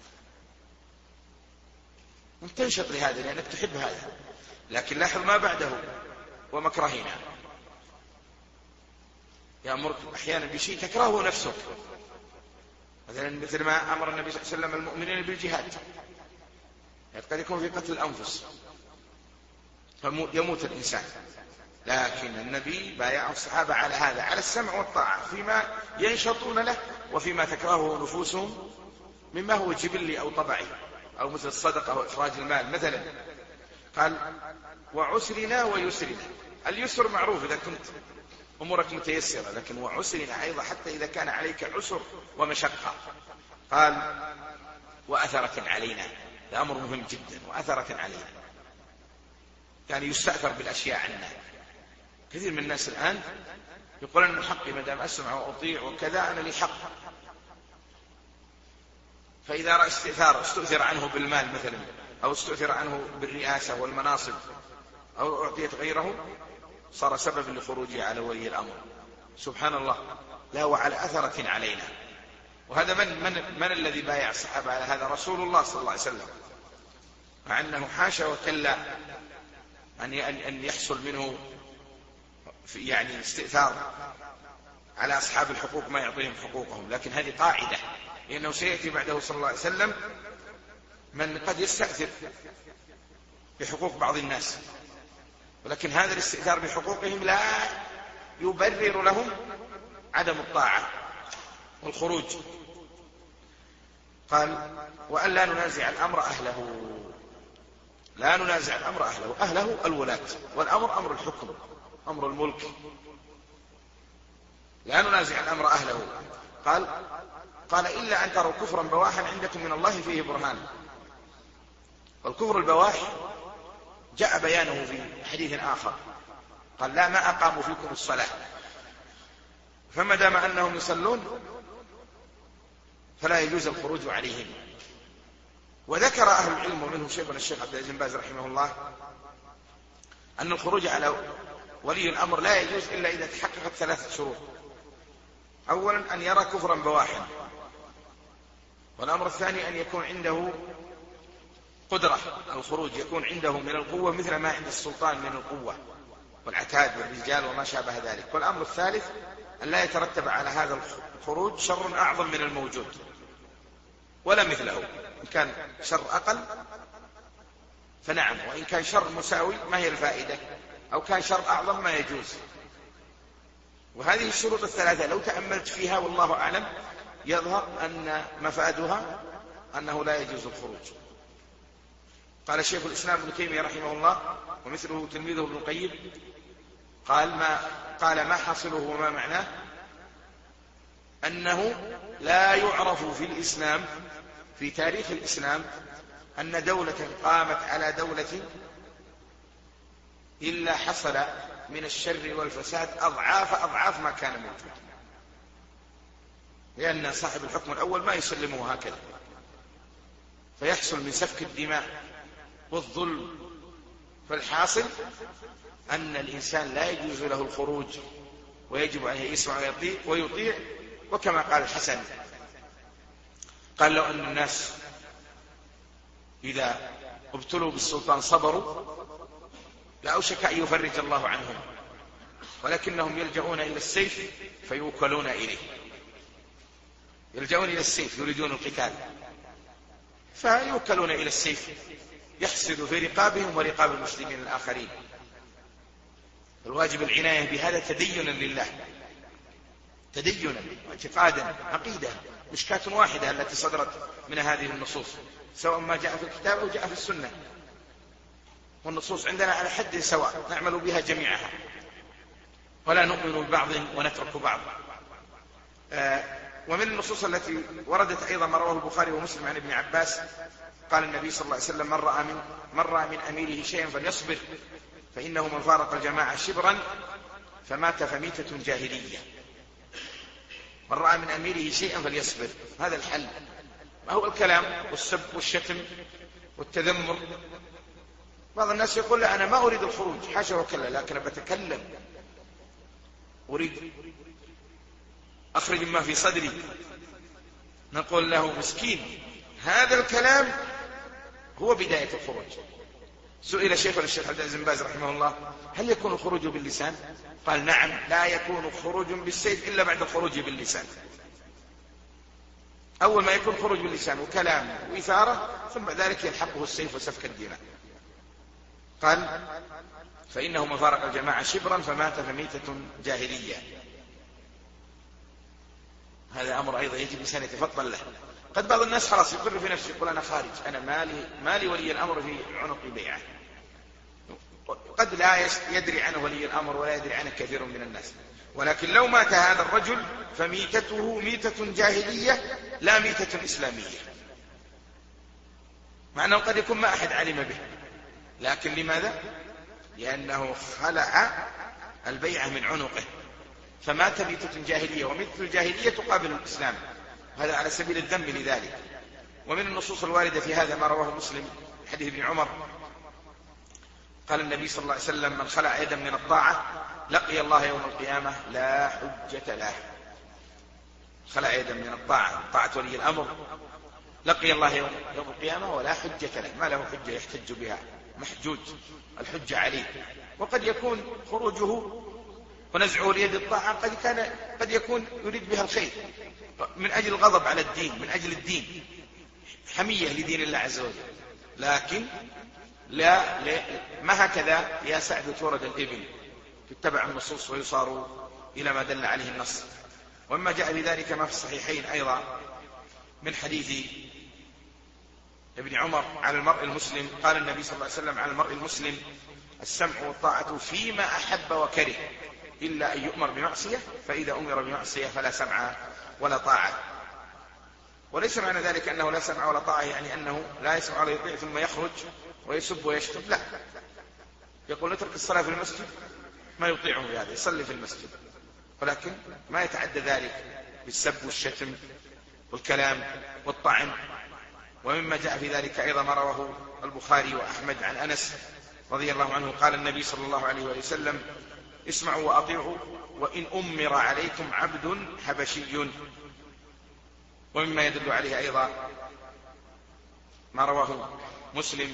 أنت تنشط لهذا لأنك تحب هذا. لكن لاحظ ما بعده: ومكرهنا. يأمرك أحيانا بشيء تكرهه نفسك، مثلا مثل ما أمر النبي صلى الله عليه وسلم المؤمنين بالجهاد، قد يكون في قتل الأنفس فيموت الإنسان، لكن النبي بايع الصحابة على هذا، على السمع والطاعة فيما ينشطون له وفيما تكرهه نفوسهم مما هو جبلي أو طبعي، أو مثل الصدقة وإخراج المال. مثلا قال: وعسرنا ويسرنا. اليسر معروف إذا كنت أمورك متيسرة، لكن وعسرنا أيضا حتى إذا كان عليك عسر ومشقة. قال: وأثرة علينا. هذا أمر مهم جدا، وأثرة علينا يعني يستأثر بالأشياء عنا. كثير من الناس الآن يقول أن حقي ما دام أسمع وأطيع وكذا أنا لي حق، فإذا رأى استئثار استؤثر عنه بالمال مثلا، أو استؤثر عنه بالرئاسة والمناصب، أو أعطيت غيره، صار سبب لخروجه على ولي الأمر. سبحان الله. لا، وعلى أثرة علينا. وهذا من, من, من الذي بايع الصحابة على هذا؟ رسول الله صلى الله عليه وسلم، مع أنه حاشا وكلا أن يحصل منه يعني استئثار على أصحاب الحقوق ما يعطيهم حقوقهم، لكن هذه قاعدة، لأنه سيأتي بعده صلى الله عليه وسلم من قد يستأثر بحقوق بعض الناس، ولكن هذا الاستئثار بحقوقهم لا يبرر لهم عدم الطاعة والخروج. قال: وأن لا ننازع الأمر أهله. لا ننازع الأمر أهله. أهله الولاة، والأمر أمر الحكم، أمر الملك. لا ننازع الأمر أهله. قال قال إلا أن تروا كفرا بواحا عندكم من الله فيه برهان. والكفر البواح جاء بيانه في حديث آخر، قال: لا ما أقاموا فيكم الصلاة، فما دام أنهم يصلون فلا يجوز الخروج عليهم. وذكر أهل العلم ومنهم شيخنا الشيخ عبد العزيز بن باز رحمه الله أن الخروج على ولي الأمر لا يجوز إلا إذا تحققت ثلاثة شروط. أولا أن يرى كفرا بواحا، والأمر الثاني أن يكون عنده قدرة الخروج، يكون عنده من القوة مثل ما عند السلطان من القوة والعتاد والرجال وما شابه ذلك. والأمر الثالث أن لا يترتب على هذا الخروج شر أعظم من الموجود ولا مثله. إن كان شر أقل فنعم، وإن كان شر مساوي ما هي الفائدة، أو كان شر أعظم ما يجوز. وهذه الشروط الثلاثة لو تأملت فيها والله أعلم يظهر أن مفادها أنه لا يجوز الخروج. قال شيخ الإسلام ابن تيمية رحمه الله ومثله تلميذه ابن القيم قال ما قال ما حاصله وما معناه أنه لا يعرف في الإسلام في تاريخ الإسلام أن دولة قامت على دولة إلا حصل من الشر والفساد أضعاف أضعاف ما كان موجود، لأن صاحب الحكم الأول ما يسلمه هكذا، فيحصل من سفك الدماء والظلم. فالحاصل أن الإنسان لا يجوز له الخروج، ويجب أن يسمع ويطيع, ويطيع وكما قال الحسن قال لو أن الناس إذا ابتلوا بالسلطان صبروا لأوشك أن يفرج الله عنهم، ولكنهم يلجؤون إلى السيف فيوكلون إليه، يلجؤون إلى السيف يريدون القتال فيوكلون إلى السيف يحصل في رقابهم ورقاب المسلمين الآخرين. الواجب العناية بهذا تدينا لله، تدينا واعتقادا عقيدة، مشكاة واحدة التي صدرت من هذه النصوص سواء ما جاء في الكتاب أو جاء في السنة، والنصوص عندنا على حد سواء نعمل بها جميعها ولا نؤمن ببعض ونترك بعض. آه ومن النصوص التي وردت أيضا ما رواه البخاري ومسلم عن ابن عباس قال النبي صلى الله عليه وسلم من رأى من, من, رأى من أميره شيئا فليصبر فإنه من فارق الجماعة شبرا فمات فميتة جاهلية. من رأى من أميره شيئا فليصبر، هذا الحل، ما هو الكلام والسب والشتم والتذمر. بعض الناس يقول لا أنا ما أريد الخروج، حاشا وكلا، لكن بتكلم أريد أخرج ما في صدري. نقول له مسكين، هذا الكلام هو بداية الخروج. سئل شيخنا الشيخ عبد العزيز بن باز رحمه الله هل يكون الخروج باللسان؟ قال نعم، لا يكون خروج بالسيف إلا بعد الخروج باللسان. أول ما يكون خروج باللسان وكلام وإثارة ثم بعد ذلك يلحقه السيف وسفك الدماء. قال فإنه من فارق الجماعة شبرا فمات فميتة جاهلية. هذا أمر أيضا يجب الإنسان يتفضل له. قد بعض الناس خلاص يقر في نفسه يقول أنا خارج، أنا مالي, مالي ولي الأمر في عنق بيعه. قد لا يدري عنه ولي الأمر ولا يدري عنه كثير من الناس، ولكن لو مات هذا الرجل فميتته ميتة جاهلية لا ميتة إسلامية، مع أنه قد يكون ما أحد علم به، لكن لماذا؟ لأنه خلع البيعة من عنقه فمات ميتة جاهلية، وميتة الجاهلية تقابل الإسلام، هذا على سبيل الذم لذلك. ومن النصوص الواردة في هذا ما رواه مسلم حديث ابن عمر قال النبي صلى الله عليه وسلم من خلع يدا من الطاعة لقي الله يوم القيامة لا حجة له. خلع يدا من الطاعة، طاعة ولي الأمر، لقي الله يوم, يوم القيامة ولا حجة له، ما له حجة يحتج بها، محجوج الحجة عليه. وقد يكون خروجه ونزعه ليد الطاعة قد, كان قد يكون يريد بها الخير من أجل الغضب على الدين، من أجل الدين، حمية لدين الله عز وجل، لكن لا, لا ما هكذا يا سعد تورد الإبل تتبع النصوص ويصار إلى ما دل عليه النص. وما جاء بذلك ما في الصحيحين أيضا من حديث ابن عمر على المرء المسلم قال النبي صلى الله عليه وسلم على المرء المسلم السمع والطاعة فيما أحب وكره إلا أن يؤمر بمعصية، فإذا أمر بمعصية فلا سمع ولا طاعة. وليس معنى ذلك أنه لا سمع ولا طاعة يعني أنه لا يسمع ولا يطيع ثم يخرج ويسب ويشتم، لا، يقول نترك الصلاة في المسجد ما يطيعه بهذا، يصلي في المسجد، ولكن ما يتعدى ذلك بالسب والشتم والكلام والطعن ومما جاء في ذلك أيضا ما رواه البخاري وأحمد عن أنس رضي الله عنه قال النبي صلى الله عليه وسلم: اسمعوا وأطيعوا وإن أمر عليكم عبد حبشي. ومما يدل عليه أيضا ما رواه مسلم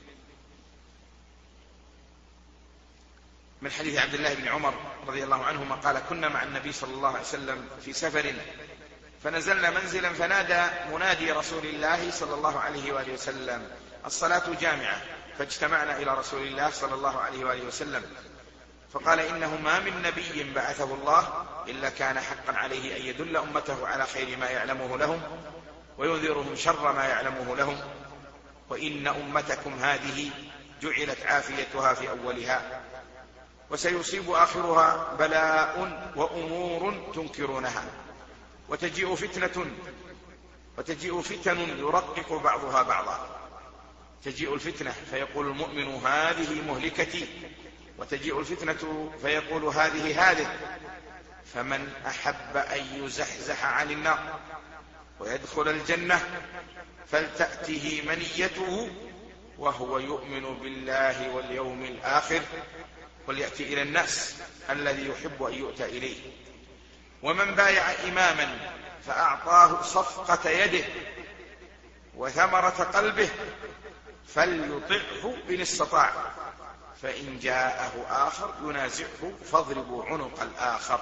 من حديث عبد الله بن عمر رضي الله عنهما قال: كنا مع النبي صلى الله عليه وسلم في سفر فنزلنا منزلا فنادى منادي رسول الله صلى الله عليه وآله وسلم: الصلاة جامعة. فاجتمعنا إلى رسول الله صلى الله عليه وآله وسلم فقال: إنه ما من نبي بعثه الله إلا كان حقا عليه أن يدل أمته على خير ما يعلمه لهم وينذرهم شر ما يعلمه لهم، وإن أمتكم هذه جعلت عافيتها في أولها وسيصيب آخرها بلاء وأمور تنكرونها وتجيء فتنة وتجيء فتن يرقق بعضها بعضا. تجيء الفتنة فيقول المؤمن: هذه مهلكتي، وتجيء الفتنة فيقول: هذه هذه. فمن أحب أن يزحزح عن النار ويدخل الجنة فلتأته منيته وهو يؤمن بالله واليوم الآخر وليأتي إلى الناس الذي يحب أن يؤتى إليه. ومن بايع إماما فأعطاه صفقة يده وثمرة قلبه فليطعه إن استطاع، فإن جاءه آخر ينازعه فاضربوا عنق الآخر.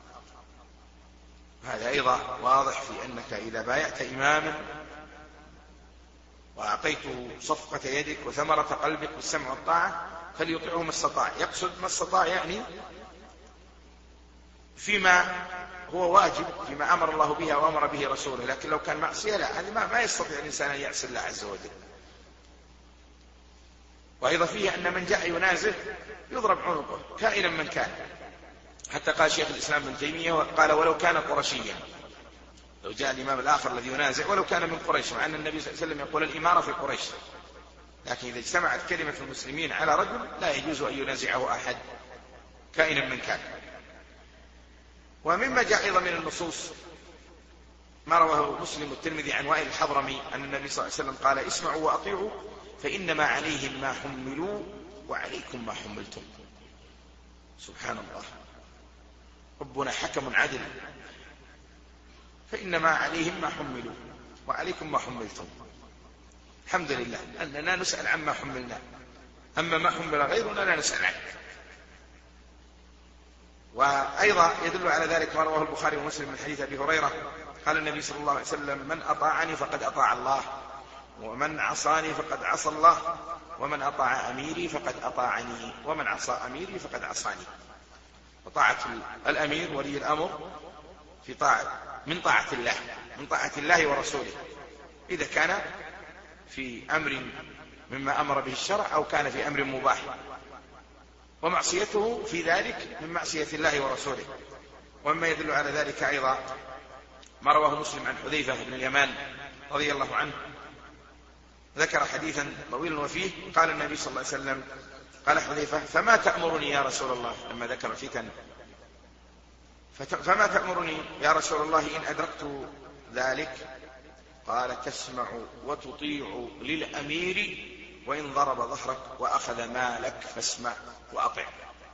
هذا أيضا واضح في أنك إذا بايعت إماما وأعطيته صفقة يدك وثمرة قلبك بالسمع والطاعة فليطعه ما استطاع. يقصد ما استطاع يعني فيما هو واجب، فيما أمر الله به وأمر به رسوله، لكن لو كان معصية لا، هذا ما يستطيع الإنسان أن يعصي الله عز وجل. وأيضا فيه أن من جاء ينازل يضرب عنقه كائنا من كان. حتى قال شيخ الإسلام ابن تيمية قال: ولو كان قرشيا، لو جاء الإمام الآخر الذي ينازع ولو كان من قريش، مع أن النبي صلى الله عليه وسلم يقول الإمارة في قريش، لكن إذا اجتمعت كلمة المسلمين على رجل لا يجوز أن ينازعه أحد كائنا من كان. ومما جاء أيضا من النصوص ما رواه مسلم والترمذي عن وائل الحضرمي أن النبي صلى الله عليه وسلم قال: اسمعوا وأطيعوا فإنما عليهم ما حملوا وعليكم ما حملتم. سبحان الله، ربنا حكم عدل، فإنما عليهم ما حملوا وعليكم ما حملتم. الحمد لله أننا نسأل عما حملنا، أما ما حمل غيرنا لا نسأل عنه. وأيضا يدل على ذلك ما رواه البخاري ومسلم من حديث أبي هريرة قال النبي صلى الله عليه وسلم: من أطاعني فقد أطاع الله، ومن عصاني فقد عصى الله، ومن أطاع أميري فقد أطاعني، ومن عصى أميري فقد عصاني. وطاعة الأمير ولي الأمر في طاعة من طاعة الله من طاعة الله ورسوله، إذا كان في أمر مما أمر به الشرع أو كان في أمر مباح، ومعصيته في ذلك من معصية الله ورسوله. ومما يدل على ذلك أيضا ما رواه مسلم عن حذيفة بن اليمان رضي الله عنه، ذكر حديثا طويلا وفيه قال النبي صلى الله عليه وسلم: قال حذيفة: فما تأمرني يا رسول الله، لما ذكر الفتن: فما تأمرني يا رسول الله إن أدركت ذلك؟ قال: تسمع وتطيع للأمير وإن ضرب ظهرك وأخذ مالك فاسمع وأطع.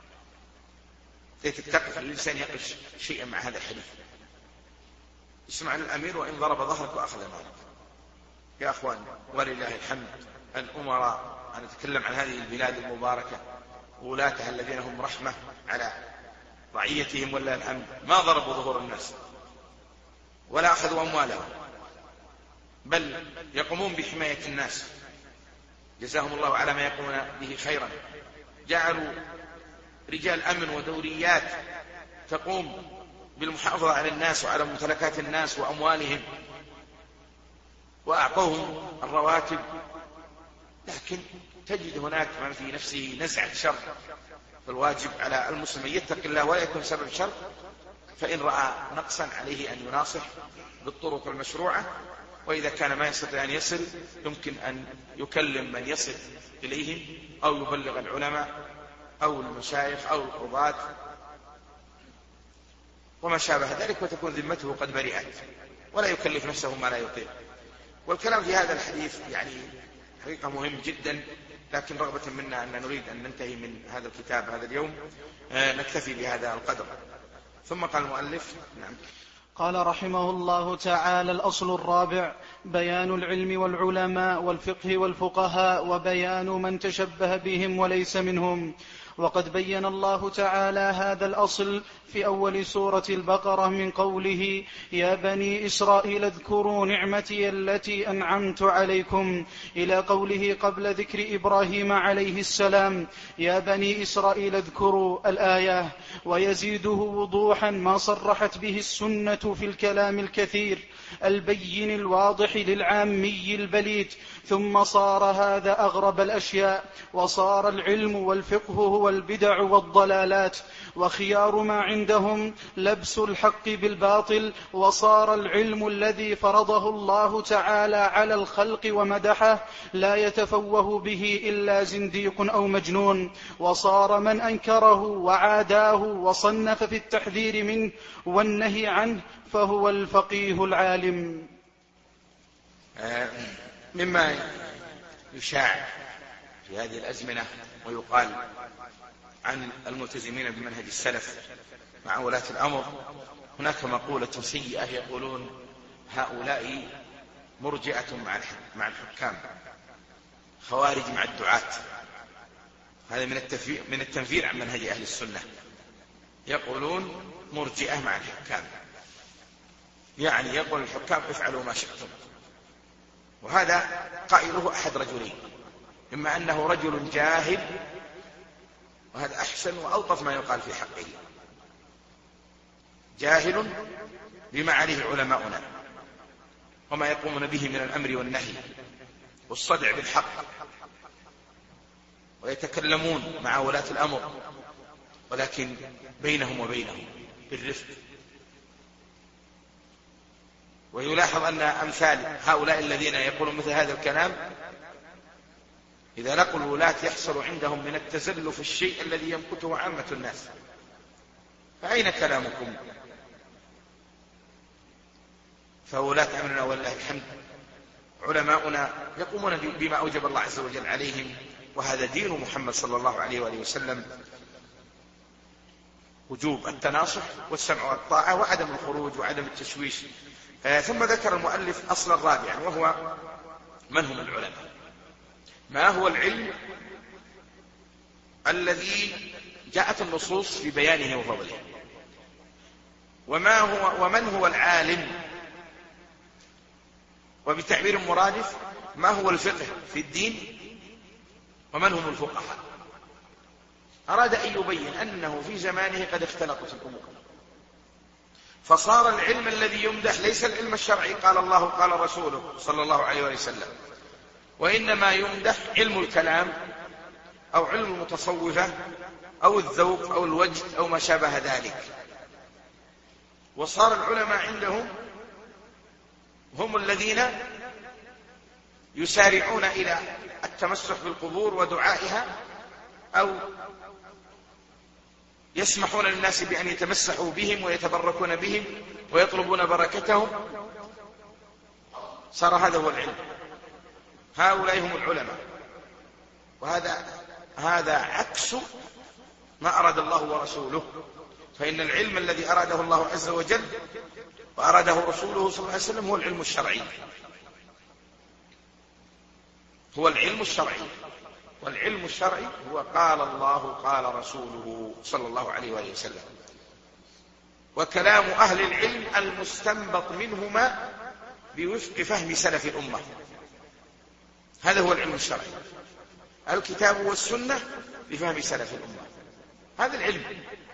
تتقف الإنسان يقف شيئا مع هذا الحديث، اسمع للأمير وإن ضرب ظهرك وأخذ مالك. يا أخوان ولله الحمد، الأمراء، أنا أتكلم عن هذه البلاد المباركة وولاتها الذين هم رحمة على رعيتهم ولله الحمد، ما ضربوا ظهور الناس ولا أخذوا أموالهم، بل يقومون بحماية الناس، جزاهم الله على ما يقومون به خيرا. جعلوا رجال أمن ودوريات تقوم بالمحافظة على الناس وعلى ممتلكات الناس وأموالهم، وأعطوهم الرواتب، لكن تجد هناك من في نفسه نزعة شر. فالواجب على المسلم يتقي الله ولا يكون سبب شر، فإن رأى نقصا عليه أن يناصح بالطرق المشروعة، وإذا كان ما يستطيع أن يصل يمكن أن يكلم من يصل إليهم أو يبلغ العلماء أو المشايخ أو القضاة وما شابه ذلك، وتكون ذمته قد برئت ولا يكلف نفسه ما لا يطيق. والكلام في هذا الحديث يعني حقيقة مهم جدا، لكن رغبة منا أن نريد أن ننتهي من هذا الكتاب هذا اليوم نكتفي بهذا القدر. ثم قال المؤلف نعم. قال رحمه الله تعالى: الأصل الرابع: بيان العلم والعلماء والفقه والفقهاء، وبيان من تشبه بهم وليس منهم. وقد بين الله تعالى هذا الأصل في أول سورة البقرة من قوله: يا بني إسرائيل اذكروا نعمتي التي أنعمت عليكم، إلى قوله قبل ذكر إبراهيم عليه السلام: يا بني إسرائيل اذكروا الآية. ويزيده وضوحا ما صرحت به السنة في الكلام الكثير البين الواضح للعامي البليد. ثم صار هذا أغرب الأشياء، وصار العلم والفقه هو البدع والضلالات، وخيار ما عندهم لبس الحق بالباطل. وصار العلم الذي فرضه الله تعالى على الخلق ومدحه لا يتفوه به إلا زنديق أو مجنون. وصار من أنكره وعاداه وصنف في التحذير منه والنهي عنه فهو الفقيه العالم. مما يشاع في هذه الأزمنة ويقال عن الملتزمين بمنهج السلف مع ولاة الأمر، هناك مقولة سيئة يقولون هؤلاء مرجئة مع الحكام، خوارج مع الدعاة. هذا من التنفير عن منهج أهل السنة. يقولون مرجئة مع الحكام، يعني يقول الحكام افعلوا ما شئتم. وهذا قائله أحد رجلين: إما أنه رجل جاهل، وهذا أحسن وألطف ما يقال في حقه، جاهل بما عليه علماؤنا وما يقومون به من الأمر والنهي والصدع بالحق، ويتكلمون مع ولاة الأمر ولكن بينهم وبينهم بالرفق. ويلاحظ أن أمثال هؤلاء الذين يقولون مثل هذا الكلام إذا لقوا الولاة يحصل عندهم من التزلف الشيء الذي يمقته عامة الناس. فأين كلامكم؟ فولاة أمرنا والله الحمد علماؤنا يقومون بما أوجب الله عز وجل عليهم، وهذا دين محمد صلى الله عليه وآله وسلم: وجوب التناصح والسمع والطاعة وعدم الخروج وعدم التشويش. ثم ذكر المؤلف أصلا رابعا، وهو من هم العلماء. ما هو العلم الذي جاءت النصوص في بيانه وفضله؟ وما هو ومن هو العالم؟ وبتعبير مرادف: ما هو الفقه في الدين؟ ومن هم الفقهاء؟ أراد أن يبين أنه في زمانه قد اختلطت الأمور، فصار العلم الذي يمدح ليس العلم الشرعي قال الله قال رسوله صلى الله عليه وسلم، وإنما يمدح علم الكلام أو علم المتصوفة أو الذوق أو الوجد أو ما شابه ذلك. وصار العلماء عندهم هم الذين يسارعون إلى التمسح بالقبور ودعائها، أو يسمحون للناس بأن يتمسحوا بهم ويتبركون بهم ويطلبون بركتهم. صار هذا هو العلم، هؤلاء هم العلماء. وهذا هذا عكس ما أراد الله ورسوله. فإن العلم الذي أراده الله عز وجل وأراده رسوله صلى الله عليه وسلم هو العلم الشرعي، هو العلم الشرعي. والعلم الشرعي هو قال الله قال رسوله صلى الله عليه وآله وسلم، وكلام أهل العلم المستنبط منهما بوفق فهم سلف الأمة. هذا هو العلم الشرعي، الكتاب والسنة بفهم سلف الأمة. هذا العلم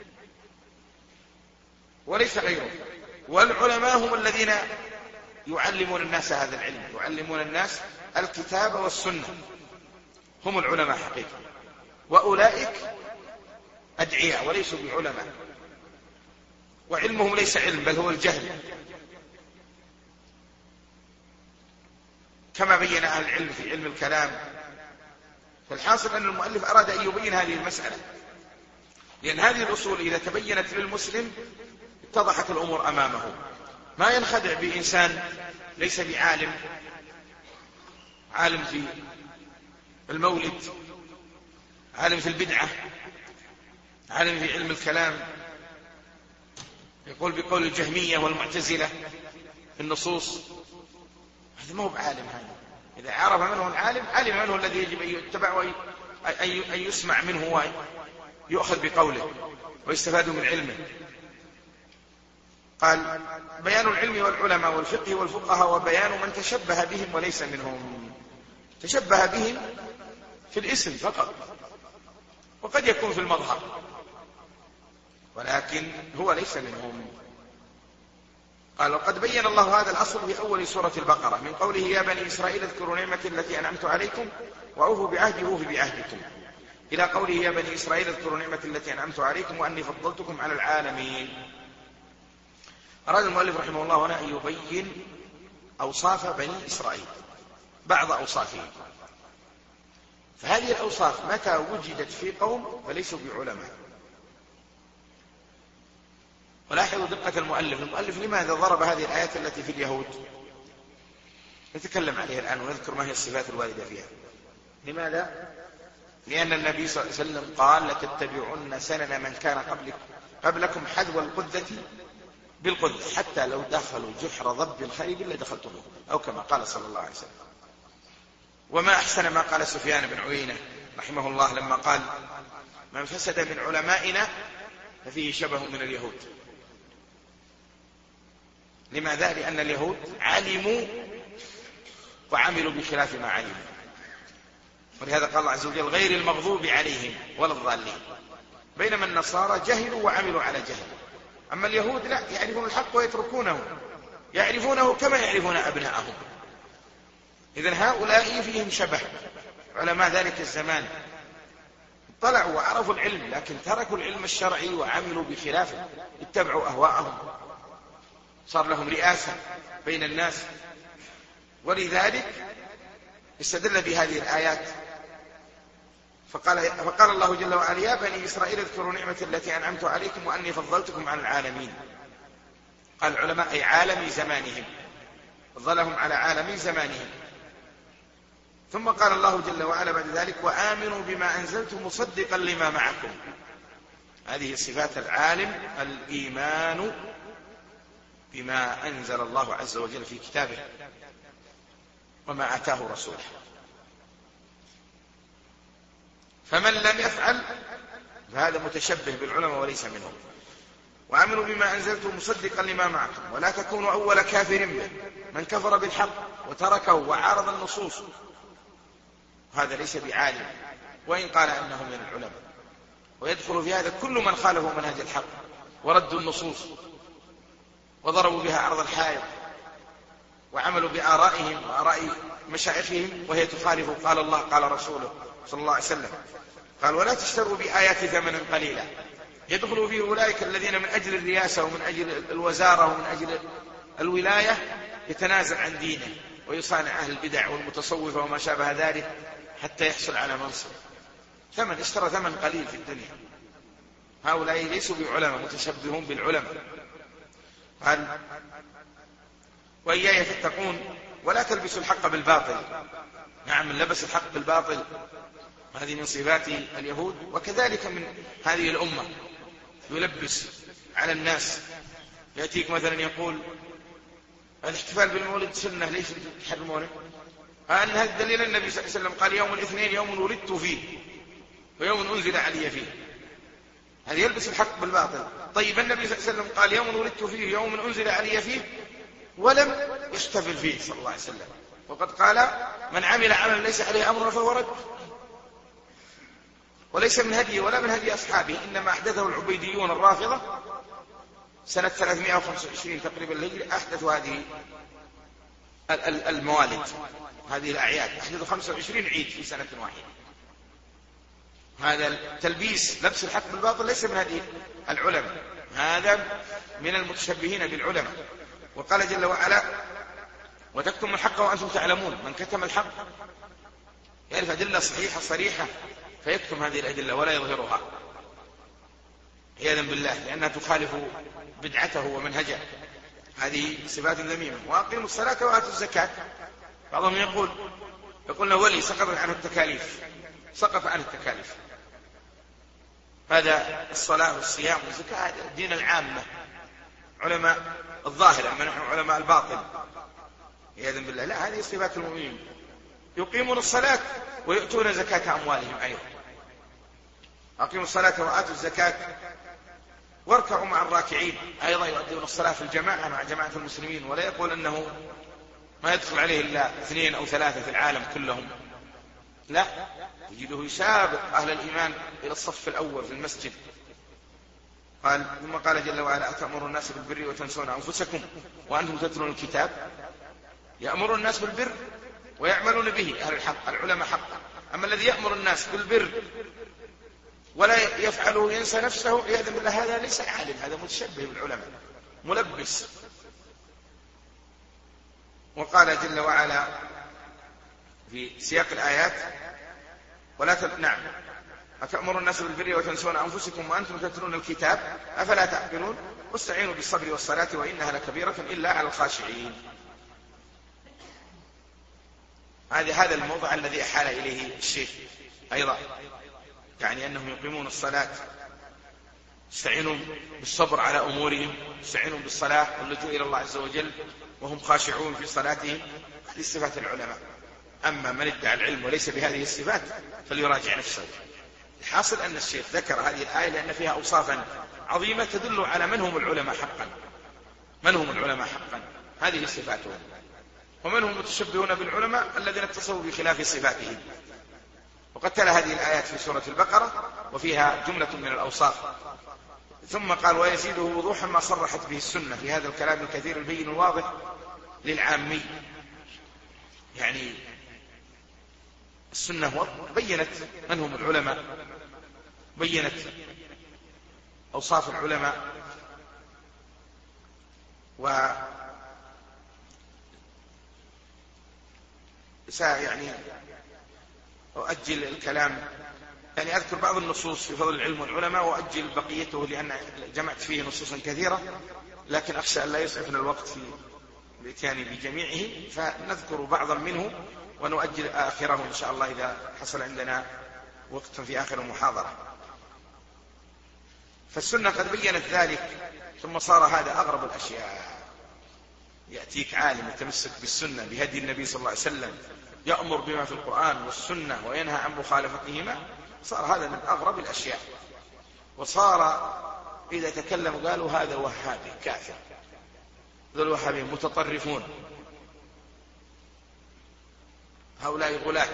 وليس غيره. والعلماء هم الذين يعلمون الناس هذا العلم، يعلمون الناس الكتاب والسنة، هم العلماء حقيقة. وأولئك أدعياء وليسوا بعلماء، وعلمهم ليس علم بل هو الجهل، كما بين أهل العلم في علم الكلام. فالحاصل أن المؤلف أراد أن يبين هذه المسألة، لأن هذه الأصول إذا تبينت للمسلم اتضحت الأمور أمامه. ما ينخدع بإنسان ليس بعالم عالم في المولد، عالم في البدعة، عالم في علم الكلام، يقول بقول الجهمية والمعتزلة في النصوص، هذا ما هو بعالم. هذا إذا عرف منه العالم علم منه الذي يجب أن يتبع وأن يسمع منه ويؤخذ بقوله ويستفاد من علمه. قال بيان العلم والعلماء والفقه والفقهاء وبيان من تشبه بهم وليس منهم. تشبه بهم في الاسم فقط، وقد يكون في المظهر، ولكن هو ليس منهم. قال وقد بين الله هذا الأصل في أول سورة البقرة من قوله يا بني إسرائيل اذكروا نعمتي التي أنعمت عليكم وأوفوا بعهدي أوف بعهدكم، إلى قوله يا بني إسرائيل اذكروا نعمتي التي أنعمت عليكم وأني فضلتكم على العالمين. أراد المؤلف رحمه الله هنا أن يبين أوصاف بني إسرائيل، بعض أوصافهم. فهذه الأوصاف متى وجدت في قوم فليسوا بعلماء. ولاحظوا دقة المؤلف. المؤلف لماذا ضرب هذه الآيات التي في اليهود؟ نتكلم عليها الآن ونذكر ما هي الصفات الواردة فيها. لماذا؟ لأن النبي صلى الله عليه وسلم قال لتتبعن سنن من كان قبلكم قبلكم حذو القذة بالقذة حتى لو دخلوا جحر ضب خريب لدخلتموه، أو كما قال صلى الله عليه وسلم. وما أحسن ما قال سفيان بن عيينة رحمه الله لما قال من فسد من علمائنا ففيه شبه من اليهود. لماذا؟ لأن اليهود علموا وعملوا بخلاف ما علموا، ولهذا قال الله عز وجل غير المغضوب عليهم ولا الضالين، بينما النصارى جهلوا وعملوا على جهل. أما اليهود لا، يعرفون الحق ويتركونه، يعرفونه كما يعرفون أبناءهم. إذن هؤلاء فيهم شبه. علماء ذلك الزمان طلعوا وعرفوا العلم، لكن تركوا العلم الشرعي وعملوا بخلافه، اتبعوا أهواءهم، صار لهم رئاسة بين الناس. ولذلك استدل بهذه الآيات فقال, فقال الله جل وعلا يا بني إسرائيل اذكروا نعمتي التي أنعمت عليكم وأني فضلتكم على العالمين. قال العلماء أي عالم زمانهم، فضلهم على عالم زمانهم. ثم قال الله جل وعلا بعد ذلك وآمنوا بما أنزلت مصدقا لما معكم. هذه صفات العالم، الإيمان بما أنزل الله عز وجل في كتابه وما آتاه رسوله. فمن لم يفعل فهذا متشبه بالعلماء وليس منهم. وآمنوا بما أنزلت مصدقا لما معكم ولا تكونوا أول كافر به، من كفر بالحق وتركه وعارض النصوص هذا ليس بعالم وإن قال أنه من العلماء. ويدخل في هذا كل من خالفوا منهج الحق وردوا النصوص وضربوا بها عرض الحائط وعملوا بآرائهم وآراء مشايخهم وهي تخالف قال الله قال رسوله صلى الله عليه وسلم. قال ولا تشتروا بآياتي ثمنا قليلا. يدخل فيه أولئك الذين من أجل الرياسة ومن أجل الوزارة ومن أجل الولاية يتنازل عن دينه ويصانع أهل البدع والمتصوفة وما شابه ذلك حتى يحصل على منصب، ثمن اشترى ثمن قليل في الدنيا. هؤلاء ليسوا بعلماء، متشبهون بالعلماء. قال وإياي فاتقون ولا تلبسوا الحق بالباطل. نعم، من لبس الحق بالباطل هذه من صفات اليهود، وكذلك من هذه الأمة يلبس على الناس. يأتيك مثلا يقول الاحتفال بالمولد سنة، ليش تحرمونه؟ أن هذا دليل النبي صلى الله عليه وسلم قال يوم الاثنين يوم ولدت فيه ويوم أنزل علي فيه. هذا يلبس الحق بالباطل. طيب النبي صلى الله عليه وسلم قال يوم ولدت فيه يوم أنزل علي فيه ولم يحتفل فيه صلى الله عليه وسلم، وقد قال من عمل عملا ليس عليه أمرنا فهو رد. وليس من هديه ولا من هدي أصحابه، إنما أحدثه العبيديون الرافضة سنة ثلاثمائة وخمسة وعشرين تقريبا الهجري. أحدثوا هذه الموالد، هذه الأعياد، أحدثوا خمسة وعشرين عيد في سنة واحدة. هذا التلبيس لبس الحق بالباطل ليس من هدي العلماء، هذا من المتشبهين بالعلماء. وقال جل وعلا وتكتم الحق وأنتم تعلمون. من كتم الحق يعرف أدلة صحيحة صريحة فيكتم هذه الأدلة ولا يظهرها عياذا بالله، لأنها تخالف بدعته ومنهجه. هذه صفات ذميمة. وأقيموا الصلاة وآتوا الزكاة. بعضهم يقول يقولون ولي سقطت عنه التكاليف، سقط عنه التكاليف. هذا الصلاة والصيام والزكاة دين العامة، علماء الظاهر، أما نحن علماء الباطن عياذا بالله. لا، هذه صفات المؤمنين، يقيمون الصلاة ويؤتون زكاة أموالهم أيضا. أقيموا الصلاة وآتوا الزكاة واركعوا مع الراكعين، أيضا يؤدون الصلاة في الجماعة مع جماعة المسلمين، ولا يقول أنه ما يدخل عليه إلا اثنين أو ثلاثة في العالم كلهم، لا، يجده يسابق أهل الإيمان إلى الصف الأول في المسجد. قال ثم قال جل وعلا أتأمر الناس بالبر وتنسون أنفسكم وأنتم تتلون الكتاب. يأمر الناس بالبر ويعملون به أهل الحق العلماء حقا. أما الذي يأمر الناس بالبر ولا يفعله ينسى نفسه عياذا بالله، هذا ليس عالم، هذا متشبه بالعلماء ملبس. وقال جل وعلا في سياق الآيات ولا تل... نعم أتأمر الناس بالبر وتنسون أنفسكم وأنتم تتلون الكتاب أفلا تعقلون واستعينوا بالصبر والصلاة وإنها لكبيرة إلا على الخاشعين. هذا هذا الموضع الذي أحال إليه الشيخ أيضا، يعني أنهم يقيمون الصلاة، يستعينون بالصبر على أمورهم، يستعينون بالصلاة واللجوء إلى الله عز وجل وهم خاشعون في صلاتهم. هذه صفات العلماء. أما من ادعى العلم وليس بهذه الصفات فليراجع نفسه. الحاصل أن الشيخ ذكر هذه الآية لأن فيها أوصافا عظيمة تدل على من هم العلماء حقا، من هم العلماء حقا، هذه صفاتهم. ومن هم المتشبهون بالعلماء الذين اتصفوا بخلاف صفاتهم. وقد تلا هذه الآيات في سورة البقرة وفيها جملة من الأوصاف. ثم قال ويزيده وضوحا ما صرحت به السنة في هذا الكلام الكثير البين الواضح للعامي. يعني السنة بينت من هم العلماء، بينت أوصاف العلماء، و يعني أؤجل الكلام، يعني أذكر بعض النصوص في فضل العلم والعلماء وأؤجل بقيته لأن جمعت فيه نصوصا كثيرة، لكن أخشى أن لا يسعفنا الوقت في الإتيان بجميعه، فنذكر بعضا منه ونؤجل آخره إن شاء الله إذا حصل عندنا وقت في آخر المحاضرة. فالسنة قد بينت ذلك. ثم صار هذا أغرب الأشياء، يأتيك عالم يتمسك بالسنة بهدي النبي صلى الله عليه وسلم، يأمر بما في القرآن والسنة وينهى عن مخالفتهما، صار هذا من أغرب الأشياء. وصار إذا تكلموا قالوا هذا وهابي كافر، ذو الوهابين متطرفون، هؤلاء غلاة،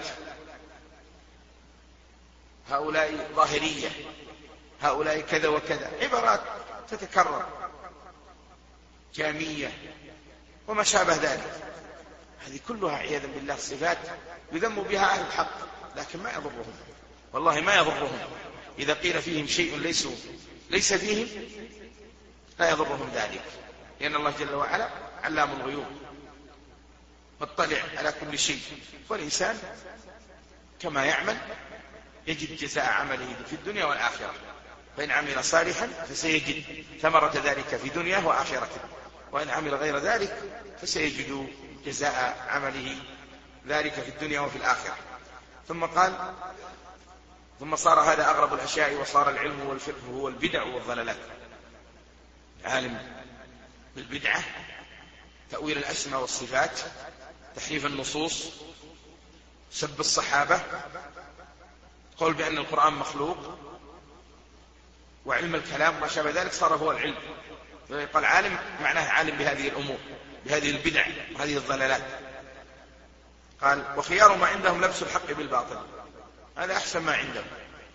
هؤلاء ظاهرية، هؤلاء كذا وكذا، عبارات تتكرر جامية وما شابه ذلك. هذه كلها عياذا بالله صفات يذم بها أهل الحق، لكن ما يضرهم، والله ما يضرهم. إذا قيل فيهم شيء ليس ليس فيهم لا يضرهم ذلك، لأن الله جل وعلا علام الغيوب مطلع على كل شيء، والإنسان كما يعمل يجد جزاء عمله في الدنيا والآخرة، فإن عمل صالحا فسيجد ثمرة ذلك في دنياه وآخرته، وإن عمل غير ذلك فسيجد جزاء عمله ذلك في الدنيا وفي الآخرة. ثم قال ثم صار هذا أغرب الأشياء، وصار العلم والفقه هو البدع والضلالات. عالم بالبدعة، تأويل الأسماء والصفات، تحريف النصوص، سب الصحابة، قول بأن القرآن مخلوق، وعلم الكلام وما شابه ذلك، صار هو العلم. يقال عالم معناه عالم بهذه الأمور، بهذه البدع وهذه الضلالات. قال وخيار ما عندهم لبس الحق بالباطل، هذا أحسن ما عندهم،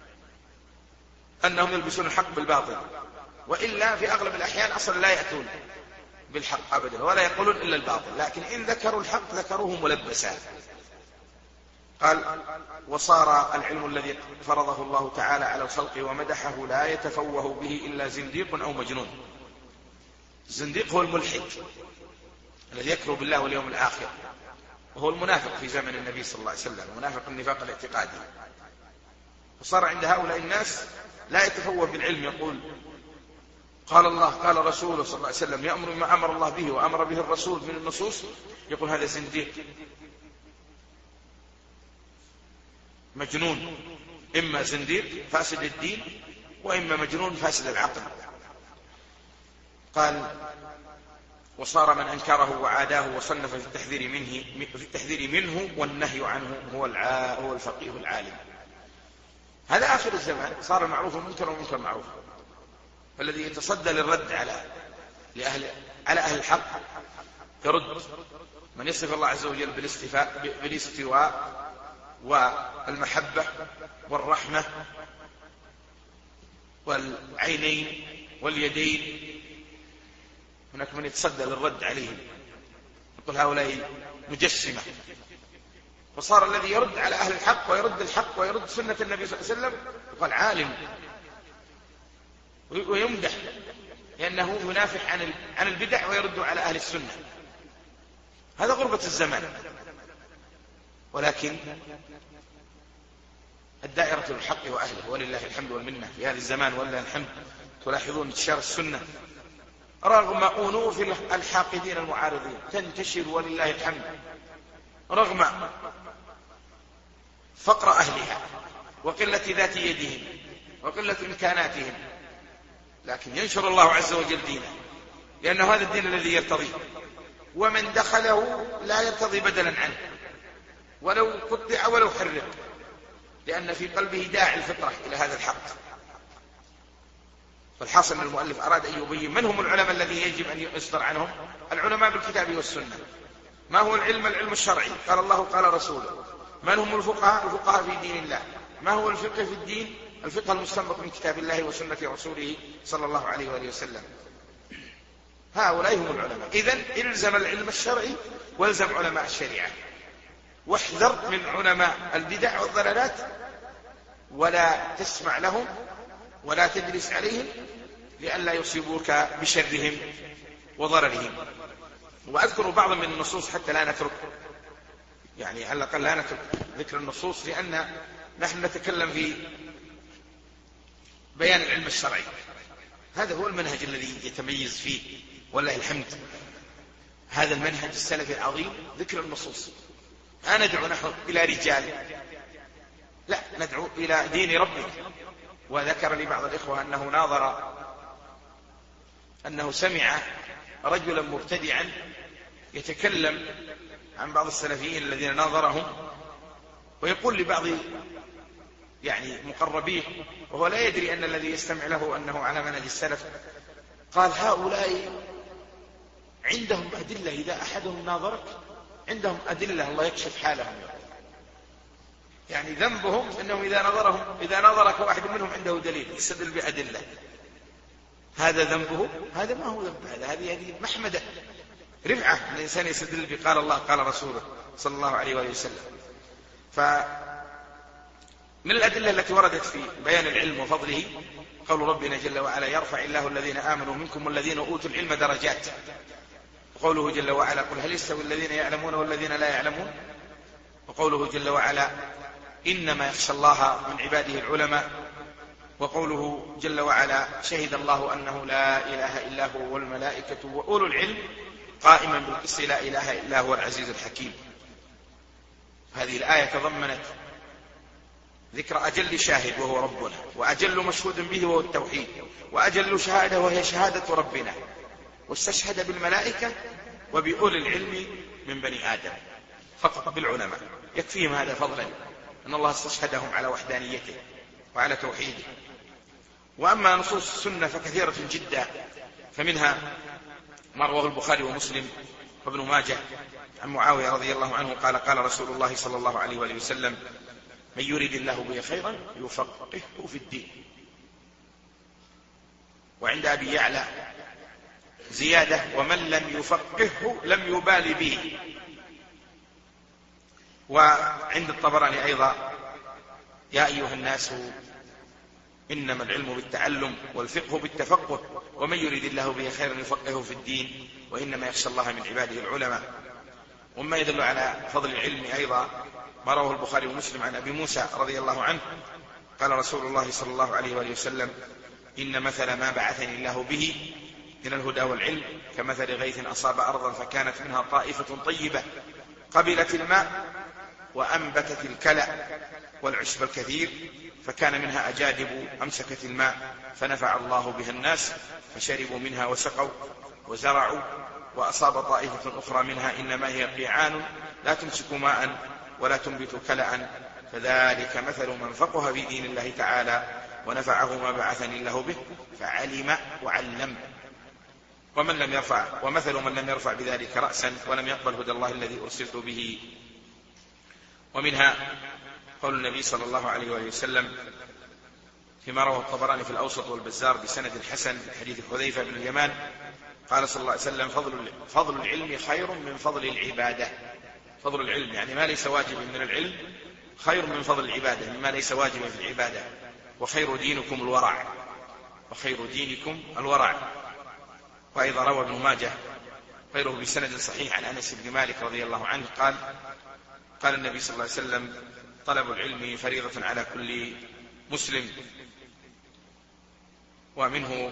أنهم يلبسون الحق بالباطل، وإلا في أغلب الأحيان أصلا لا يأتون بالحق أبدا ولا يقولون إلا الباطل، لكن إن ذكروا الحق ذكروه ملبسا. قال وصار العلم الذي فرضه الله تعالى على الخلق ومدحه لا يتفوه به إلا زنديق أو مجنون. الزنديق هو الملحد الذي يكفر بالله واليوم الآخر، وهو المنافق في زمن النبي صلى الله عليه وسلم، منافق النفاق الاعتقادي. وصار عند هؤلاء الناس لا يتفوه بالعلم، يقول قال الله قال رسوله صلى الله عليه وسلم، يأمر بما أمر الله به وأمر به الرسول من النصوص، يقول هذا زنديق. مجنون، إما زنديق فاسد الدين، وإما مجنون فاسد العقل. قال: وصار من أنكره وعاداه وصنف في التحذير منه, في التحذير منه والنهي عنه هو, هو الفقيه العالم. هذا آخر الزمان، صار المعروف منكر ومنكر معروف. فالذي يتصدى للرد على لأهل على أهل الحق يرد من يصف الله عز وجل بالاستفاء بالاستواء والمحبة والرحمة والعينين واليدين. هناك من يتصدى للرد عليهم، يقول هؤلاء مجسمة. فصار الذي يرد على أهل الحق ويرد الحق ويرد سنة النبي صلى الله عليه وسلم يقال عالم، ويمدح لأنه ينافح عن عن البدع ويرد على أهل السنة. هذا غربة الزمان. ولكن الدائرة للحق وأهله ولله الحمد والمنة في هذا الزمان ولله الحمد. تلاحظون انتشار السنة رغم أنوف الحاقدين المعارضين، تنتشر ولله الحمد، رغم فقر أهلها وقلة ذات يدهم وقلة إمكاناتهم، لكن ينشر الله عز وجل دينه، لأنه هذا الدين الذي يرتضيه، ومن دخله لا يرتضي بدلا عنه ولو قطع ولو حرق، لأن في قلبه داعي الفطرة إلى هذا الحق. فالحاصل أن المؤلف أراد أن يبين من هم العلماء الذي يجب أن يصدر عنهم. العلماء بالكتاب والسنة. ما هو العلم؟ العلم الشرعي، قال الله قال رسوله. من هم الفقهاء؟ الفقهاء في دين الله. ما هو الفقه في الدين؟ الفقه المستنبط من كتاب الله وسنة رسوله صلى الله عليه وآله وسلم. هؤلاء هم العلماء. إذن إلزم العلم الشرعي والزم علماء الشريعة، واحذر من علماء البدع والضلالات، ولا تسمع لهم ولا تجلس عليهم لئلا يصيبوك بشرهم وضررهم. وأذكر بعضا من النصوص حتى لا نترك، يعني على الأقل لا نترك ذكر النصوص، لأن نحن نتكلم في بيان العلم الشرعي. هذا هو المنهج الذي يتميز فيه والله الحمد هذا المنهج السلفي العظيم، ذكر النصوص. لا ندعو نحن إلى رجال، لا، ندعو إلى دين ربك. وذكر لي بعض الإخوة أنه ناظر أنه سمع رجلا مبتدعا يتكلم عن بعض السلفيين الذين ناظرهم، ويقول لبعض يعني مقربيه وهو لا يدري أن الذي يستمع له أنه على منهج السلف، قال هؤلاء عندهم أدلة، إذا أحدهم ناظرك عندهم أدلة الله يكشف حالهم. يعني ذنبهم أنهم إذا نظرهم إذا نظرك واحد منهم عنده دليل يستدل بأدلة، هذا ذنبه. هذا ما هو ذنب، هذا هذه هذه محمدة رفعة الإنسان يستدل بقال الله قال رسوله صلى الله عليه وآله وسلم. فمن الأدلة التي وردت في بيان العلم وفضله قول ربنا جل وعلا يرفع الله الذين آمنوا منكم والذين أوتوا العلم درجات، وقوله جل وعلا قل هل يستوي الذين يعلمون والذين لا يعلمون، وقوله جل وعلا إنما يخشى الله من عباده العلماء، وقوله جل وعلا شهد الله أنه لا إله إلا هو والملائكة وأولو العلم قائما بالقسط لا إله إلا هو العزيز الحكيم. هذه الآية تضمنت ذكر أجل شاهد وهو ربنا، وأجل مشهود به وهو التوحيد، وأجل شهادة وهي شهادة ربنا، واستشهد بالملائكة وبأولي العلم من بني آدم، فقط بالعلماء يكفيهم هذا فضلا أن الله استشهدهم على وحدانيته وعلى توحيده. وأما نصوص السنة فكثيرة جدا، فمنها ما رواه البخاري ومسلم وابن ماجه عن معاوية رضي الله عنه قال قال رسول الله صلى الله عليه وآله وسلم من يريد الله به خيرا يفقهه في الدين. وعند أبي يعلى زيادة ومن لم يفقهه لم يبال به. وعند الطبراني أيضا يا أيها الناس إنما العلم بالتعلم والفقه بالتفقه ومن يريد الله به خيرا يفقهه في الدين وإنما يخشى الله من عباده العلماء. وما يدل على فضل العلم أيضا ما رواه البخاري ومسلم عن أبي موسى رضي الله عنه قال رسول الله صلى الله عليه وآله وسلم إن مثل ما بعثني الله به من الهدى والعلم كمثل غيث أصاب أرضا فكانت منها طائفة طيبة قبلت الماء وأنبتت الكلأ والعشب الكثير، فكان منها أجادب أمسكت الماء فنفع الله بها الناس، فشربوا منها وسقوا وزرعوا، وأصاب طائفة أخرى منها إنما هي قيعان لا تمسك ماء ولا تنبت كلأ، فذلك مثل من فقه في دين الله تعالى ونفعه ما بعثني الله به فعلم وعلم، ومن لم يرفع ومثل من لم يرفع بذلك رأسا ولم يقبل هدى الله الذي أرسلت به. ومنها قول النبي صلى الله عليه وآله وسلم فيما رواه الطبراني في الأوسط والبزار بسند حسن من حديث حذيفة بن اليمان قال صلى الله عليه وسلم فضل, فضل العلم خير من فضل العبادة. فضل العلم يعني ما ليس واجبا من العلم خير من فضل العبادة مما ليس واجبا في العبادة. وخير دينكم الورع وخير دينكم الورع. وأيضا روى ابن ماجه غيره بسند صحيح عن أنس بن مالك رضي الله عنه قال قال النبي صلى الله عليه وسلم طلب العلم فريضة على كل مسلم. ومنه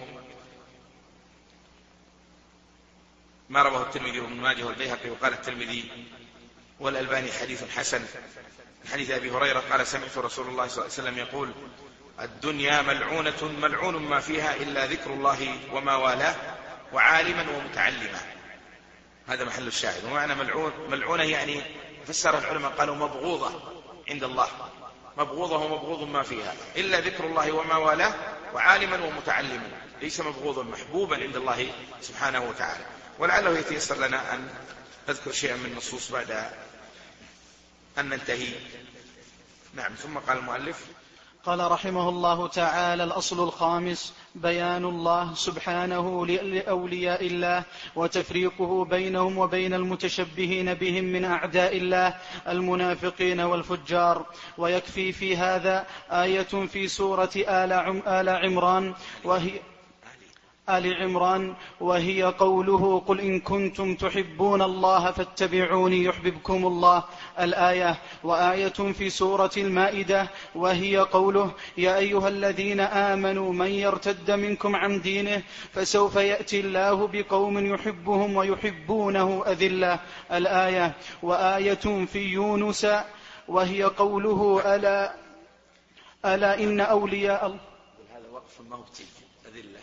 ما رواه الترمذي وابن ماجه والبيهقي وقال الترمذي والألباني حديث حسن من حديث أبي هريرة قال سمعت رسول الله صلى الله عليه وسلم يقول الدنيا ملعونة ملعون ما فيها إلا ذكر الله وما والاه وعالما ومتعلما. هذا محل الشاهد. ومعنى ملعون ملعونة يعني فسر العلماء قالوا مبغوضة عند الله، مبغوضة ومبغوض ما فيها إلا ذكر الله وما والاه وعالما ومتعلما، ليس مبغوضا محبوبا عند الله سبحانه وتعالى. ولعله يتيسر لنا أن نذكر شيئا من النصوص بعد أن ننتهي. نعم. ثم قال المؤلف قال رحمه الله تعالى الأصل الخامس بيان الله سبحانه لأولياء الله وتفريقه بينهم وبين المتشبهين بهم من أعداء الله المنافقين والفجار. ويكفي في هذا آية في سورة آل عمران وهي آل عمران وهي قوله قل إن كنتم تحبون الله فاتبعوني يحببكم الله الآية. وآية في سورة المائدة وهي قوله يا أيها الذين آمنوا من يرتد منكم عن دينه فسوف يأتي الله بقوم يحبهم ويحبونه أذلة الآية. وآية في يونس وهي قوله ألا, ألا إن أولياء الله هذا وقف الموت أذلة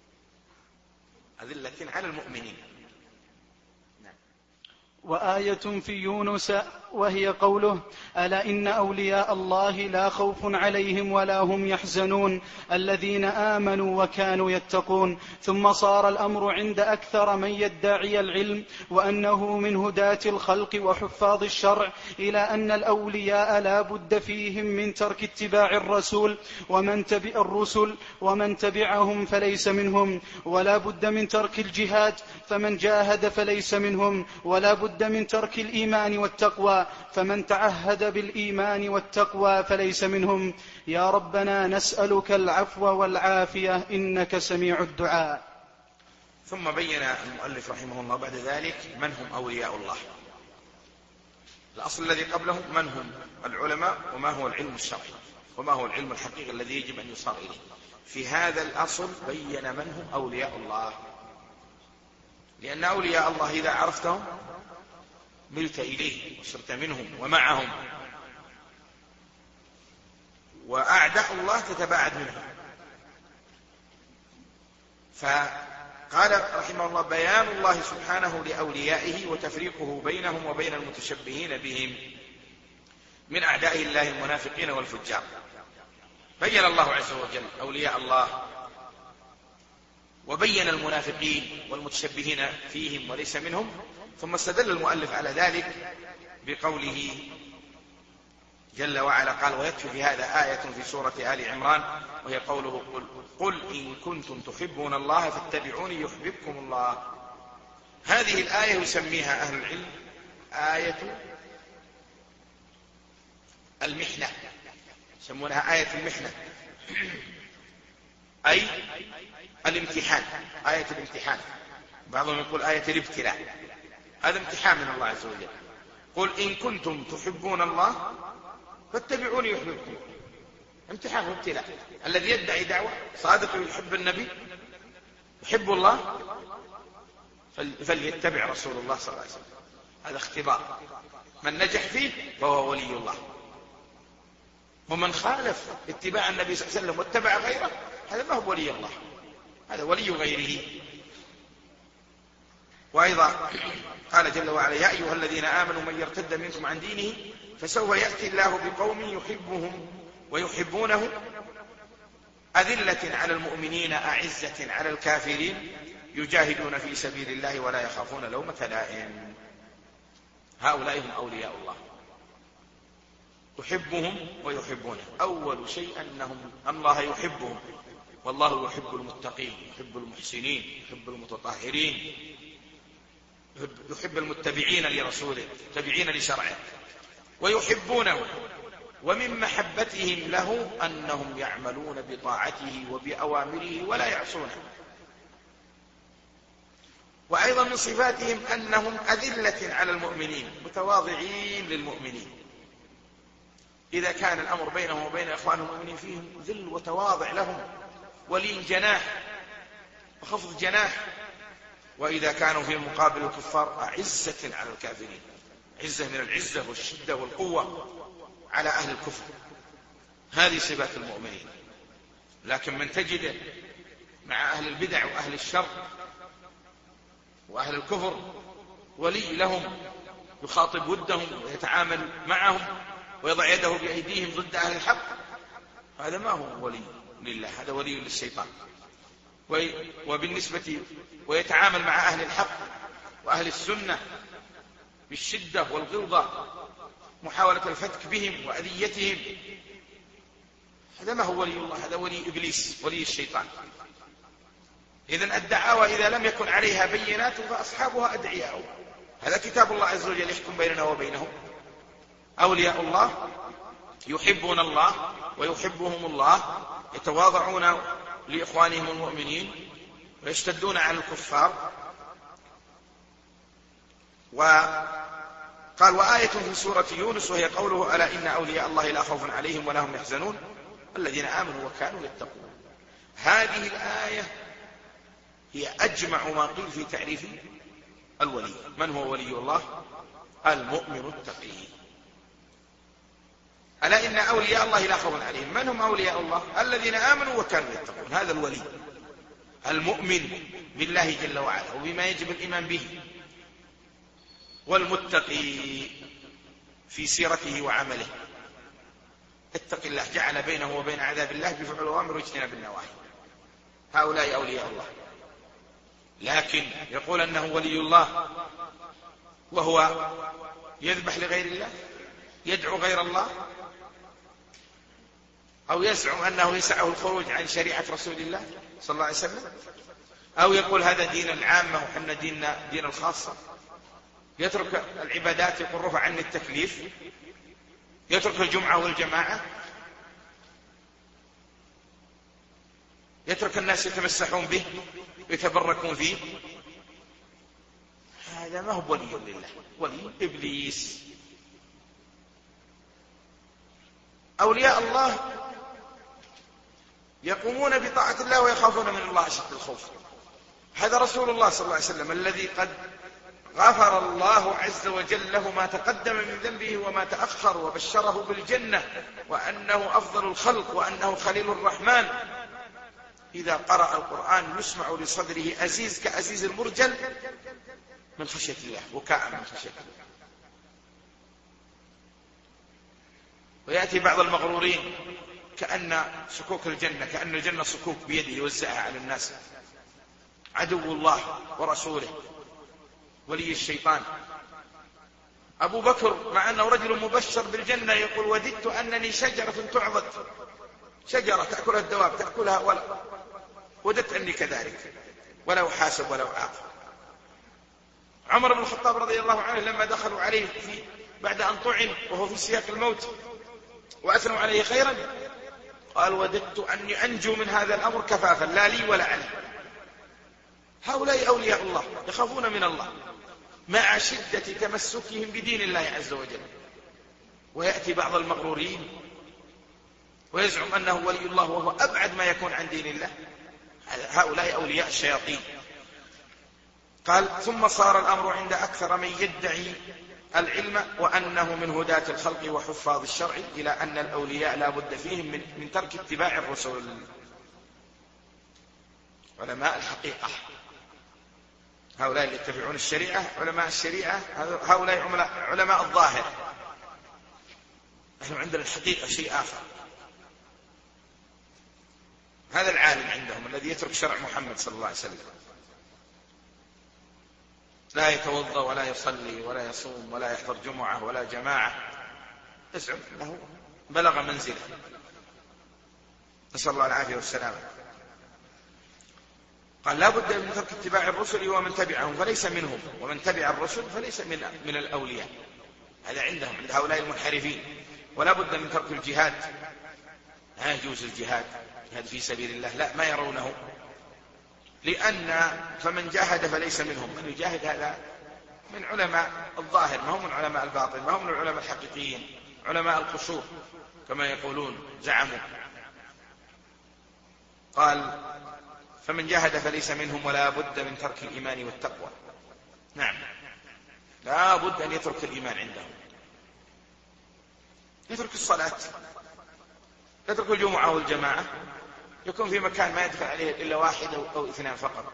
أذلة على المؤمنين. نعم. وآية في يونس وهي قوله ألا إن أولياء الله لا خوف عليهم ولا هم يحزنون الذين آمنوا وكانوا يتقون. ثم صار الأمر عند أكثر من يدعي العلم وأنه من هداة الخلق وحفاظ الشرع إلى أن الأولياء لا بد فيهم من ترك اتباع الرسول ومن تبع الرسل ومن تبعهم فليس منهم، ولا بد من ترك الجهاد فمن جاهد فليس منهم، ولا بد من ترك الإيمان والتقوى فمن تعهد بالإيمان والتقوى فليس منهم. يا ربنا نسألك العفو والعافية إنك سميع الدعاء. ثم بين المؤلف رحمه الله بعد ذلك من هم أولياء الله. الأصل الذي قبله من هم العلماء وما هو العلم الشرعي وما هو العلم الحقيقي الذي يجب أن يصار إليه. في هذا الأصل بين من هم أولياء الله، لأن أولياء الله إذا عرفتهم ملت إليه وصرت منهم ومعهم، وأعداء الله تتباعد منهم. فقال رحمه الله بيان الله سبحانه لأوليائه وتفريقه بينهم وبين المتشبهين بهم من أعداء الله المنافقين والفجار. بين الله عز وجل أولياء الله وبين المنافقين والمتشبهين فيهم وليس منهم، ثم استدل المؤلف على ذلك بقوله جل وعلا قال ويكفي في هذا آية في سورة آل عمران وهي قوله قل, قل إن كنتم تحبون الله فاتبعوني يحببكم الله. هذه الآية يسميها أهل العلم آية المحنة، يسمونها آية المحنة أي الامتحان، آية الامتحان. بعضهم يقول آية الابتلاء، هذا امتحان من الله عز وجل. قل إن كنتم تحبون الله فاتبعوني يحببكم، امتحان وابتلاء. الذي يدعي دعوة صادق يحب النبي يحب الله فليتبع رسول الله صلى الله عليه وسلم. هذا اختبار، من نجح فيه فهو ولي الله. ومن خالف اتباع النبي صلى الله عليه وسلم واتبع غيره هذا ما هو ولي الله، هذا ولي غيره. وأيضا قال جل وعلا: يا أيها الذين آمنوا من يرتد منكم عن دينه فسوف يأتي الله بقوم يحبهم ويحبونه أذلة على المؤمنين أعزة على الكافرين يجاهدون في سبيل الله ولا يخافون لومة لائم. هؤلاء هم أولياء الله، يحبهم ويحبونه. أول شيء أنهم الله يحبهم، والله يحب المتقين، يحب المحسنين، يحب المتطهرين، يحب المتبعين لرسوله، المتبعين لشرعه، ويحبونه. ومن محبتهم له أنهم يعملون بطاعته وبأوامره ولا يعصونه. وأيضا من صفاتهم أنهم أذلة على المؤمنين، متواضعين للمؤمنين. إذا كان الأمر بينهم وبين إخوانهم المؤمنين فيهم ذل وتواضع لهم، ولين جناح وخفض جناح. وإذا كانوا في مقابل الكفار أعزة على الكافرين، عزة من العزة والشدة والقوة على أهل الكفر. هذه صفات المؤمنين. لكن من تجده مع أهل البدع وأهل الشر وأهل الكفر ولي لهم، يخاطب ودهم ويتعامل معهم ويضع يده بأيديهم ضد أهل الحق، هذا ما هو ولي لله، هذا ولي للشيطان. وبالنسبة ويتعامل مع أهل الحق وأهل السنة بالشدة والغلظة، محاولة الفتك بهم وأذيتهم، هذا ما هو ولي الله، هذا ولي إبليس، ولي الشيطان. إذن الدعاوى إذا لم يكن عليها بينات فأصحابها أدعياء. هذا كتاب الله عز وجل يحكم بيننا وبينهم. أولياء الله يحبون الله ويحبهم الله، يتواضعون لإخوانهم المؤمنين ويشتدون على الكفار. وقال: وآية في سورة يونس وهي قوله: ألا إن أولياء الله لا خوف عليهم ولا هم يحزنون الذين آمنوا وكانوا يتقون. هذه الآية هي أجمع ما قيل في تعريف الولي. من هو ولي الله؟ المؤمن التقي. ألا إن أولياء الله لا خوف عليهم. من هم أولياء الله؟ الذين آمنوا وكانوا يتقون. هذا الولي المؤمن بالله جل وعلا وبما يجب الإيمان به، والمتقي في سيرته وعمله. اتق الله جعل بينه وبين عذاب الله بفعل الأوامر واجتناب النواهي. هؤلاء أولياء الله. لكن يقول أنه ولي الله وهو يذبح لغير الله، يدعو غير الله، أو يزعم أنه يسعه الخروج عن شريعة رسول الله صلى الله عليه وسلم، أو يقول هذا دين العامة وحنا ديننا دين الخاصة، يترك العبادات، يقول رفع عني التكليف، يترك الجمعة والجماعة، يترك الناس يتمسحون به ويتبركون فيه. هذا ما هو ولي لله، ولي إبليس. أولياء الله يقومون بطاعة الله ويخافون من الله أشد الخوف. هذا رسول الله صلى الله عليه وسلم الذي قد غفر الله عز وجل له ما تقدم من ذنبه وما تأخر، وبشره بالجنة وأنه أفضل الخلق وأنه خليل الرحمن. إذا قرأ القرآن يسمع لصدره أزيز كأزيز المرجل من خشية الله، بكاء من خشية الله. ويأتي بعض المغرورين كأن سكوك الجنة، كأن الجنة سكوك بيده يوزعها على الناس. عدو الله ورسوله، ولي الشيطان. أبو بكر مع أنه رجل مبشر بالجنة يقول: وددت أنني شجرة تعضد، شجرة تأكلها الدواب تأكلها، ولا وددت أني كذلك ولا أحاسب ولا أعاقب. عمر بن الخطاب رضي الله عنه لما دخلوا عليه في بعد أن طعن وهو في سياق الموت وأثنوا عليه خيرا، قال: وددت أني أنجو من هذا الأمر كفافا لا لي ولا علي. هؤلاء أولياء الله يخافون من الله مع شدة تمسكهم بدين الله عز وجل. ويأتي بعض المغرورين ويزعم أنه ولي الله وهو أبعد ما يكون عن دين الله. هؤلاء أولياء الشياطين. قال: ثم صار الأمر عند أكثر من يدعي العلم وأنه من هداة الخلق وحفاظ الشرع، إلى أن الأولياء لا بد فيهم من, من ترك اتباع الرسل. علماء الحقيقة هؤلاء اللي يتبعون الشريعة، علماء الشريعة هؤلاء علماء الظاهر. نحن عندنا الحقيقة شيء آخر. هذا العالم عندهم الذي يترك شرع محمد صلى الله عليه وسلم، لا يتوضأ ولا يصلي ولا يصوم ولا يحضر جمعة ولا جماعة، يزعم أنه بلغ منزله، نسأل الله العافية والسلامة. قال لا بد من ترك اتباع الرسل ومن تبعهم فليس منهم، ومن تبع الرسل فليس من, من الأولياء. هذا عندهم، عند هؤلاء المنحرفين. ولا بد من ترك الجهاد، لا يجوز الجهاد جهاد في سبيل الله، لا، ما يرونه، لأن فمن جاهد فليس منهم. من يجاهد هذا من علماء الظاهر، ما هم من علماء الباطن، ما هم من العلماء الحقيقيين، علماء القشور كما يقولون زعموا. قال فمن جاهد فليس منهم ولا بد من ترك الإيمان والتقوى. نعم، لا بد أن يترك الإيمان عندهم، يترك الصلاة، يترك الجمعة والجماعة، يكون في مكان ما يدخل عليه إلا واحد أو اثنان فقط.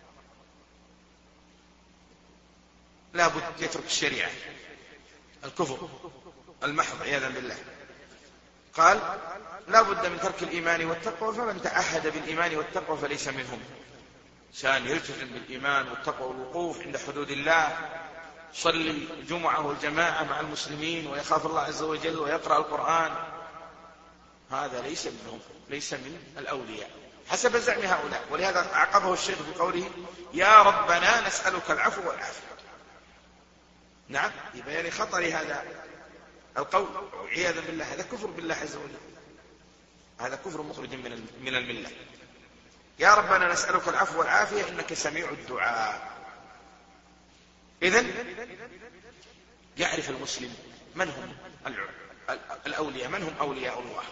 لا بد يترك الشريعة، الكفر المحض عياذا بالله. قال لا بد من ترك الإيمان والتقوى، فمن تعهد بالإيمان والتقوى فليس منهم. إنسان يلتزم بالإيمان والتقوى والوقوف عند حدود الله، يصلي الجمعة والجماعة مع المسلمين ويخاف الله عز وجل ويقرأ القرآن، هذا ليس منهم، ليس من الأولياء حسب زعم هؤلاء. ولهذا عقبه الشيخ بقوله يا ربنا نسألك العفو والعافية. نعم، ببيان خطر هذا القول عياذا بالله. هذا كفر بالله عز وجل، هذا كفر مخرج من الملة. يا ربنا نسألك العفو والعافية إنك سميع الدعاء. إذن يعرف المسلم من هم الأولياء، من هم أولياء الله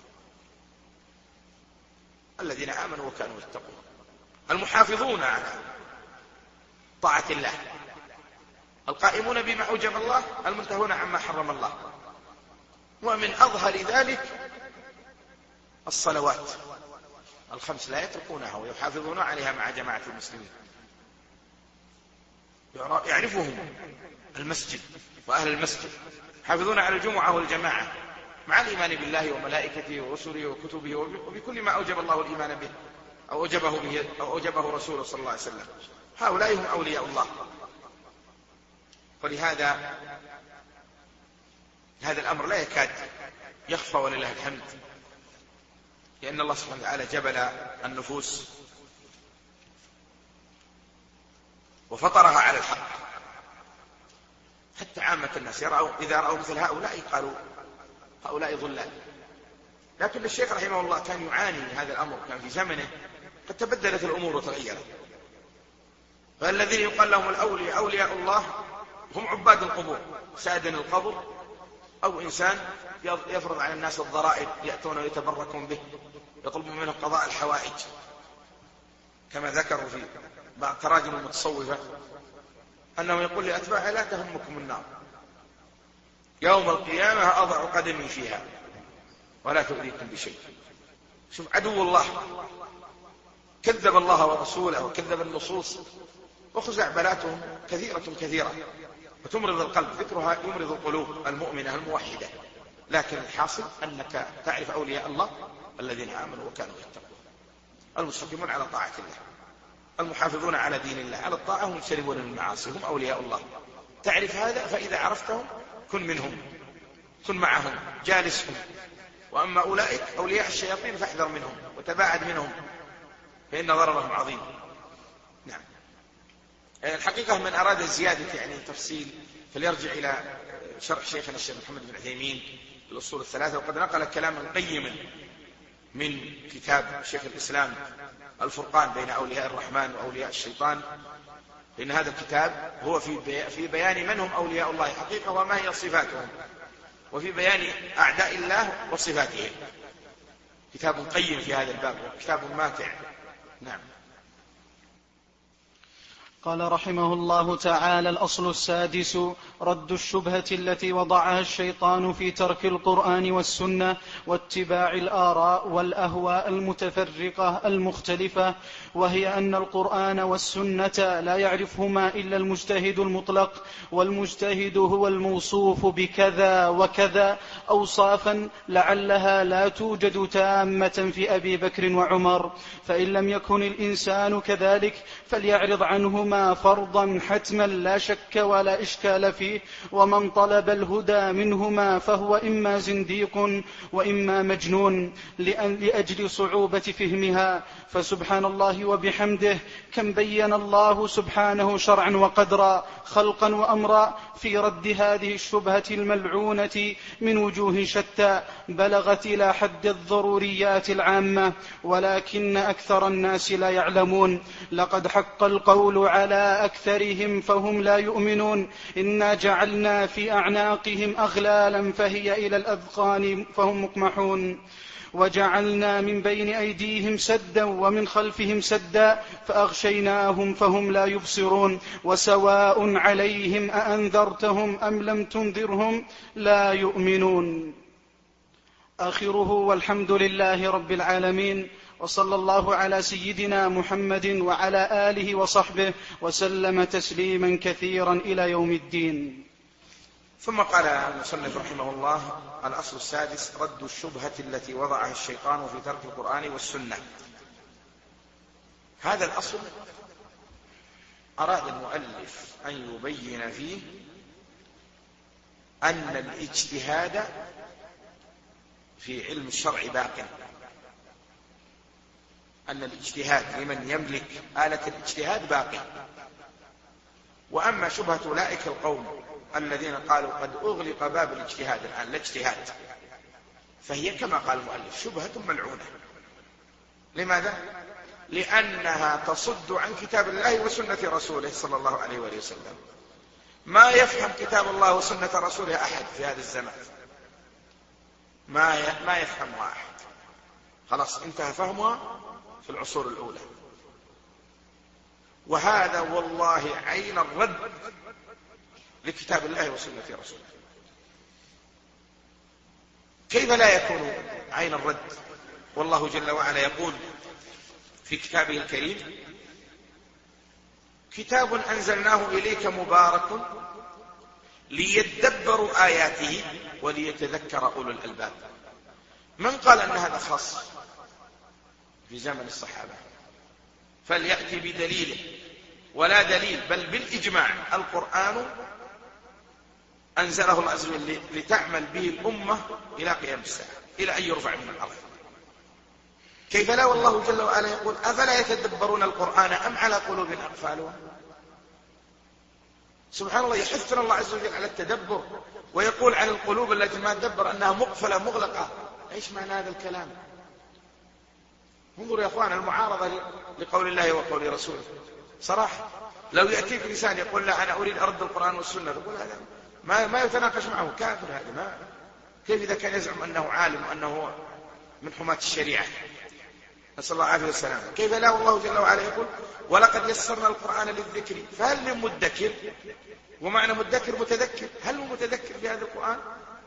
الذين آمنوا وكانوا يتقون، المحافظون على طاعة الله، القائمون بما أوجب الله، المنتهون عما حرم الله. ومن أظهر ذلك الصلوات الخمس لا يتركونها ويحافظون عليها مع جماعة المسلمين. يعرفهم المسجد وأهل المسجد، يحافظون على الجمعة والجماعة مع الإيمان بالله وملائكته ورسله وكتبه وبكل ما أوجب الله الإيمان به أو أوجبه به أو أوجبه رسوله صلى الله عليه وسلم. هؤلاء هم أولياء الله. ولهذا هذا الأمر لا يكاد يخفى ولله الحمد، لأن الله سبحانه وتعالى جبل النفوس وفطرها على الحق، حتى عامة الناس يرأوا إذا رأوا مثل هؤلاء قالوا هؤلاء ضلال. لكن الشيخ رحمه الله كان يعاني من هذا الأمر، كان في زمنه قد تبدلت الأمور وتغيرت. فالذين يقال لهم الأولياء أولياء الله هم عباد القبور، سادن القبر، أو إنسان يفرض على الناس الضرائب يأتون ويتبركون به، يطلبون منه قضاء الحوائج، كما ذكروا في بعض تراجم المتصوفة أنه يقول لأتباعه لا تهمكم النار، يوم القيامة أضع قدمي فيها ولا تؤذيكم بشيء. شوف عدو الله، كذب الله ورسوله وكذب النصوص، وخزعبلاتهم كثيرة كثيرة وتمرض القلب، ذكرها يمرض القلوب المؤمنة الموحدة. لكن الحاصل أنك تعرف أولياء الله الذين آمنوا وكانوا يتقون، المستقيمون على طاعة الله، المحافظون على دين الله، على الطاعة، هم يجتنبون المعاصي، هم أولياء الله. تعرف هذا، فإذا عرفتهم كن منهم، كن معهم، جالسهم. وأما أولئك أولياء الشياطين فاحذر منهم وتباعد منهم، فإن ضررهم عظيم. نعم، الحقيقة من أراد زيادة يعني تفصيل فليرجع إلى شرح شيخنا الشيخ محمد بن عثيمين الأصول الثلاثة، وقد نقل كلاما قيما من كتاب شيخ الإسلام الفرقان بين أولياء الرحمن وأولياء الشيطان، لأن هذا الكتاب هو في بيان من هم أولياء الله حقيقة وما هي صفاتهم، وفي بيان أعداء الله وصفاتهم. كتاب قيم في هذا الباب، وكتاب ماتع. نعم. قال رحمه الله تعالى: الأصل السادس رد الشبهة التي وضعها الشيطان في ترك القرآن والسنة واتباع الآراء والأهواء المتفرقة المختلفة، وهي أن القرآن والسنة لا يعرفهما إلا المجتهد المطلق، والمجتهد هو الموصوف بكذا وكذا أوصافا لعلها لا توجد تامة في أبي بكر وعمر، فإن لم يكن الإنسان كذلك فليعرض عنهما فرضا حتما لا شك ولا إشكال فيه، ومن طلب الهدى منهما فهو إما زنديق وإما مجنون لأجل صعوبة فهمها. فسبحان الله وبحمده كم بين الله سبحانه شرعا وقدرا، خلقا وأمرا، في رد هذه الشبهة الملعونة من وجوه شتى بلغت إلى حد الضروريات العامة، ولكن أكثر الناس لا يعلمون. لقد حق القول على أكثرهم فهم لا يؤمنون. إنا جعلنا في أعناقهم أغلالا فهي إلى الأذقان فهم مقمحون، وجعلنا من بين أيديهم سدا ومن خلفهم سدا فأغشيناهم فهم لا يبصرون، وسواء عليهم أأنذرتهم أم لم تنذرهم لا يؤمنون. آخره والحمد لله رب العالمين، وصلى الله على سيدنا محمد وعلى آله وصحبه وسلم تسليما كثيرا إلى يوم الدين. ثم قال المصنف رحمه الله: الأصل السادس رد الشبهة التي وضعها الشيطان في ترك القرآن والسنة. هذا الأصل أراد المؤلف أن يبين فيه أن الاجتهاد في علم الشرع باق، أن الاجتهاد لمن يملك آلة الاجتهاد باقي. وأما شبهة أولئك القوم الذين قالوا قد أغلق باب الاجتهاد الآن لا اجتهاد، فهي كما قال المؤلف شبهة ملعونة. لماذا؟ لأنها تصد عن كتاب الله وسنة رسوله صلى الله عليه وآله وسلم. ما يفهم كتاب الله وسنة رسوله أحد في هذا الزمان، ما ما يفهمها أحد، خلاص انتهى فهمها في العصور الأولى. وهذا والله عين الرد لكتاب الله وسنة رسوله. كيف لا يكون عين الرد والله جل وعلا يقول في كتابه الكريم: كتاب أنزلناه إليك مبارك ليدبروا آياته وليتذكر أولو الألباب. من قال أن هذا خاص في زمن الصحابة؟ فليأتي بدليله، ولا دليل، بل بالإجماع القرآن أنزله الله عز وجل لتعمل به الأمة إلى قيام الساعة، إلى أن يرفع من الأرض. كيف لا والله جل وعلا يقول: أفلا يتدبرون القرآن أم على قلوب أقفالها؟ سبحان الله، يحثنا الله عز وجل على التدبر، ويقول عن القلوب التي ما تدبر أنها مقفلة مغلقة. إيش معنى هذا الكلام؟ انظروا يا أخوان المعارضة لقول الله وقول رسوله صراحة. لو يأتيك لسان يقول: لا أنا أريد أرد القرآن والسنة، تقول هذا ما, ما يتناقش معه، كافر هذا. ما كيف إذا كان يزعم أنه عالم وأنه من حماة الشريعة، نسأل الله العافية والسلام. كيف لا والله جل وعلا يقول: ولقد يسرنا القرآن للذكر فهل من مدكر؟ ومعنى مدكر متذكر، هل من متذكر بهذا القرآن؟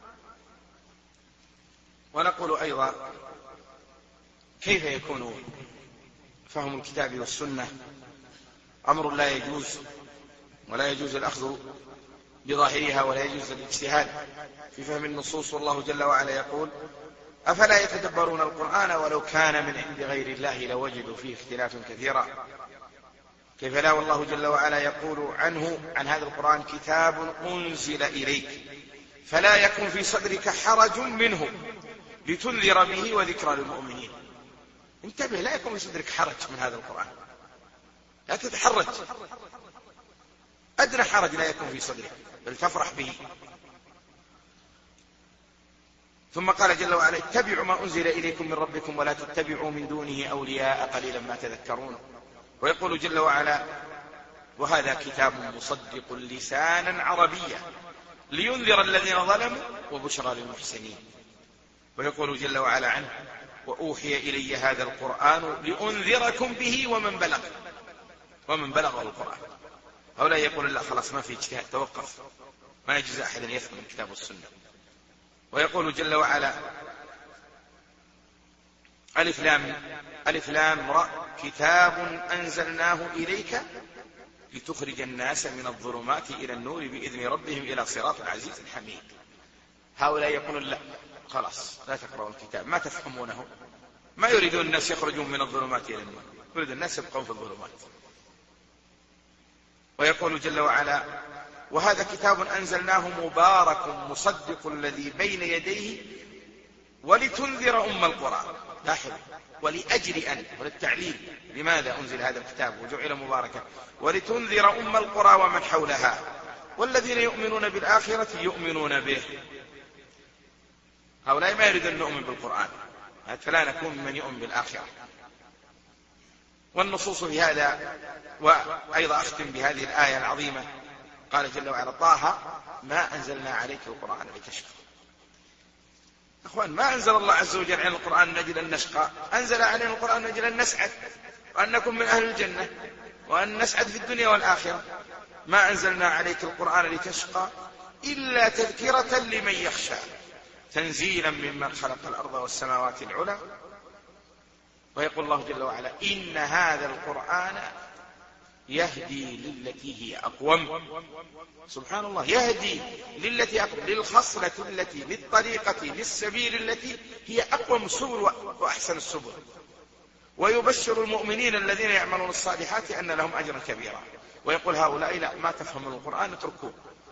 ونقول أيضا: كيف يكون فهم الكتاب والسنة أمر لا يجوز، ولا يجوز الأخذ بظاهرها، ولا يجوز الاجتهاد في فهم النصوص، والله جل وعلا يقول: أفلا يتدبرون القرآن ولو كان من عند غير الله لوجدوا فيه اختلافا كثيرا. كيف لا والله جل وعلا يقول عنه عن هذا القرآن: كتاب أنزل إليك فلا يكن في صدرك حرج منه لتنذر به وذكرى للمؤمنين. انتبه، لا يكون في صدرك حرج من هذا القرآن، لا تتحرج، أدنى حرج لا يكون في صدرك، بل تفرح به. ثم قال جل وعلا: اتبعوا ما أنزل إليكم من ربكم ولا تتبعوا من دونه أولياء قليلا ما تذكرون. ويقول جل وعلا: وهذا كتاب مصدق لسانا عربيا لينذر الذين ظلموا وبشرى للمحسنين. ويقول جل وعلا عنه: وأوحي إلي هذا القرآن لأنذركم به ومن بلغ ومن بلغ القرآن. هؤلاء يقول لا خلاص ما في اجتهاد، توقف، ما يجوز أحد أن يفهم الكتاب والسنة. ويقول جل وعلا ألف لام ألف لام را كتاب أنزلناه إليك لتخرج الناس من الظلمات إلى النور بإذن ربهم إلى صراط العزيز الحميد. هؤلاء يقولون لا خلاص لا تقرأوا الكتاب، ما تفهمونه، ما يريدون الناس يخرجون من الظلمات إلى النور، يريد الناس يبقون في الظلمات. ويقول جل وعلا وهذا كتاب أنزلناه مبارك مصدق الذي بين يديه ولتنذر أم القرى. لاحظ ولأجل أن وللتعليل لماذا أنزل هذا الكتاب وجعل مباركا، ولتنذر أم القرى ومن حولها والذين يؤمنون بالآخرة يؤمنون به. هؤلاء ما يريدون أن نؤمن بالقرآن، فلا نكون من يؤمن بالآخرة. والنصوص في هذا. وأيضا أختم بهذه الآية العظيمة، قال جل وعلا طه ما أنزلنا عليك القرآن لتشقى. أخوان ما أنزل الله عز وجل علينا القرآن من أجل أن نشقى، أنزل علينا القرآن من أجل أن نسعد وأن نكون من أهل الجنة وأن نسعد في الدنيا والآخرة. ما أنزلنا عليك القرآن لتشقى إلا تذكرة لمن يخشى تنزيلا ممن خلق الأرض والسماوات العلى. ويقول الله جل وعلا إن هذا القرآن يهدي للتي هي أقوم. سبحان الله، يهدي للتي أقوم، للخصلة التي للطريقة للسبيل التي هي أقوم السبل وأحسن السبل. ويبشر المؤمنين الذين يعملون الصالحات أن لهم أجرا كبيرا. ويقول هؤلاء لا ما تفهمون القرآن اتركوه.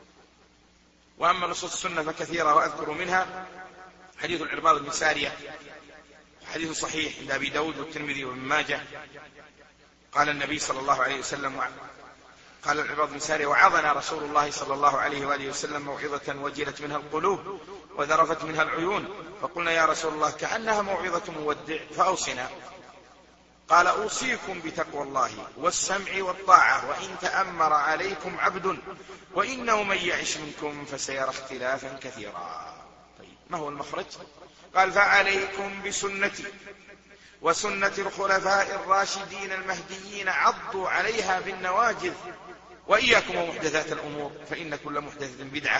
وأما نصوص السنة فكثيرة وأذكر منها حديث العرباض بن سارية حديث صحيح عند أبي داود والترمذي وابن ماجه. قال النبي صلى الله عليه وسلم قال العرباض بن سارية وعظنا رسول الله صلى الله عليه وآله وسلم موعظة وجلت منها القلوب وذرفت منها العيون، فقلنا يا رسول الله كأنها موعظة مودع فأوصنا. قال أوصيكم بتقوى الله والسمع والطاعة وإن تأمر عليكم عبد وإنه من يعش منكم فسيرى اختلافا كثيرا. طيب ما هو المخرج؟ قال فعليكم بسنتي وسنة الخلفاء الراشدين المهديين عضوا عليها بالنواجذ وإياكم ومحدثات الأمور فإن كل محدثة بدعة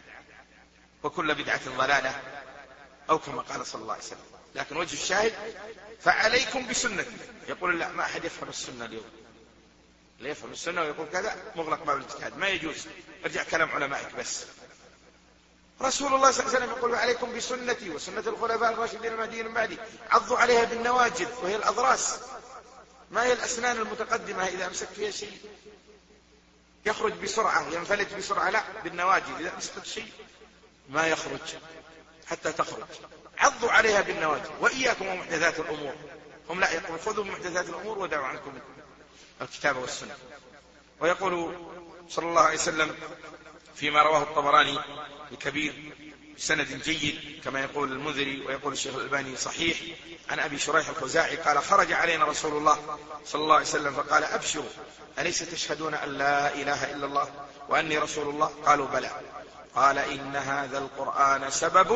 وكل بدعة ضلالة أو كما قال صلى الله عليه وسلم. لكن وجه الشاهد فعليكم بسنتي. يقول لا ما أحد يفهم السنة اليوم، لا يفهم السنة ويقول كذا مغلق باب الاجتهاد، ما يجوز. ارجع كلام علمائك بس. رسول الله صلى الله عليه وسلم يقول عليكم بسنتي وسنة الخلفاء الراشدين المهديين من بعدي عضوا عليها بالنواجذ وهي الأضراس، ما هي الأسنان المتقدمة إذا أمسك فيها شيء يخرج بسرعة ينفلت بسرعة، لا بالنواجذ إذا أمسكت شيء ما يخرج حتى تخرج. عضوا عليها بالنواجذ وإياكم ومحدثات الأمور. هم لا يقول خذوا بمحدثات الأمور ودعوا عنكم الكتاب والسنة. ويقول صلى الله عليه وسلم فيما رواه الطبراني الكبير بسند جيد كما يقول المنذري ويقول الشيخ الألباني صحيح عن أبي شريح الخزاعي قال خرج علينا رسول الله صلى الله عليه وسلم فقال أبشروا أليس تشهدون أن لا إله إلا الله وأني رسول الله؟ قالوا بلى. قال إن هذا القرآن سبب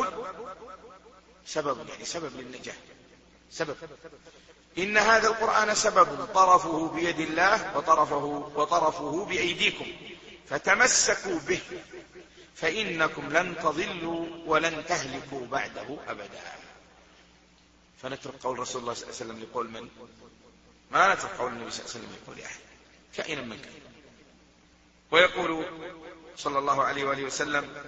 سبب يعني سبب للنجاة، سبب إن هذا القرآن سبب طرفه بيد الله وطرفه, وطرفه بأيديكم فتمسكوا به فإنكم لن تضلوا ولن تهلكوا بعده أبدا. فنترك قول رسول الله صلى الله عليه وسلم لقول من؟ ما نترك قول النبي صلى الله عليه وسلم لقول أحد كائنا من كان. ويقول صلى الله عليه وآله وسلم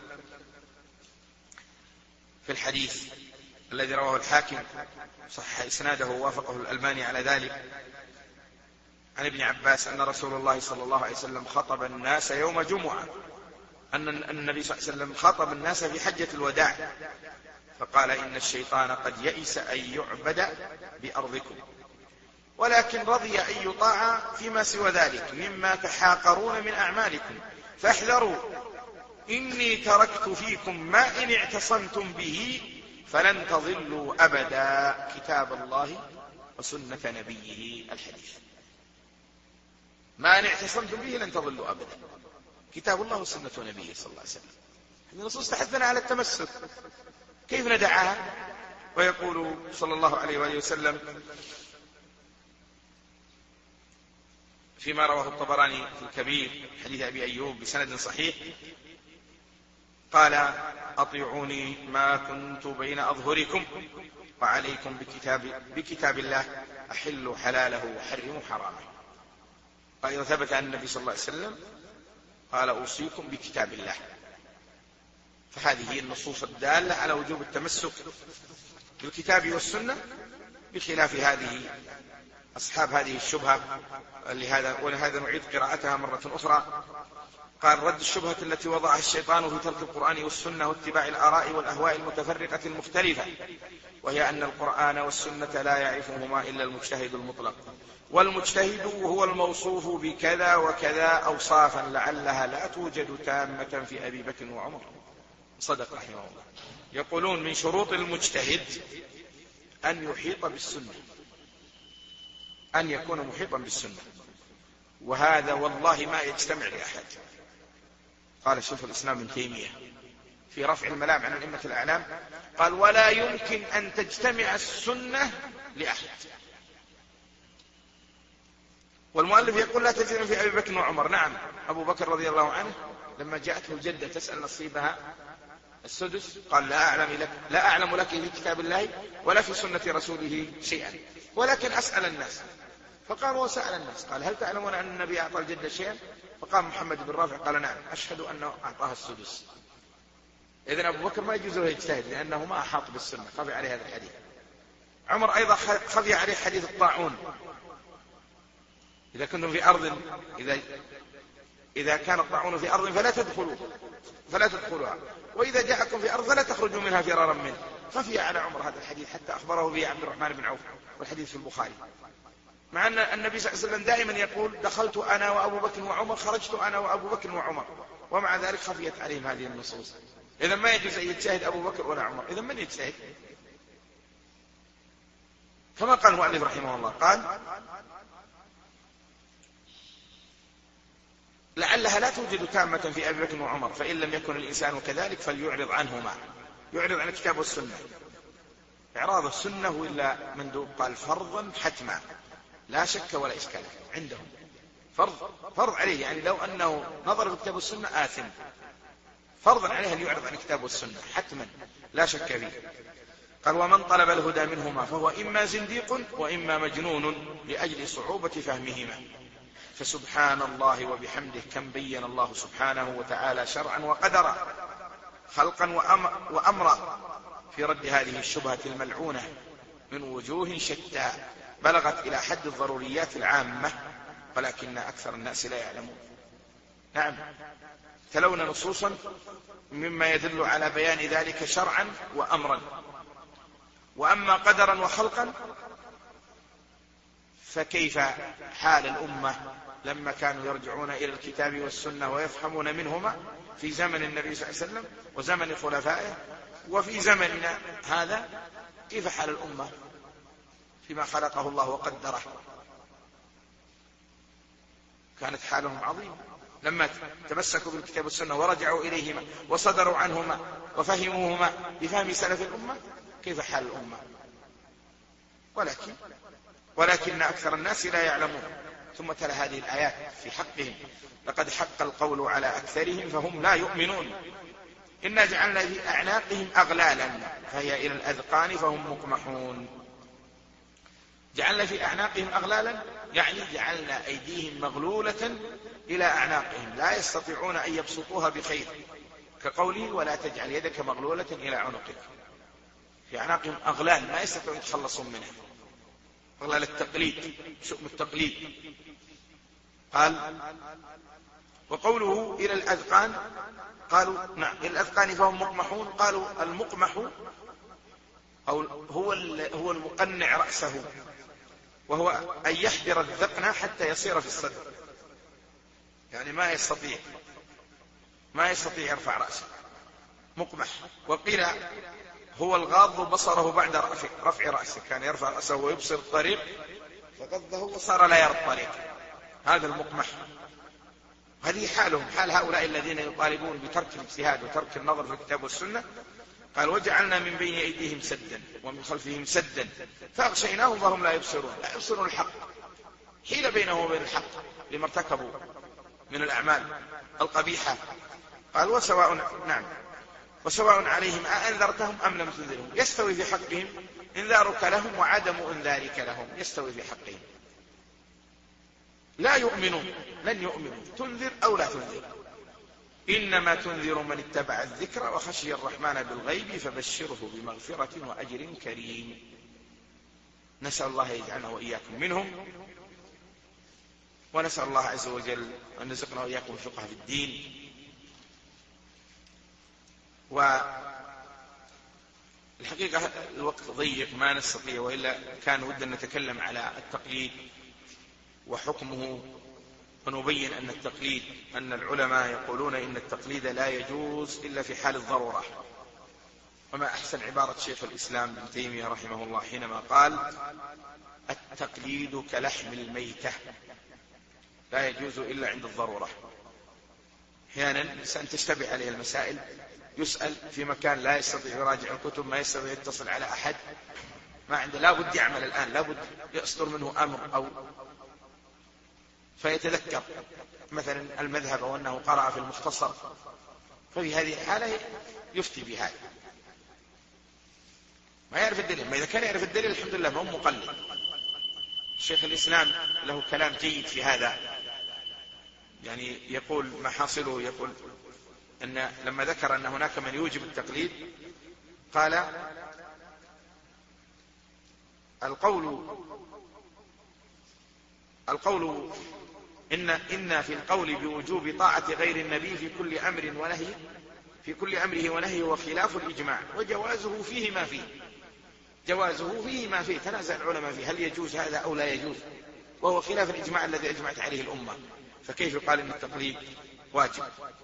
في الحديث الذي رواه الحاكم صح إسناده ووافقه الألباني على ذلك عن ابن عباس أن رسول الله صلى الله عليه وسلم خطب الناس يوم جمعة، أن النبي صلى الله عليه وسلم خطب الناس في حجة الوداع فقال إن الشيطان قد يئس أن يعبد بأرضكم ولكن رضي أن يطاع فيما سوى ذلك مما تحاقرون من أعمالكم فاحذروا إني تركت فيكم ما إن اعتصمتم به فلن تضلوا أبدا كتاب الله وسنة نبيه الحديث. ما إن اعتصمتم به لن تضلوا أبدا كتاب الله وسنة نبيه صلى الله عليه وسلم. النصوص تحثنا على التمسك، كيف ندعها؟ ويقول صلى الله عليه وآله وسلم فيما رواه الطبراني في الكبير حديث أبي أيوب بسند صحيح قال أطيعوني ما كنت بين أظهركم وعليكم بكتاب, بكتاب الله أحل حلاله وحرم حرامه. وإذا ثبت أن النبي صلى الله عليه وسلم قال أوصيكم بكتاب الله، فهذه هي النصوص الدالة على وجوب التمسك بالكتاب والسنة، بخلاف هذه أصحاب هذه الشبهة. لهذا ولهذا نعيد قراءتها مرة أخرى. قال رد الشبهة التي وضعها الشيطان في ترك القرآن والسنة واتباع الآراء والأهواء المتفرقة المختلفة، وهي أن القرآن والسنة لا يعرفهما إلا المجتهد المطلق، والمجتهد هو الموصوف بكذا وكذا أوصافا لعلها لا توجد تامة في أبي بكر وعمر. صدق رحمه الله. يقولون من شروط المجتهد أن يحيط بالسنة، أن يكون محيطا بالسنة، وهذا والله ما يجتمع لأحد. قال شيخ الإسلام ابن تيمية في رفع الملام عن الأئمة الأعلام قال ولا يمكن أن تجتمع السنة لأحد. والمؤلف يقول لا تجتمع في أبي بكر وعمر. نعم، أبو بكر رضي الله عنه لما جاءته الجدة تسأل نصيبها السدس قال لا أعلم لك, لا أعلم لك في كتاب الله ولا في سنة رسوله شيئا، ولكن أسأل الناس. فقام وسأل الناس قال هل تعلمون أن النبي أعطى الجدة شيئا؟ فقام محمد بن رافع قال نعم أشهد أنه أعطاها السدس. إذن أبو بكر ما يجوز له يجتهد لأنه ما أحاط بالسنة، خفي عليه هذا الحديث. عمر أيضا خفي عليه حديث الطاعون، إذا كنتم في أرض إذا, إذا كان الطاعون في أرض فلا تدخلوا فلا تدخلوها، وإذا جاءكم في أرض فلا تخرجوا منها فرارا منه. خفي على عمر هذا الحديث حتى أخبره به عبد الرحمن بن عوف، والحديث في البخاري، مع أن النبي صلى الله عليه وسلم دائما يقول دخلت أنا وأبو بكر وعمر، خرجت أنا وأبو بكر وعمر، ومع ذلك خفيت عليهم هذه النصوص. إذا ما يجوز أن يجتهد أبو بكر ولا عمر. إذا من يجتهد؟ كما قال المؤلف رحمه الله قال لعلها لا توجد تامة في أبي بكر وعمر، فإن لم يكن الإنسان كذلك فليعرض عنهما، يعرض عن الكتاب والسنة. إعراض السنة وإلا مندوب. قال فرضا حتما لا شك ولا إشكال عندهم، فرض فرض عليه، يعني لو أنه نظر في الكتاب والسنة آثم، فرضا عليه أن يعرض عن الكتاب والسنة حتما لا شك فيه. قال ومن طلب الهدى منهما فهو إما زنديق وإما مجنون لأجل صعوبة فهمهما. فسبحان الله وبحمده كم بين الله سبحانه وتعالى شرعا وقدرا خلقا وأمرا في رد هذه الشبهة الملعونة من وجوه شتى بلغت إلى حد الضروريات العامة، ولكن أكثر الناس لا يعلمون. نعم، تلون نصوصا مما يدل على بيان ذلك شرعا وأمرا، وأما قدرا وخلقا فكيف حال الأمة لما كانوا يرجعون إلى الكتاب والسنة ويفهمون منهما في زمن النبي صلى الله عليه وسلم وزمن خلفائه، وفي زمننا هذا كيف حال الأمة فيما خلقه الله وقدره؟ كانت حالهم عظيمة لما تمسكوا بالكتاب والسنة ورجعوا إليهما وصدروا عنهما وفهموهما بفهم سلف الأمة. كيف حال الأمة؟ ولكن ولكن أكثر الناس لا يعلمون. ثم تلا هذه الآيات في حقهم لقد حق القول على أكثرهم فهم لا يؤمنون. إنا جعلنا في أعناقهم أغلالا فهي إلى الأذقان فهم مقمحون. جعلنا في أعناقهم أغلالا يعني جعلنا أيديهم مغلولة إلى أعناقهم لا يستطيعون أن يبسطوها بخير، كقوله ولا تجعل يدك مغلولة إلى عنقك. في أعناقهم أغلال ما يستطيعون يتخلصون منها، أغلال التقليد، شؤم التقليد. قال وقوله إلى الأذقان قالوا نعم إلى الأذقان فهم مقمحون. قالوا المقمح أو هو هو المقنع رأسه، وهو أن يحدر الذقن حتى يصير في الصدر، يعني ما يستطيع ما يستطيع يرفع رأسه، مقمح. وقيل هو الغاض بصره بعد رفع رأسه، كان يرفع رأسه ويبصر الطريق فقده وصار لا يرى الطريق، هذا المقمح. هذه حالهم، حال هؤلاء الذين يطالبون بترك الاجتهاد وترك النظر في الكتاب والسنة. قال وجعلنا من بين أيديهم سدا ومن خلفهم سدا فأغشيناهم فهم لا يبصرون، لا يبصرون الحق، حيل بينهم وبين الحق. لما ارتكبوا من الأعمال القبيحة. قال وسواء نعم وسواء عليهم أأنذرتهم أم لم تنذرهم يستوي في حقهم إنذارك لهم وعدم إنذارك لهم، يستوي في حقهم. لا يؤمنون، لن يؤمنوا تنذر أو لا تنذر، إنما تنذر من اتبع الذكر وخشي الرحمن بالغيب فبشره بمغفرة وأجر كريم. نسأل الله يجعلنا وإياكم منهم، ونسأل الله عز وجل أن يرزقنا وإياكم الفقه في الدين. والحقيقة الوقت ضيق ما نستطيع، وإلا كان ودنا أن نتكلم على التقليد وحكمه، ونبين أن التقليد أن العلماء يقولون إن التقليد لا يجوز إلا في حال الضرورة. وما أحسن عبارة شيخ الإسلام ابن تيمية رحمه الله حينما قال التقليد كلحم الميتة لا يجوز إلا عند الضرورة. أحيانا الإنسان تشتبه عليه المسائل، يسأل في مكان لا يستطيع يراجع الكتب، ما يستطيع يتصل على أحد، ما عنده، لا بد يعمل الآن، لا بد يصدر منه أمر أو فيتذكر مثلا المذهب أو أنه قرأ في المختصر، ففي هذه الحالة يفتي بهذا. ما يعرف الدليل، ما إذا كان يعرف الدليل الحمد لله ما هو مقلد. الشيخ الإسلام له كلام جيد في هذا، يعني يقول ما حاصله، يقول أن لما ذكر أن هناك من يوجب التقليد قال القول القول إن إن في القول بوجوب طاعة غير النبي في كل أمر ونهي في كل أمره ونهي وخلاف الإجماع، وجوازه فيه ما فيه جوازه فيه ما فيه تنازع العلماء فيه هل يجوز هذا أو لا يجوز، وهو خلاف الإجماع الذي أجمعت عليه الأمة، فكيف يقال إن التقليد واجب؟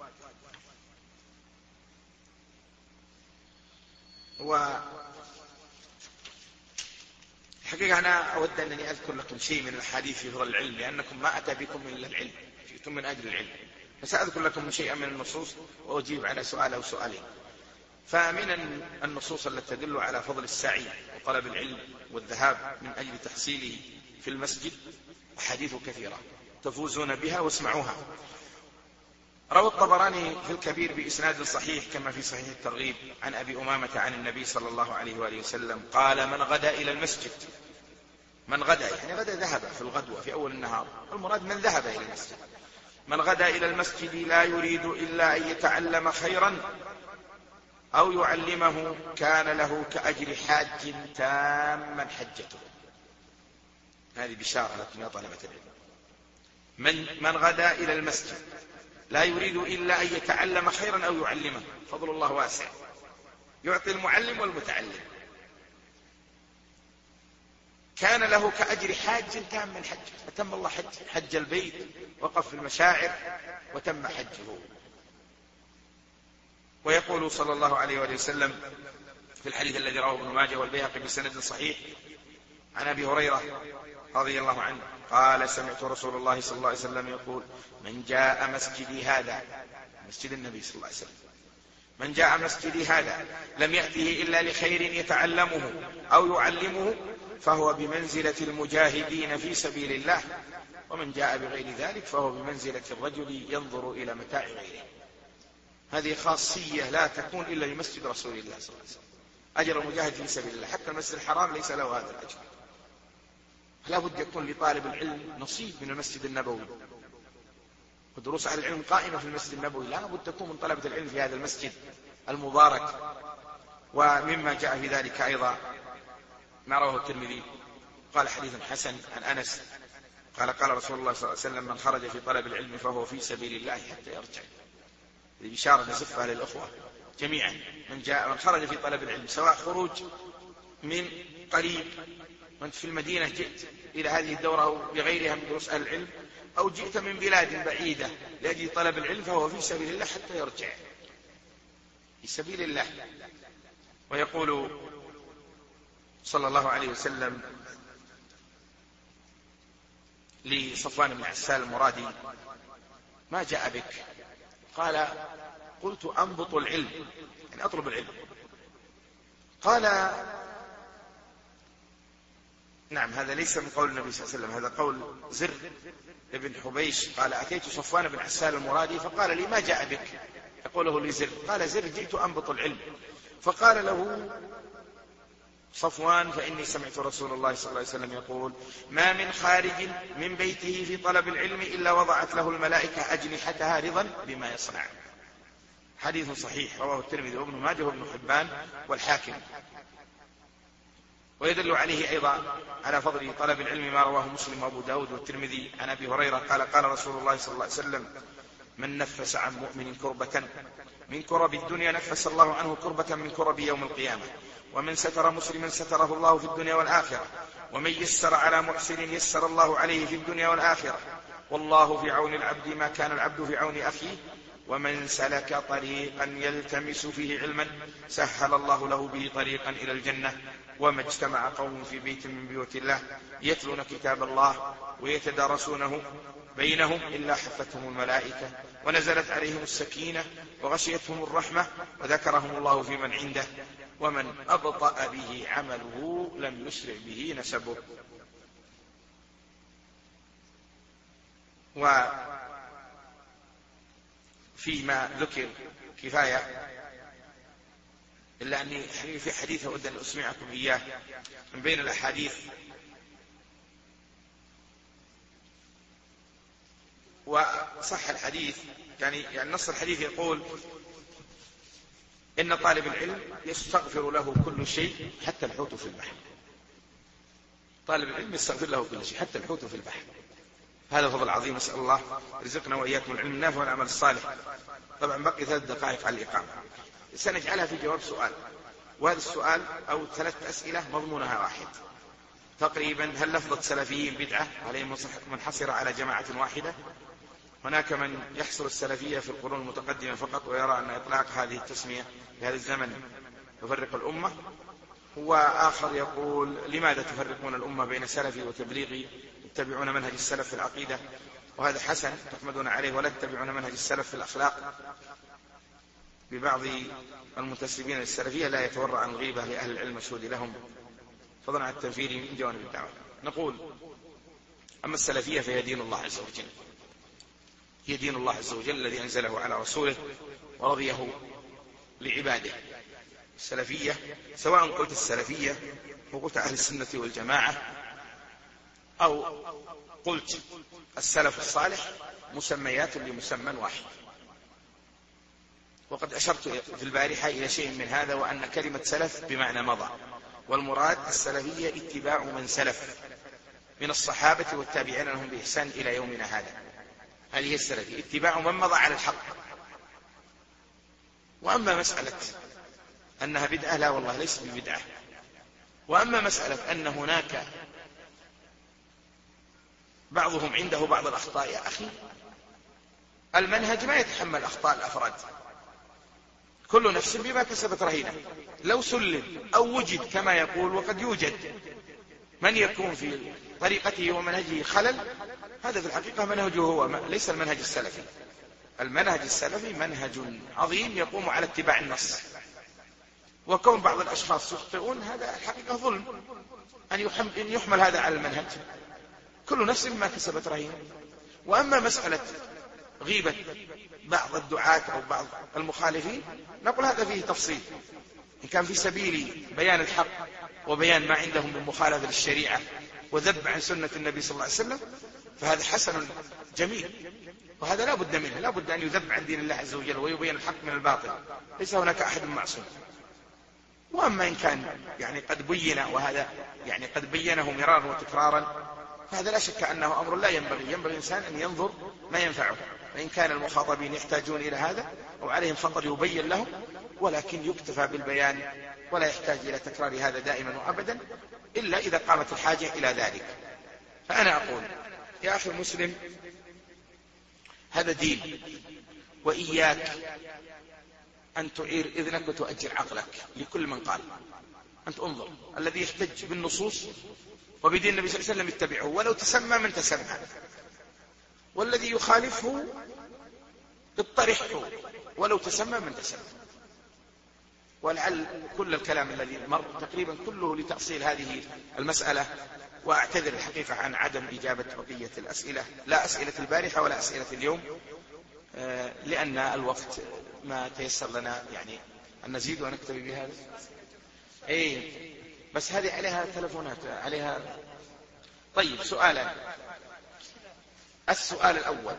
والحقيقة أنا أود أنني أذكر لكم شيء من الحديث في فضل العلم، لأنكم ما أتى بكم إلا العلم، جئتم من أجل العلم، فسأذكر لكم شيئا من النصوص وأجيب على سؤال أو سؤالين. فمن النصوص التي تدل على فضل السعي وطلب العلم والذهاب من أجل تحصيله في المسجد أحاديث كثيرة تفوزون بها واسمعوها. روى الطبراني في الكبير بإسناد صحيح كما في صحيح الترغيب عن أبي أمامة عن النبي صلى الله عليه وآله وسلم قال من غدا إلى المسجد، من غدا يعني غدا ذهب في الغدوة في أول النهار، المراد من ذهب إلى المسجد، من غدا إلى المسجد لا يريد إلا أن يتعلم خيرا أو يعلمه كان له كأجر حاج تاما حجته. هذه بشارة لكم يا طلبة العلم. من, من غدا إلى المسجد لا يريد إلا أن يتعلم خيرا أو يعلمه، فضل الله واسع، يعطي المعلم والمتعلم، كان له كأجر حاج تاما حجه، أتم الله حج حج البيت وقف في المشاعر وتم حجه. ويقول صلى الله عليه وآله وسلم في الحديث الذي رواه ابن ماجه والبيهقي بسند صحيح عن أبي هريرة رضي الله عنه قال سمعت رسول الله صلى الله عليه وسلم يقول من جاء مسجدي هذا، مسجد النبي صلى الله عليه وسلم، من جاء مسجدي هذا لم يأته إلا لخير يتعلمه أو يعلمه فهو بمنزلة المجاهدين في سبيل الله، ومن جاء بغير ذلك فهو بمنزلة الرجل ينظر إلى متاع غيره. هذه خاصية لا تكون إلا لمسجد رسول الله صلى الله عليه وسلم، أجر المجاهد في سبيل الله، حتى المسجد الحرام ليس له هذا الأجر. لا بد يكون لطالب العلم نصيب من المسجد النبوي، ودروس أهل العلم قائمة في المسجد النبوي، لا بد تكون من طلبة العلم في هذا المسجد المبارك. ومما جاء في ذلك أيضا ما رواه الترمذي قال حديث حسن عن أنس قال قال رسول الله صلى الله عليه وسلم من خرج في طلب العلم فهو في سبيل الله حتى يرجع. هذه بشارة نصفها للأخوة جميعا، من جاء من خرج في طلب العلم، سواء خروج من قريب وانت في المدينة جئت إلى هذه الدورة أو بغيرها من دروس أهل العلم، أو جئت من بلاد بعيدة لأجل طلب العلم، فهو في سبيل الله حتى يرجع، في سبيل الله. ويقول صلى الله عليه وسلم لصفوان بن عسال المرادي ما جاء بك؟ قال قلت أنبط العلم، يعني أطلب العلم. قال نعم، هذا ليس من قول النبي صلى الله عليه وسلم، هذا قول زر ابن حبيش قال: أتيت صفوان بن عسال المرادي فقال لي: ما جاء بك؟ يقوله لزر. قال زر: جئت أنبط العلم. فقال له صفوان: فإني سمعت رسول الله صلى الله عليه وسلم يقول: ما من خارج من بيته في طلب العلم إلا وضعت له الملائكة أجنحتها رضا بما يصنع. حديث صحيح رواه الترمذي وابن ماجه وابن حبان والحاكم. ويدل عليه أيضا على فضل طلب العلم ما رواه مسلم وأبو داود والترمذي عن أبي هريرة قال: قال رسول الله صلى الله عليه وسلم: من نفس عن مؤمن كربة من كرب الدنيا نفس الله عنه كربة من كرب يوم القيامة، ومن ستر مسلما ستره الله في الدنيا والآخرة، ومن يسر على محسن يسر الله عليه في الدنيا والآخرة، والله في عون العبد ما كان العبد في عون أخيه، ومن سلك طريقا يلتمس فيه علما سهل الله له به طريقا إلى الجنة. وما اجتمع قوم في بيت من بيوت الله يتلون كتاب الله ويتدارسونه بينهم إلا حفتهم الملائكة ونزلت عليهم السكينة وغشيتهم الرحمة وذكرهم الله في من عنده، ومن أبطأ به عمله لم يسرع به نسبه. وفيما ذكر كفاية، إلا أني في حديث أود أن أسمعكم إياه من بين الأحاديث. وصح الحديث، يعني, يعني نص الحديث يقول: إن طالب العلم يستغفر له كل شيء حتى الحوت في البحر. طالب العلم يستغفر له كل شيء حتى الحوت في البحر. هذا فضل عظيم، نسأل الله رزقنا وإياكم العلم النافع والعمل الصالح. طبعا بقي ثلاث دقائق على الإقامة، سنجعلها في جواب سؤال، وهذا السؤال أو ثلاث أسئلة مضمونها واحد تقريبا: هل لفظة سلفيين بدعة؟ عليهم منحصرة على جماعة واحدة. هناك من يحصر السلفية في القرون المتقدمة فقط ويرى أن إطلاق هذه التسمية في هذا الزمن يفرق الأمة، وآخر يقول: لماذا تفرقون الأمة بين سلفي وتبليغي؟ تتبعون منهج السلف في العقيدة وهذا حسن تحمدون عليه، ولا تتبعون منهج السلف في الأخلاق. ببعض المنتسبين للسلفية لا يتورع عن الغيبة لأهل العلم الشهود لهم فضلا عن التنفير من جوانب الدعوة. نقول: أما السلفية فهي دين الله عز وجل، هي دين الله عز وجل الذي أنزله على رسوله ورضيه لعباده. السلفية سواء قلت السلفية وقلت أهل السنة والجماعة أو قلت السلف الصالح، مسميات لمسمى واحد. وقد أشرت في البارحة إلى شيء من هذا، وأن كلمة سلف بمعنى مضى، والمراد السلفية اتباع من سلف من الصحابة والتابعين لهم بإحسان إلى يومنا هذا. هذه السلفية اتباع من مضى على الحق. وأما مسألة أنها بدعة، لا والله ليس ببدعة. وأما مسألة أن هناك بعضهم عنده بعض الأخطاء، يا أخي المنهج ما يتحمل أخطاء الأفراد، كل نفس بما كسبت رهينة. لو سلم أو وجد كما يقول، وقد يوجد من يكون في طريقته ومنهجه خلل، هذا في الحقيقة منهجه هو، ليس المنهج السلفي. المنهج السلفي منهج عظيم يقوم على اتباع النص، وكون بعض الأشخاص يخطئون هذا الحقيقة ظلم أن يحمل هذا على المنهج. كل نفس بما كسبت رهينة. وأما مسألة غيبة بعض الدعاة أو بعض المخالفين، نقول هذا فيه تفصيل، إن كان في سبيل بيان الحق وبيان ما عندهم من مخالفة للشريعة وذب عن سنة النبي صلى الله عليه وسلم، فهذا حسن جميل، وهذا لا بد منه، لا بد أن يذب عن دين الله عز وجل ويبين الحق من الباطل، ليس هناك أحد معصوم. وأما إن كان يعني قد بين، وهذا يعني قد بينه مرارا وتكرارا، فهذا لا شك أنه أمر لا ينبغي، ينبغي الإنسان أن ينظر ما ينفعه، وإن كان المخاطبين يحتاجون إلى هذا أو عليهم خطر يبين لهم، ولكن يكتفى بالبيان ولا يحتاج إلى تكرار هذا دائما وأبدا إلا إذا قامت الحاجة إلى ذلك. فأنا أقول يا أخي المسلم، هذا دين، وإياك أن تعير إذنك وتؤجر عقلك لكل من قال. أنت انظر، الذي يحتج بالنصوص وبدين النبي صلى الله عليه وسلم اتبعه ولو تسمى من تسمى، والذي يخالفه اطرحه ولو تسمى من تسمى. ولعل كل الكلام الذي مر تقريبا كله لتأصيل هذه المسألة وأعتذر الحقيقة عن عدم إجابة بقية الأسئلة، لا أسئلة البارحة ولا أسئلة اليوم، لأن الوقت ما تيسر لنا يعني أن نزيد ونكتفي بهذا. إيه بس هذه عليها تلفونات عليها. طيب سؤالا. السؤال الأول،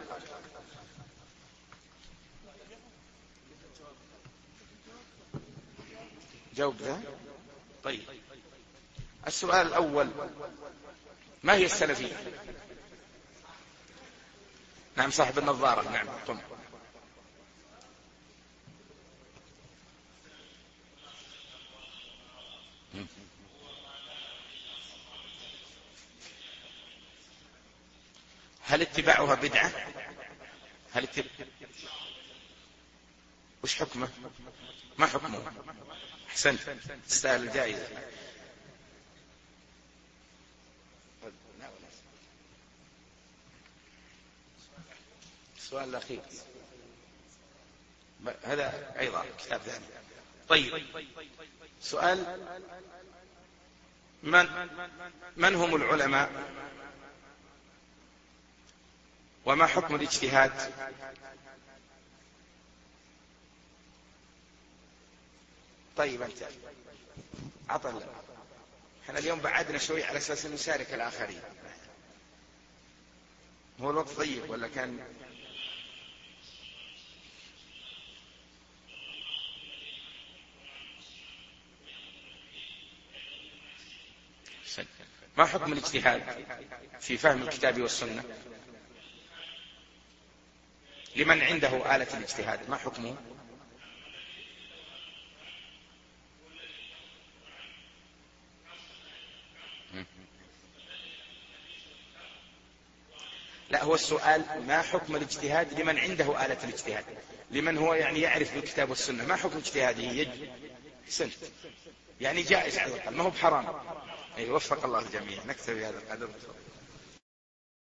جاوب ذا. طيب السؤال الأول، ما هي السلفية؟ نعم صاحب النظارة. نعم قم. هل اتباعها بدعة؟ هل اتباع وش حكمه؟ ما حكمه؟ أحسنت، تستاهل الجائزة. السؤال الأخير هذا أيضا كتاب ثاني. طيب سؤال، من من هم العلماء وما حكم الاجتهاد؟ طيب أنت عطل، احنا اليوم بعدنا شوي على أساس أن نشارك الآخرين. هو الوقت طيب ولا كان؟ ما حكم الاجتهاد في فهم الكتاب والسنة لمن عنده آلة الاجتهاد؟ ما حكمه؟ لا، هو السؤال ما حكم الاجتهاد لمن عنده آلة الاجتهاد، لمن هو يعني يعرف الكتاب والسنة، ما حكم اجتهاده؟ يجب سنة يعني جائز على الأقل، ما هو بحرام. أي وفق الله الجميع. نكتفي بهذا القدر.